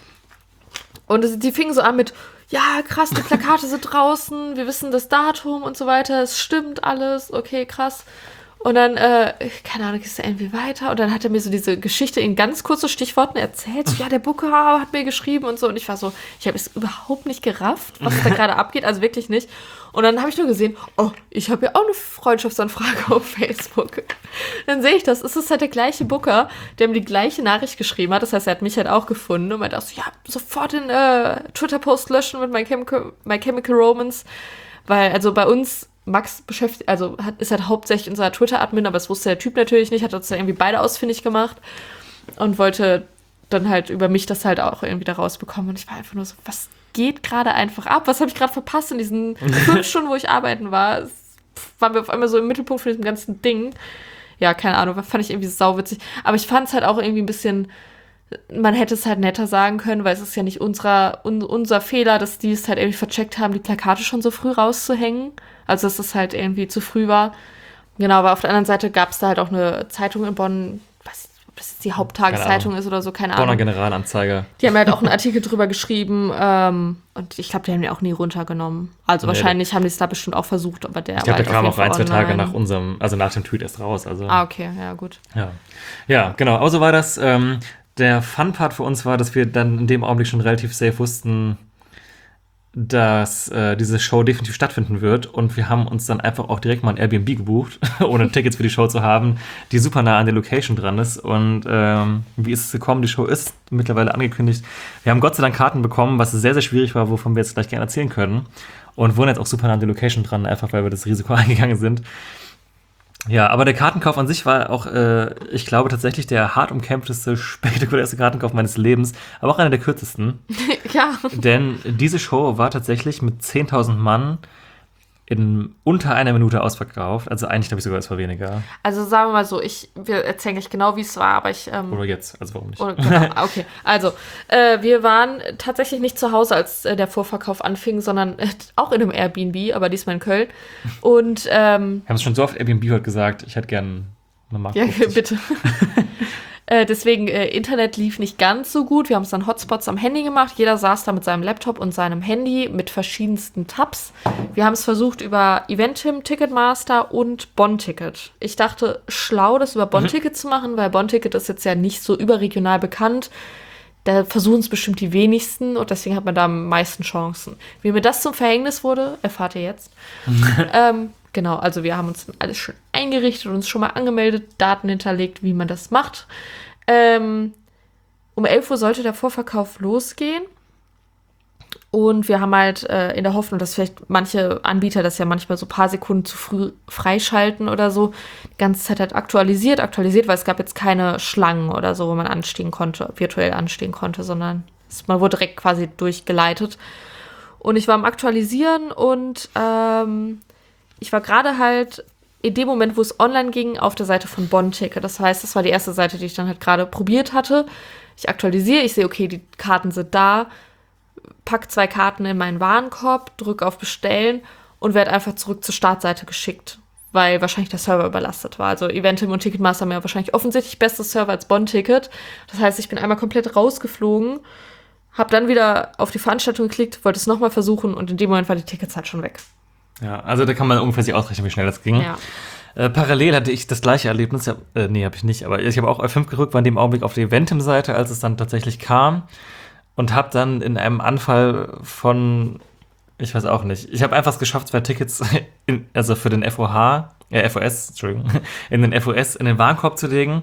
Und die fingen so an mit, ja, krass, die Plakate sind draußen, wir wissen das Datum und so weiter, es stimmt alles, okay, krass. Und dann, äh, keine Ahnung, ist er irgendwie weiter und dann hat er mir so diese Geschichte in ganz kurzen Stichworten erzählt, so, ja, der Booker hat mir geschrieben und so und ich war so, ich habe es überhaupt nicht gerafft, was da gerade abgeht, also wirklich nicht. Und dann habe ich nur gesehen, oh, ich habe ja auch eine Freundschaftsanfrage auf Facebook. Dann sehe ich das, es ist halt der gleiche Booker, der mir die gleiche Nachricht geschrieben hat, das heißt, er hat mich halt auch gefunden und meinte auch so, ja, sofort den äh, Twitter-Post löschen mit My Chemical, My Chemical Romance, weil, also bei uns Max beschäftigt, also hat, ist halt hauptsächlich unser Twitter-Admin, aber das wusste der Typ natürlich nicht, hat uns dann irgendwie beide ausfindig gemacht und wollte dann halt über mich das halt auch irgendwie da rausbekommen. Und ich war einfach nur so, was geht gerade einfach ab? Was habe ich gerade verpasst in diesen fünf Stunden, wo ich arbeiten war? Es, pff, waren wir auf einmal so im Mittelpunkt von diesem ganzen Ding. Ja, keine Ahnung, fand ich irgendwie sauwitzig. Aber ich fand es halt auch irgendwie ein bisschen, man hätte es halt netter sagen können, weil es ist ja nicht unserer, un, unser Fehler, dass die es halt irgendwie vercheckt haben, die Plakate schon so früh rauszuhängen. Also, dass es halt irgendwie zu früh war. Genau, aber auf der anderen Seite gab es da halt auch eine Zeitung in Bonn, weiß nicht, ob das jetzt die Haupttageszeitung ist oder so, keine Ahnung. Bonner Generalanzeiger. Die haben halt auch einen Artikel drüber geschrieben ähm, und ich glaube, die haben den auch nie runtergenommen. Also nee, wahrscheinlich haben die es da bestimmt auch versucht, aber der Ich glaube, war der halt kam auch ein, zwei online. Tage nach unserem, also nach dem Tweet erst raus. Also. Ah, okay, ja, gut. Ja, ja, genau. Also war das, ähm, der Fun-Part für uns war, dass wir dann in dem Augenblick schon relativ safe wussten, dass äh, diese Show definitiv stattfinden wird und wir haben uns dann einfach auch direkt mal ein Airbnb gebucht, ohne Tickets für die Show zu haben, die super nah an der Location dran ist und ähm, wie ist es gekommen? Die Show ist mittlerweile angekündigt. Wir haben Gott sei Dank Karten bekommen, was sehr, sehr schwierig war, wovon wir jetzt gleich gerne erzählen können und wohnen jetzt auch super nah an der Location dran, einfach weil wir das Risiko eingegangen sind. Ja, aber der Kartenkauf an sich war auch, äh, ich glaube, tatsächlich der hart umkämpfteste, spektakulärste Kartenkauf meines Lebens, aber auch einer der kürzesten. Ja. Denn diese Show war tatsächlich mit zehntausend Mann in unter einer Minute ausverkauft. Also eigentlich glaube ich sogar, es war weniger. Also sagen wir mal so, ich, wir erzählen nicht genau, wie es war, aber ich... Ähm, oder jetzt, also warum nicht? Oder, genau, okay, also äh, wir waren tatsächlich nicht zu Hause, als äh, der Vorverkauf anfing, sondern äh, auch in einem Airbnb, aber diesmal in Köln. Und ähm, wir haben es schon so oft Airbnb heute gesagt, ich hätte gern eine Mark ja, fünfzig. bitte. Äh, deswegen, äh, Internet lief nicht ganz so gut. Wir haben es dann Hotspots am Handy gemacht. Jeder saß da mit seinem Laptop und seinem Handy mit verschiedensten Tabs. Wir haben es versucht über Eventim, Ticketmaster und Bonn-Ticket. Ich dachte, schlau, das über Bonn-Ticket mhm. zu machen, weil Bonn-Ticket ist jetzt ja nicht so überregional bekannt. Da versuchen es bestimmt die wenigsten und deswegen hat man da am meisten Chancen. Wie mir das zum Verhängnis wurde, erfahrt ihr jetzt. ähm, genau, also wir haben uns alles schon eingerichtet und uns schon mal angemeldet, Daten hinterlegt, wie man das macht. Ähm, um elf Uhr sollte der Vorverkauf losgehen. Und wir haben halt äh, in der Hoffnung, dass vielleicht manche Anbieter das ja manchmal so ein paar Sekunden zu früh freischalten oder so, die ganze Zeit halt aktualisiert, aktualisiert, weil es gab jetzt keine Schlangen oder so, wo man anstehen konnte, virtuell anstehen konnte, sondern es, man wurde direkt quasi durchgeleitet. Und ich war am Aktualisieren und ähm, ich war gerade halt in dem Moment, wo es online ging, auf der Seite von Bonn-Ticket. Das heißt, das war die erste Seite, die ich dann halt gerade probiert hatte. Ich aktualisiere, ich sehe, okay, die Karten sind da, pack zwei Karten in meinen Warenkorb, drücke auf Bestellen und werde einfach zurück zur Startseite geschickt, weil wahrscheinlich der Server überlastet war. Also Eventim und Ticketmaster haben ja wahrscheinlich offensichtlich besseres Server als Bonn-Ticket. Das heißt, ich bin einmal komplett rausgeflogen, habe dann wieder auf die Veranstaltung geklickt, wollte es nochmal versuchen und in dem Moment war die Ticketzahl schon weg. Ja, also da kann man ungefähr sich ausrechnen, wie schnell das ging. Ja. Äh, parallel hatte ich das gleiche Erlebnis, ja, äh, nee, habe ich nicht, aber ich habe auch F fünf gerückt, war in dem Augenblick auf der Eventim-Seite, als es dann tatsächlich kam. Und habe dann in einem Anfall von, ich weiß auch nicht, ich habe einfach es geschafft, zwei Tickets, in, also für den F O H, äh, F O S, Entschuldigung, in den F O S, in den Warenkorb zu legen.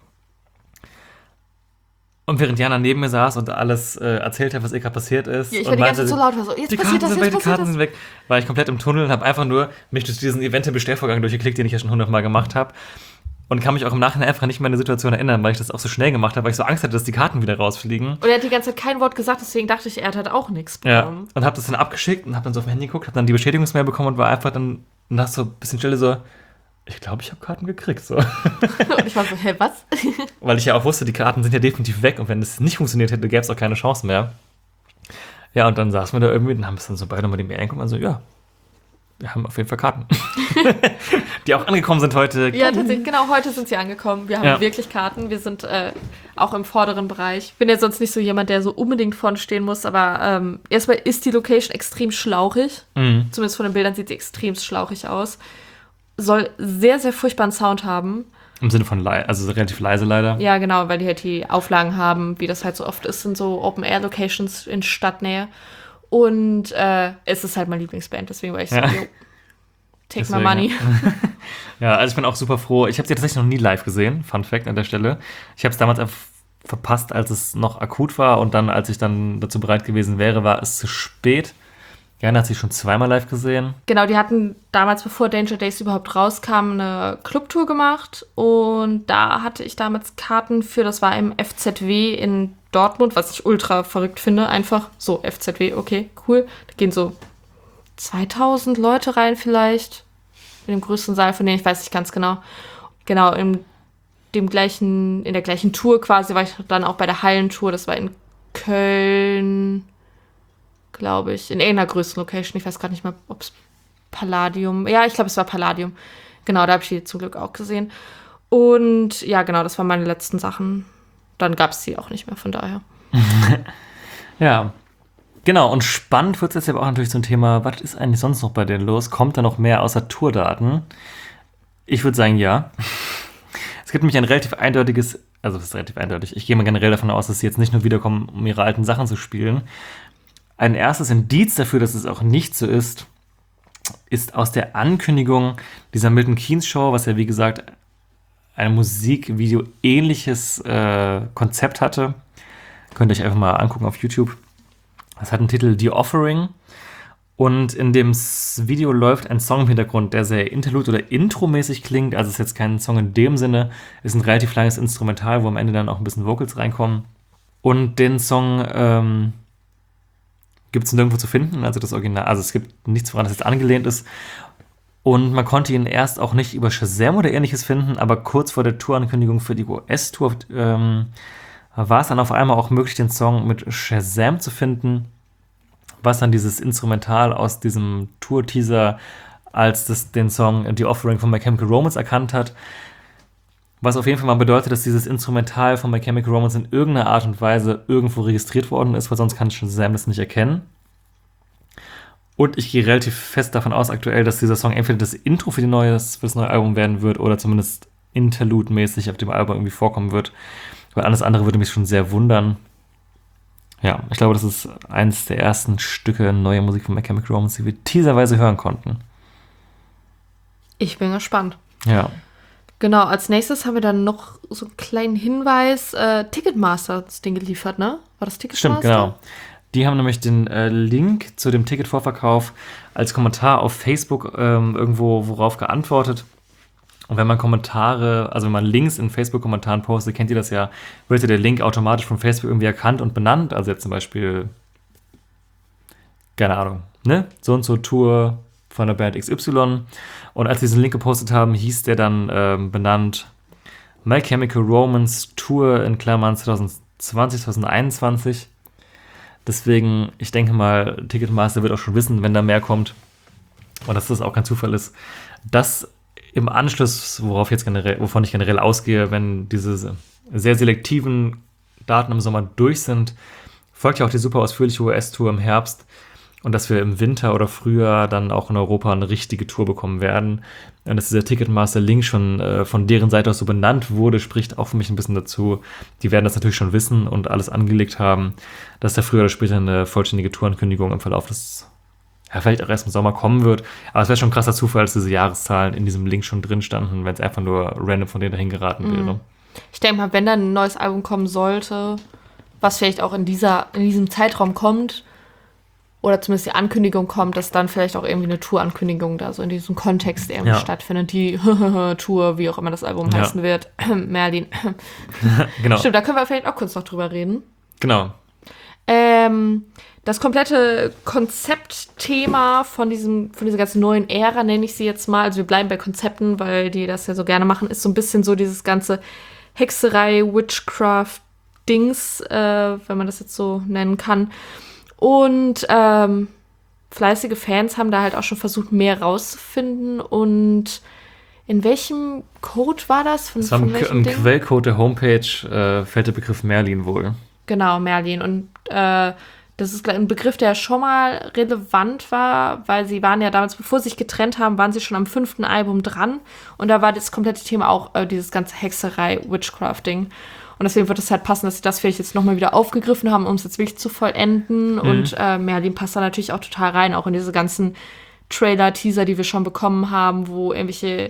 Und während Jana neben mir saß und alles äh, erzählt hat, was ihr gerade passiert ist. Ja, ich und war die ganze meinte, Zeit so laut, war so, jetzt die passiert Karten das, sind jetzt weg, die passiert Karten das. sind weg. War ich komplett im Tunnel und habe einfach nur mich durch diesen Event-Bestellvorgang durchgeklickt, den ich ja schon hundertmal gemacht habe. Und kann mich auch im Nachhinein einfach nicht mehr an die Situation erinnern, weil ich das auch so schnell gemacht habe, weil ich so Angst hatte, dass die Karten wieder rausfliegen. Und er hat die ganze Zeit kein Wort gesagt, deswegen dachte ich, er hat halt auch nichts bekommen. Ja, und habe das dann abgeschickt und habe dann so auf mein Handy geguckt, habe dann die Bestätigungsmail bekommen und war einfach dann nach so ein bisschen Stille so, ich glaube, ich habe Karten gekriegt. So. Und ich war so, hä, was? Weil ich ja auch wusste, die Karten sind ja definitiv weg und wenn das nicht funktioniert hätte, gäbe es auch keine Chance mehr. Ja, und dann saßen wir da irgendwie und haben es dann so beide nochmal die Mail angeguckt und so, ja, wir haben auf jeden Fall Karten. Die auch angekommen sind heute. Ja, tatsächlich, genau, heute sind sie angekommen. Wir haben Ja. wirklich Karten. Wir sind äh, auch im vorderen Bereich. Ich bin ja sonst nicht so jemand, der so unbedingt vorne stehen muss, aber ähm, erstmal ist die Location extrem schlauchig. Mhm. Zumindest von den Bildern sieht sie extrem schlauchig aus. Soll sehr, sehr furchtbaren Sound haben. Im Sinne von leise, also relativ leise leider. Ja, genau, weil die halt die Auflagen haben, wie das halt so oft ist in so Open-Air-Locations in Stadtnähe. Und äh, es ist halt mein Lieblingsband, deswegen war ich so, Ja. yo, take Deswegen, my money. Ja, also ich bin auch super froh. Ich habe sie tatsächlich noch nie live gesehen. Fun Fact an der Stelle. Ich habe es damals einfach verpasst, als es noch akut war. Und dann, als ich dann dazu bereit gewesen wäre, war es zu spät. Jana hat sie schon zweimal live gesehen. Genau, die hatten damals, bevor Danger Days überhaupt rauskam, eine Clubtour gemacht. Und da hatte ich damals Karten für, das war im F Z W in Dortmund, was ich ultra verrückt finde. Einfach so, F Z W, okay, cool. Da gehen so zweitausend Leute rein vielleicht. In dem größten Saal von denen, ich weiß nicht ganz genau. Genau, in dem gleichen, in der gleichen Tour quasi war ich dann auch bei der Hallentour. Das war in Köln, glaube ich, in irgendeiner größeren Location. Ich weiß gerade nicht mehr, ob es Palladium, ja, ich glaube, es war Palladium. Genau, da habe ich die zum Glück auch gesehen. Und ja, genau, das waren meine letzten Sachen. Dann gab es sie auch nicht mehr, von daher. Ja, genau. Und spannend wird es jetzt aber auch natürlich zum Thema, was ist eigentlich sonst noch bei denen los? Kommt da noch mehr außer Tourdaten? Ich würde sagen, ja. Es gibt nämlich ein relativ eindeutiges, also das ist relativ eindeutig, ich gehe mal generell davon aus, dass sie jetzt nicht nur wiederkommen, um ihre alten Sachen zu spielen. Ein erstes Indiz dafür, dass es auch nicht so ist, ist aus der Ankündigung dieser Milton Keynes Show, was ja wie gesagt ein Musikvideo-ähnliches äh, Konzept hatte. Könnt ihr euch einfach mal angucken auf YouTube. Das hat einen Titel The Offering. Und in dem Video läuft ein Song im Hintergrund, der sehr Interlude- oder Intro-mäßig klingt. Also es ist jetzt kein Song in dem Sinne. Es ist ein relativ langes Instrumental, wo am Ende dann auch ein bisschen Vocals reinkommen. Und den Song ähm, gibt es nirgendwo zu finden. Also das Original. Also es gibt nichts, woran das jetzt angelehnt ist. Und man konnte ihn erst auch nicht über Shazam oder ähnliches finden, aber kurz vor der Tourankündigung für die U S-Tour ähm, war es dann auf einmal auch möglich, den Song mit Shazam zu finden, was dann dieses Instrumental aus diesem Tour-Teaser als das, den Song The Offering von My Chemical Romance erkannt hat. Was auf jeden Fall mal bedeutet, dass dieses Instrumental von My Chemical Romance in irgendeiner Art und Weise irgendwo registriert worden ist, weil sonst kann Shazam das nicht erkennen. Und ich gehe relativ fest davon aus aktuell, dass dieser Song entweder das Intro für, die neue, für das neue Album werden wird oder zumindest Interlude-mäßig auf dem Album irgendwie vorkommen wird. Weil alles andere würde mich schon sehr wundern. Ja, ich glaube, das ist eines der ersten Stücke neue Musik von My Chemical Romance, die wir teaserweise hören konnten. Ich bin gespannt. Ja. Genau, als nächstes haben wir dann noch so einen kleinen Hinweis. Äh, Ticketmaster hat das Ding geliefert, ne? War das Ticketmaster? Stimmt, genau. Die haben nämlich den äh, Link zu dem Ticketvorverkauf als Kommentar auf Facebook ähm, irgendwo worauf geantwortet. Und wenn man Kommentare, also wenn man Links in Facebook-Kommentaren postet, kennt ihr das ja, wird ja der Link automatisch von Facebook irgendwie erkannt und benannt. Also jetzt zum Beispiel, keine Ahnung, ne? So und so Tour von der Band X Y. Und als sie diesen Link gepostet haben, hieß der dann ähm, benannt My Chemical Romance Tour in Klammern zwanzig zwanzig, zwanzig einundzwanzig. Deswegen, ich denke mal, Ticketmaster wird auch schon wissen, wenn da mehr kommt. Und dass das auch kein Zufall ist. Dass im Anschluss, worauf jetzt generell, wovon ich generell ausgehe, wenn diese sehr selektiven Daten im Sommer durch sind, folgt ja auch die super ausführliche U S-Tour im Herbst. Und dass wir im Winter oder Frühjahr dann auch in Europa eine richtige Tour bekommen werden. Und dass dieser Ticketmaster-Link schon äh, von deren Seite aus so benannt wurde, spricht auch für mich ein bisschen dazu. Die werden das natürlich schon wissen und alles angelegt haben, dass da früher oder später eine vollständige Tourankündigung im Verlauf des, ja, vielleicht auch erst im Sommer kommen wird. Aber es wäre schon ein krasser Zufall, dass diese Jahreszahlen in diesem Link schon drin standen, wenn es einfach nur random von denen dahin geraten Mhm. wäre. Ich denke mal, wenn dann ein neues Album kommen sollte, was vielleicht auch in, dieser, in diesem Zeitraum kommt, oder zumindest die Ankündigung kommt, dass dann vielleicht auch irgendwie eine Tour-Ankündigung da so in diesem Kontext irgendwie Ja. stattfindet. Die Tour, wie auch immer das Album Ja. heißen wird. Merlin. Genau. Stimmt, da können wir vielleicht auch kurz noch drüber reden. Genau. Ähm, das komplette Konzeptthema von diesem, von dieser ganzen neuen Ära, nenne ich sie jetzt mal, also wir bleiben bei Konzepten, weil die das ja so gerne machen, ist so ein bisschen so dieses ganze Hexerei, Witchcraft-Dings, äh, wenn man das jetzt so nennen kann. Und ähm, fleißige Fans haben da halt auch schon versucht, mehr rauszufinden. Und in welchem Code war das? Von, Das war von im, welchem im Ding? Quellcode der Homepage, äh, fällt der Begriff Merlin wohl. Genau, Merlin. Und äh, das ist ein Begriff, der schon mal relevant war, weil sie waren ja damals, bevor sie sich getrennt haben, waren sie schon am fünften Album dran. Und da war das komplette Thema auch äh, dieses ganze Hexerei-Witchcrafting. Und deswegen wird es halt passen, dass sie das vielleicht jetzt nochmal wieder aufgegriffen haben, um es jetzt wirklich zu vollenden. Mhm. Und äh, Merlin passt da natürlich auch total rein, auch in diese ganzen Trailer-Teaser, die wir schon bekommen haben, wo irgendwelche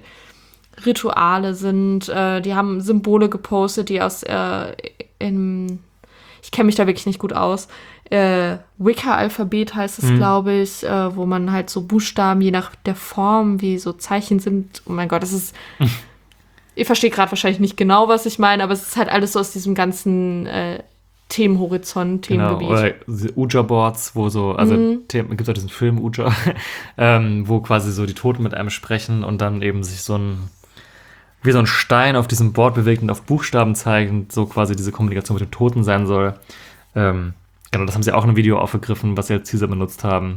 Rituale sind. Äh, die haben Symbole gepostet, die aus äh, in, ich kenne mich da wirklich nicht gut aus, äh, Wicca-Alphabet heißt es, mhm. glaube ich, äh, wo man halt so Buchstaben, je nach der Form, wie so Zeichen sind. Oh mein Gott, das ist... Ihr versteht gerade wahrscheinlich nicht genau, was ich meine, aber es ist halt alles so aus diesem ganzen äh, Themenhorizont, Themengebiet. Genau, oder Ouija-Boards, wo so, also Mhm. gibt es auch diesen Film Ouija, ähm, wo quasi so die Toten mit einem sprechen und dann eben sich so ein, wie so ein Stein auf diesem Board bewegt und auf Buchstaben zeigt und so quasi diese Kommunikation mit dem Toten sein soll. Ähm, genau, das haben sie auch in einem Video aufgegriffen, was sie als Teaser benutzt haben.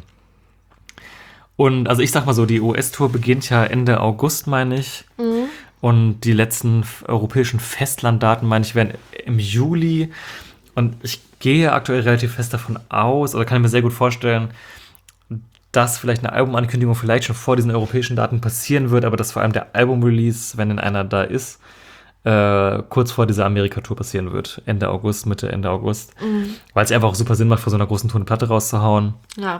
Und also ich sag mal so, die U S-Tour beginnt ja Ende August, meine ich. Mhm. Und die letzten f- europäischen Festlanddaten, meine ich, werden im Juli. Und ich gehe aktuell relativ fest davon aus, oder kann ich mir sehr gut vorstellen, dass vielleicht eine Albumankündigung vielleicht schon vor diesen europäischen Daten passieren wird, aber dass vor allem der Album-Release, wenn denn einer da ist, äh, kurz vor dieser Amerika-Tour passieren wird. Ende August, Mitte, Ende August. Mhm. Weil es einfach auch super Sinn macht, vor so einer großen Tour eine Platte rauszuhauen. Ja.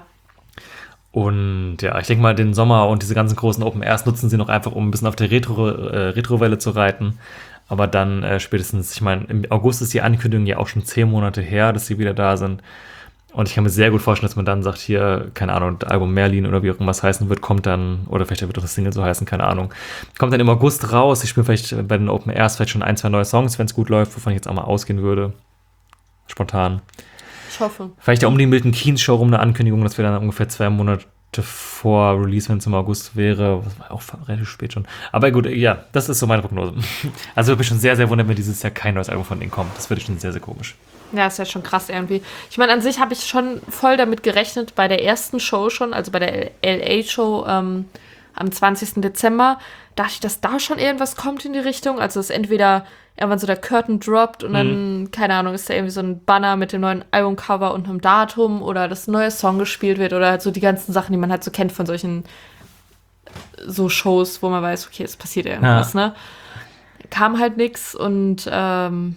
Und ja, ich denke mal, den Sommer und diese ganzen großen Open Airs nutzen sie noch einfach, um ein bisschen auf der Retro, äh, Retrowelle zu reiten. Aber dann äh, spätestens, ich meine, im August ist die Ankündigung ja auch schon zehn Monate her, dass sie wieder da sind. Und ich kann mir sehr gut vorstellen, dass man dann sagt, hier, keine Ahnung, das Album Merlin oder wie auch immer es heißen wird, kommt dann, oder vielleicht wird auch das Single so heißen, keine Ahnung, kommt dann im August raus. Ich spiele vielleicht bei den Open Airs vielleicht schon ein, zwei neue Songs, wenn es gut läuft, wovon ich jetzt auch mal ausgehen würde. Spontan. Ich hoffe. Vielleicht ja um die Milton Keynes Show rum eine Ankündigung, dass wir dann ungefähr zwei Monate vor Release, wenn es im August wäre, was war auch relativ spät schon. Aber gut, ja, das ist so meine Prognose. Also würde mich schon sehr, sehr wundern, wenn dieses Jahr kein neues Album von denen kommt. Das würde ich schon sehr, sehr komisch. Ja, ist ja schon krass irgendwie. Ich meine, an sich habe ich schon voll damit gerechnet, bei der ersten Show schon, also bei der L A-Show, ähm, am zwanzigsten Dezember, dachte ich, dass da schon irgendwas kommt in die Richtung. Also dass entweder irgendwann so der Curtain droppt und dann, mhm. keine Ahnung, ist da irgendwie so ein Banner mit dem neuen Albumcover und einem Datum oder dass ein neuer Song gespielt wird oder halt so die ganzen Sachen, die man halt so kennt von solchen so Shows, wo man weiß, okay, es passiert irgendwas, ja. ne? Kam halt nix und ähm,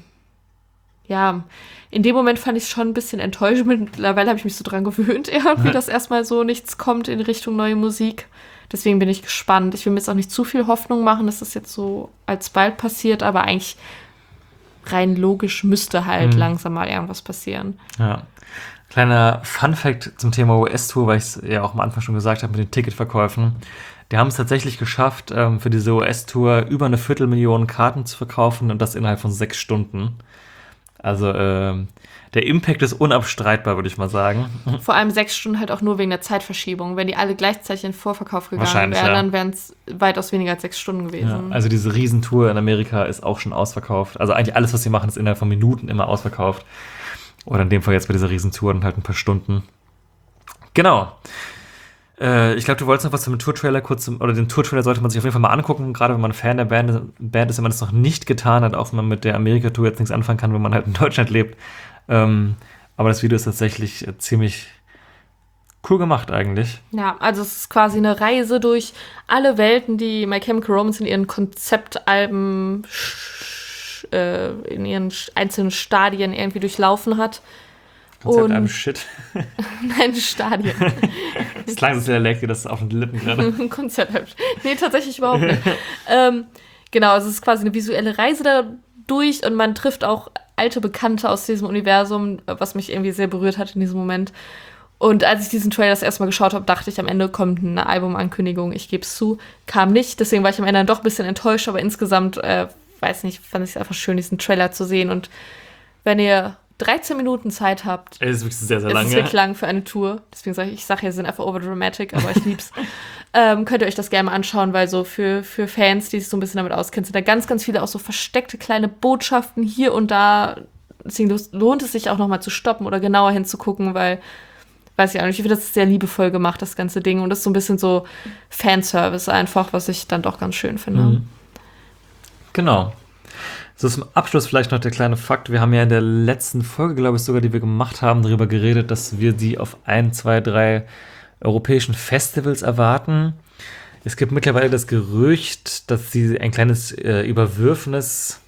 ja, in dem Moment fand ich es schon ein bisschen enttäuschend. Mittlerweile habe ich mich so dran gewöhnt, irgendwie, dass erstmal so nichts kommt in Richtung neue Musik. Deswegen bin ich gespannt. Ich will mir jetzt auch nicht zu viel Hoffnung machen, dass das jetzt so alsbald passiert, aber eigentlich rein logisch müsste halt mhm. langsam mal irgendwas passieren. Ja. Kleiner Fun-Fact zum Thema U S-Tour, weil ich es ja auch am Anfang schon gesagt habe mit den Ticketverkäufen. Die haben es tatsächlich geschafft, ähm, für diese U S-Tour über eine Viertelmillion Karten zu verkaufen und das innerhalb von sechs Stunden. Also ähm, der Impact ist unabstreitbar, würde ich mal sagen. Vor allem sechs Stunden halt auch nur wegen der Zeitverschiebung. Wenn die alle gleichzeitig in den Vorverkauf gegangen wären, ja. dann wären es weitaus weniger als sechs Stunden gewesen. Ja, also diese Riesentour in Amerika ist auch schon ausverkauft. Also eigentlich alles, was sie machen, ist innerhalb von Minuten immer ausverkauft. Oder in dem Fall jetzt bei dieser Riesentour dann halt ein paar Stunden. Genau. Äh, ich glaube, du wolltest noch was zum Tour-Trailer kurz, zum, oder den Tour-Trailer sollte man sich auf jeden Fall mal angucken, gerade wenn man Fan der Band, Band ist, wenn man das noch nicht getan hat, auch wenn man mit der Amerika-Tour jetzt nichts anfangen kann, wenn man halt in Deutschland lebt. Ähm, aber das Video ist tatsächlich äh, ziemlich cool gemacht eigentlich. Ja, also es ist quasi eine Reise durch alle Welten, die My Chemical Romance in ihren Konzeptalben sch- äh, in ihren einzelnen Stadien irgendwie durchlaufen hat. Konzeptalben Shit. Nein, Stadien. Das klang so sehr lecker, das ist auf den Lippen gerade. Konzeptalben. Nee, tatsächlich überhaupt nicht. ähm, genau, also es ist quasi eine visuelle Reise da durch und man trifft auch alte Bekannte aus diesem Universum, was mich irgendwie sehr berührt hat in diesem Moment. Und als ich diesen Trailer das erste Mal geschaut habe, dachte ich, am Ende kommt eine Albumankündigung. Ich gebe es zu, kam nicht. Deswegen war ich am Ende dann doch ein bisschen enttäuscht, aber insgesamt, äh, weiß nicht, fand ich es einfach schön, diesen Trailer zu sehen. Und wenn ihr dreizehn Minuten Zeit habt, es ist wirklich sehr, sehr es lang. ist wirklich lang für eine Tour. Deswegen sage ich, ich sage ja, sie sind einfach overdramatic, aber ich lieb's. ähm, könnt ihr euch das gerne mal anschauen, weil so für, für Fans, die sich so ein bisschen damit auskennen, sind da ganz, ganz viele auch so versteckte kleine Botschaften hier und da. Deswegen lohnt es sich auch noch mal zu stoppen oder genauer hinzugucken, weil, weiß ich auch nicht, ich finde, das ist sehr liebevoll gemacht, das ganze Ding. Und das ist so ein bisschen so Fanservice einfach, was ich dann doch ganz schön finde. Mhm. Genau. So zum Abschluss vielleicht noch der kleine Fakt. Wir haben ja in der letzten Folge, glaube ich sogar, die wir gemacht haben, darüber geredet, dass wir die auf ein, zwei, drei europäischen Festivals erwarten. Es gibt mittlerweile das Gerücht, dass sie ein kleines äh, Überwürfnis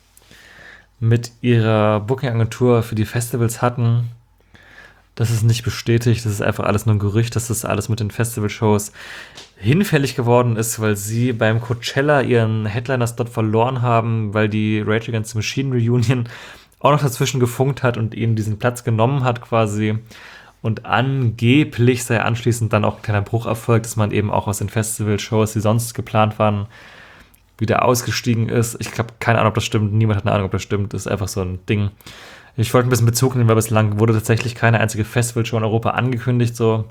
mit ihrer Booking-Agentur für die Festivals hatten. Das ist nicht bestätigt, das ist einfach alles nur ein Gerücht, dass das alles mit den Festival-Shows hinfällig geworden ist, weil sie beim Coachella ihren Headliner-Slot verloren haben, weil die Rage Against the Machine Reunion auch noch dazwischen gefunkt hat und ihnen diesen Platz genommen hat quasi. Und angeblich sei anschließend dann auch ein kleiner Bruch erfolgt, dass man eben auch aus den Festival-Shows, die sonst geplant waren, wieder ausgestiegen ist. Ich habe keine Ahnung, ob das stimmt. Niemand hat eine Ahnung, ob das stimmt. Das ist einfach so ein Ding. Ich wollte ein bisschen Bezug nehmen, weil bislang wurde tatsächlich keine einzige Festivalshow in Europa angekündigt. So.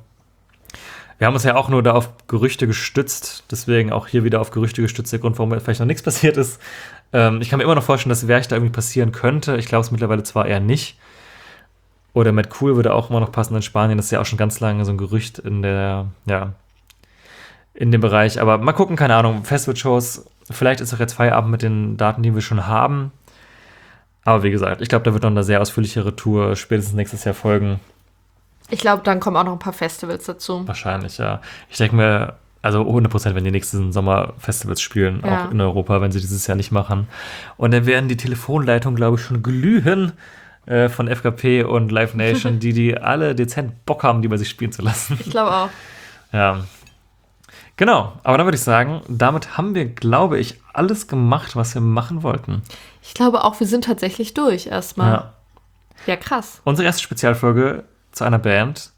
Wir haben uns ja auch nur da auf Gerüchte gestützt. Deswegen auch hier wieder auf Gerüchte gestützt. Der Grund, warum vielleicht noch nichts passiert ist. Ähm, ich kann mir immer noch vorstellen, dass Werch da irgendwie passieren könnte. Ich glaube es mittlerweile zwar eher nicht. Oder Matt Cool würde auch immer noch passen in Spanien. Das ist ja auch schon ganz lange so ein Gerücht in der, ja, in dem Bereich. Aber mal gucken, keine Ahnung. Festivalshows, vielleicht ist auch jetzt Feierabend mit den Daten, die wir schon haben. Aber wie gesagt, ich glaube, da wird noch eine sehr ausführlichere Tour spätestens nächstes Jahr folgen. Ich glaube, dann kommen auch noch ein paar Festivals dazu. Wahrscheinlich, ja. Ich denke mir, also hundert Prozent, wenn die nächsten Sommer Festivals spielen, ja. auch in Europa, wenn sie dieses Jahr nicht machen. Und dann werden die Telefonleitungen, glaube ich, schon glühen äh, von F K P und Live Nation, die die alle dezent Bock haben, die bei sich spielen zu lassen. Ich glaube auch. Ja. Genau, aber dann würde ich sagen, damit haben wir, glaube ich, alles gemacht, was wir machen wollten. Ich glaube auch, wir sind tatsächlich durch erstmal. Ja. Ja, krass. Unsere erste Spezialfolge zu einer Band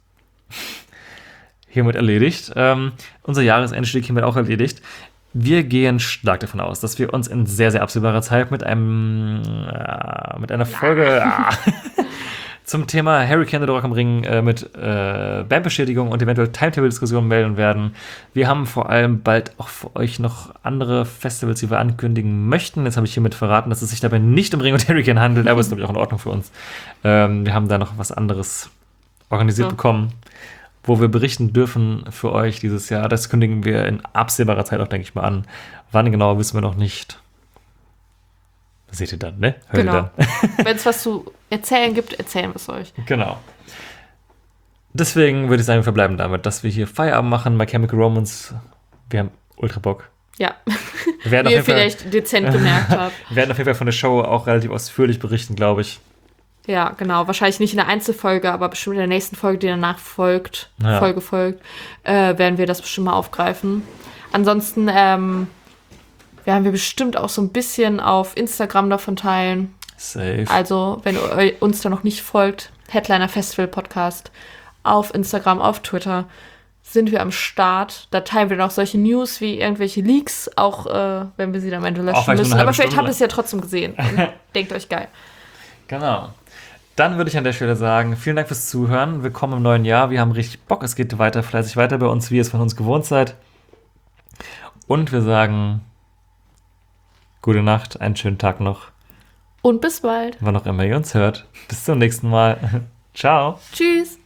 hiermit erledigt. Ähm, unser Jahresendstieg hiermit auch erledigt. Wir gehen stark davon aus, dass wir uns in sehr, sehr absehbarer Zeit mit einem äh, mit einer Folge ja. äh, zum Thema Hurricane der Rock am Ring äh, mit äh, Bandbestätigung und eventuell Timetable-Diskussionen melden werden. Wir haben vor allem bald auch für euch noch andere Festivals, die wir ankündigen möchten. Jetzt habe ich hiermit verraten, dass es sich dabei nicht um Ring und Hurricane handelt, aber ist, glaube ich, auch in Ordnung für uns. Ähm, wir haben da noch was anderes organisiert ja. bekommen. wo wir berichten dürfen für euch dieses Jahr. Das kündigen wir in absehbarer Zeit auch, denke ich mal, an. Wann genau, wissen wir noch nicht. Das seht ihr dann, ne? Hört Genau. ihr dann. Wenn es was zu erzählen gibt, erzählen wir es euch. Genau. Deswegen würde ich sagen, wir verbleiben damit, dass wir hier Feierabend machen bei Chemical Romance. Wir haben ultra Bock. Ja, Wir werden, wie auf ihr jeden Fall, vielleicht dezent gemerkt habt. wir werden auf jeden Fall von der Show auch relativ ausführlich berichten, glaube ich. Ja, genau. Wahrscheinlich nicht in der Einzelfolge, aber bestimmt in der nächsten Folge, die danach folgt, Ja. Folge folgt, äh, werden wir das bestimmt mal aufgreifen. Ansonsten ähm, werden wir bestimmt auch so ein bisschen auf Instagram davon teilen. Safe. Also, wenn ihr eu- uns da noch nicht folgt, Headliner Festival Podcast auf Instagram, auf Twitter, sind wir am Start. Da teilen wir noch solche News wie irgendwelche Leaks, auch äh, wenn wir sie dann am Ende Auch löschen vielleicht nur müssen. eine Aber halbe vielleicht Stunde. habt ihr es ja trotzdem gesehen und denkt euch geil. Genau. Dann würde ich an der Stelle sagen, vielen Dank fürs Zuhören. Willkommen im neuen Jahr. Wir haben richtig Bock. Es geht weiter, fleißig weiter bei uns, wie ihr es von uns gewohnt seid. Und wir sagen gute Nacht, einen schönen Tag noch, Und bis bald. wann auch immer ihr uns hört. Bis zum nächsten Mal. Ciao. Tschüss.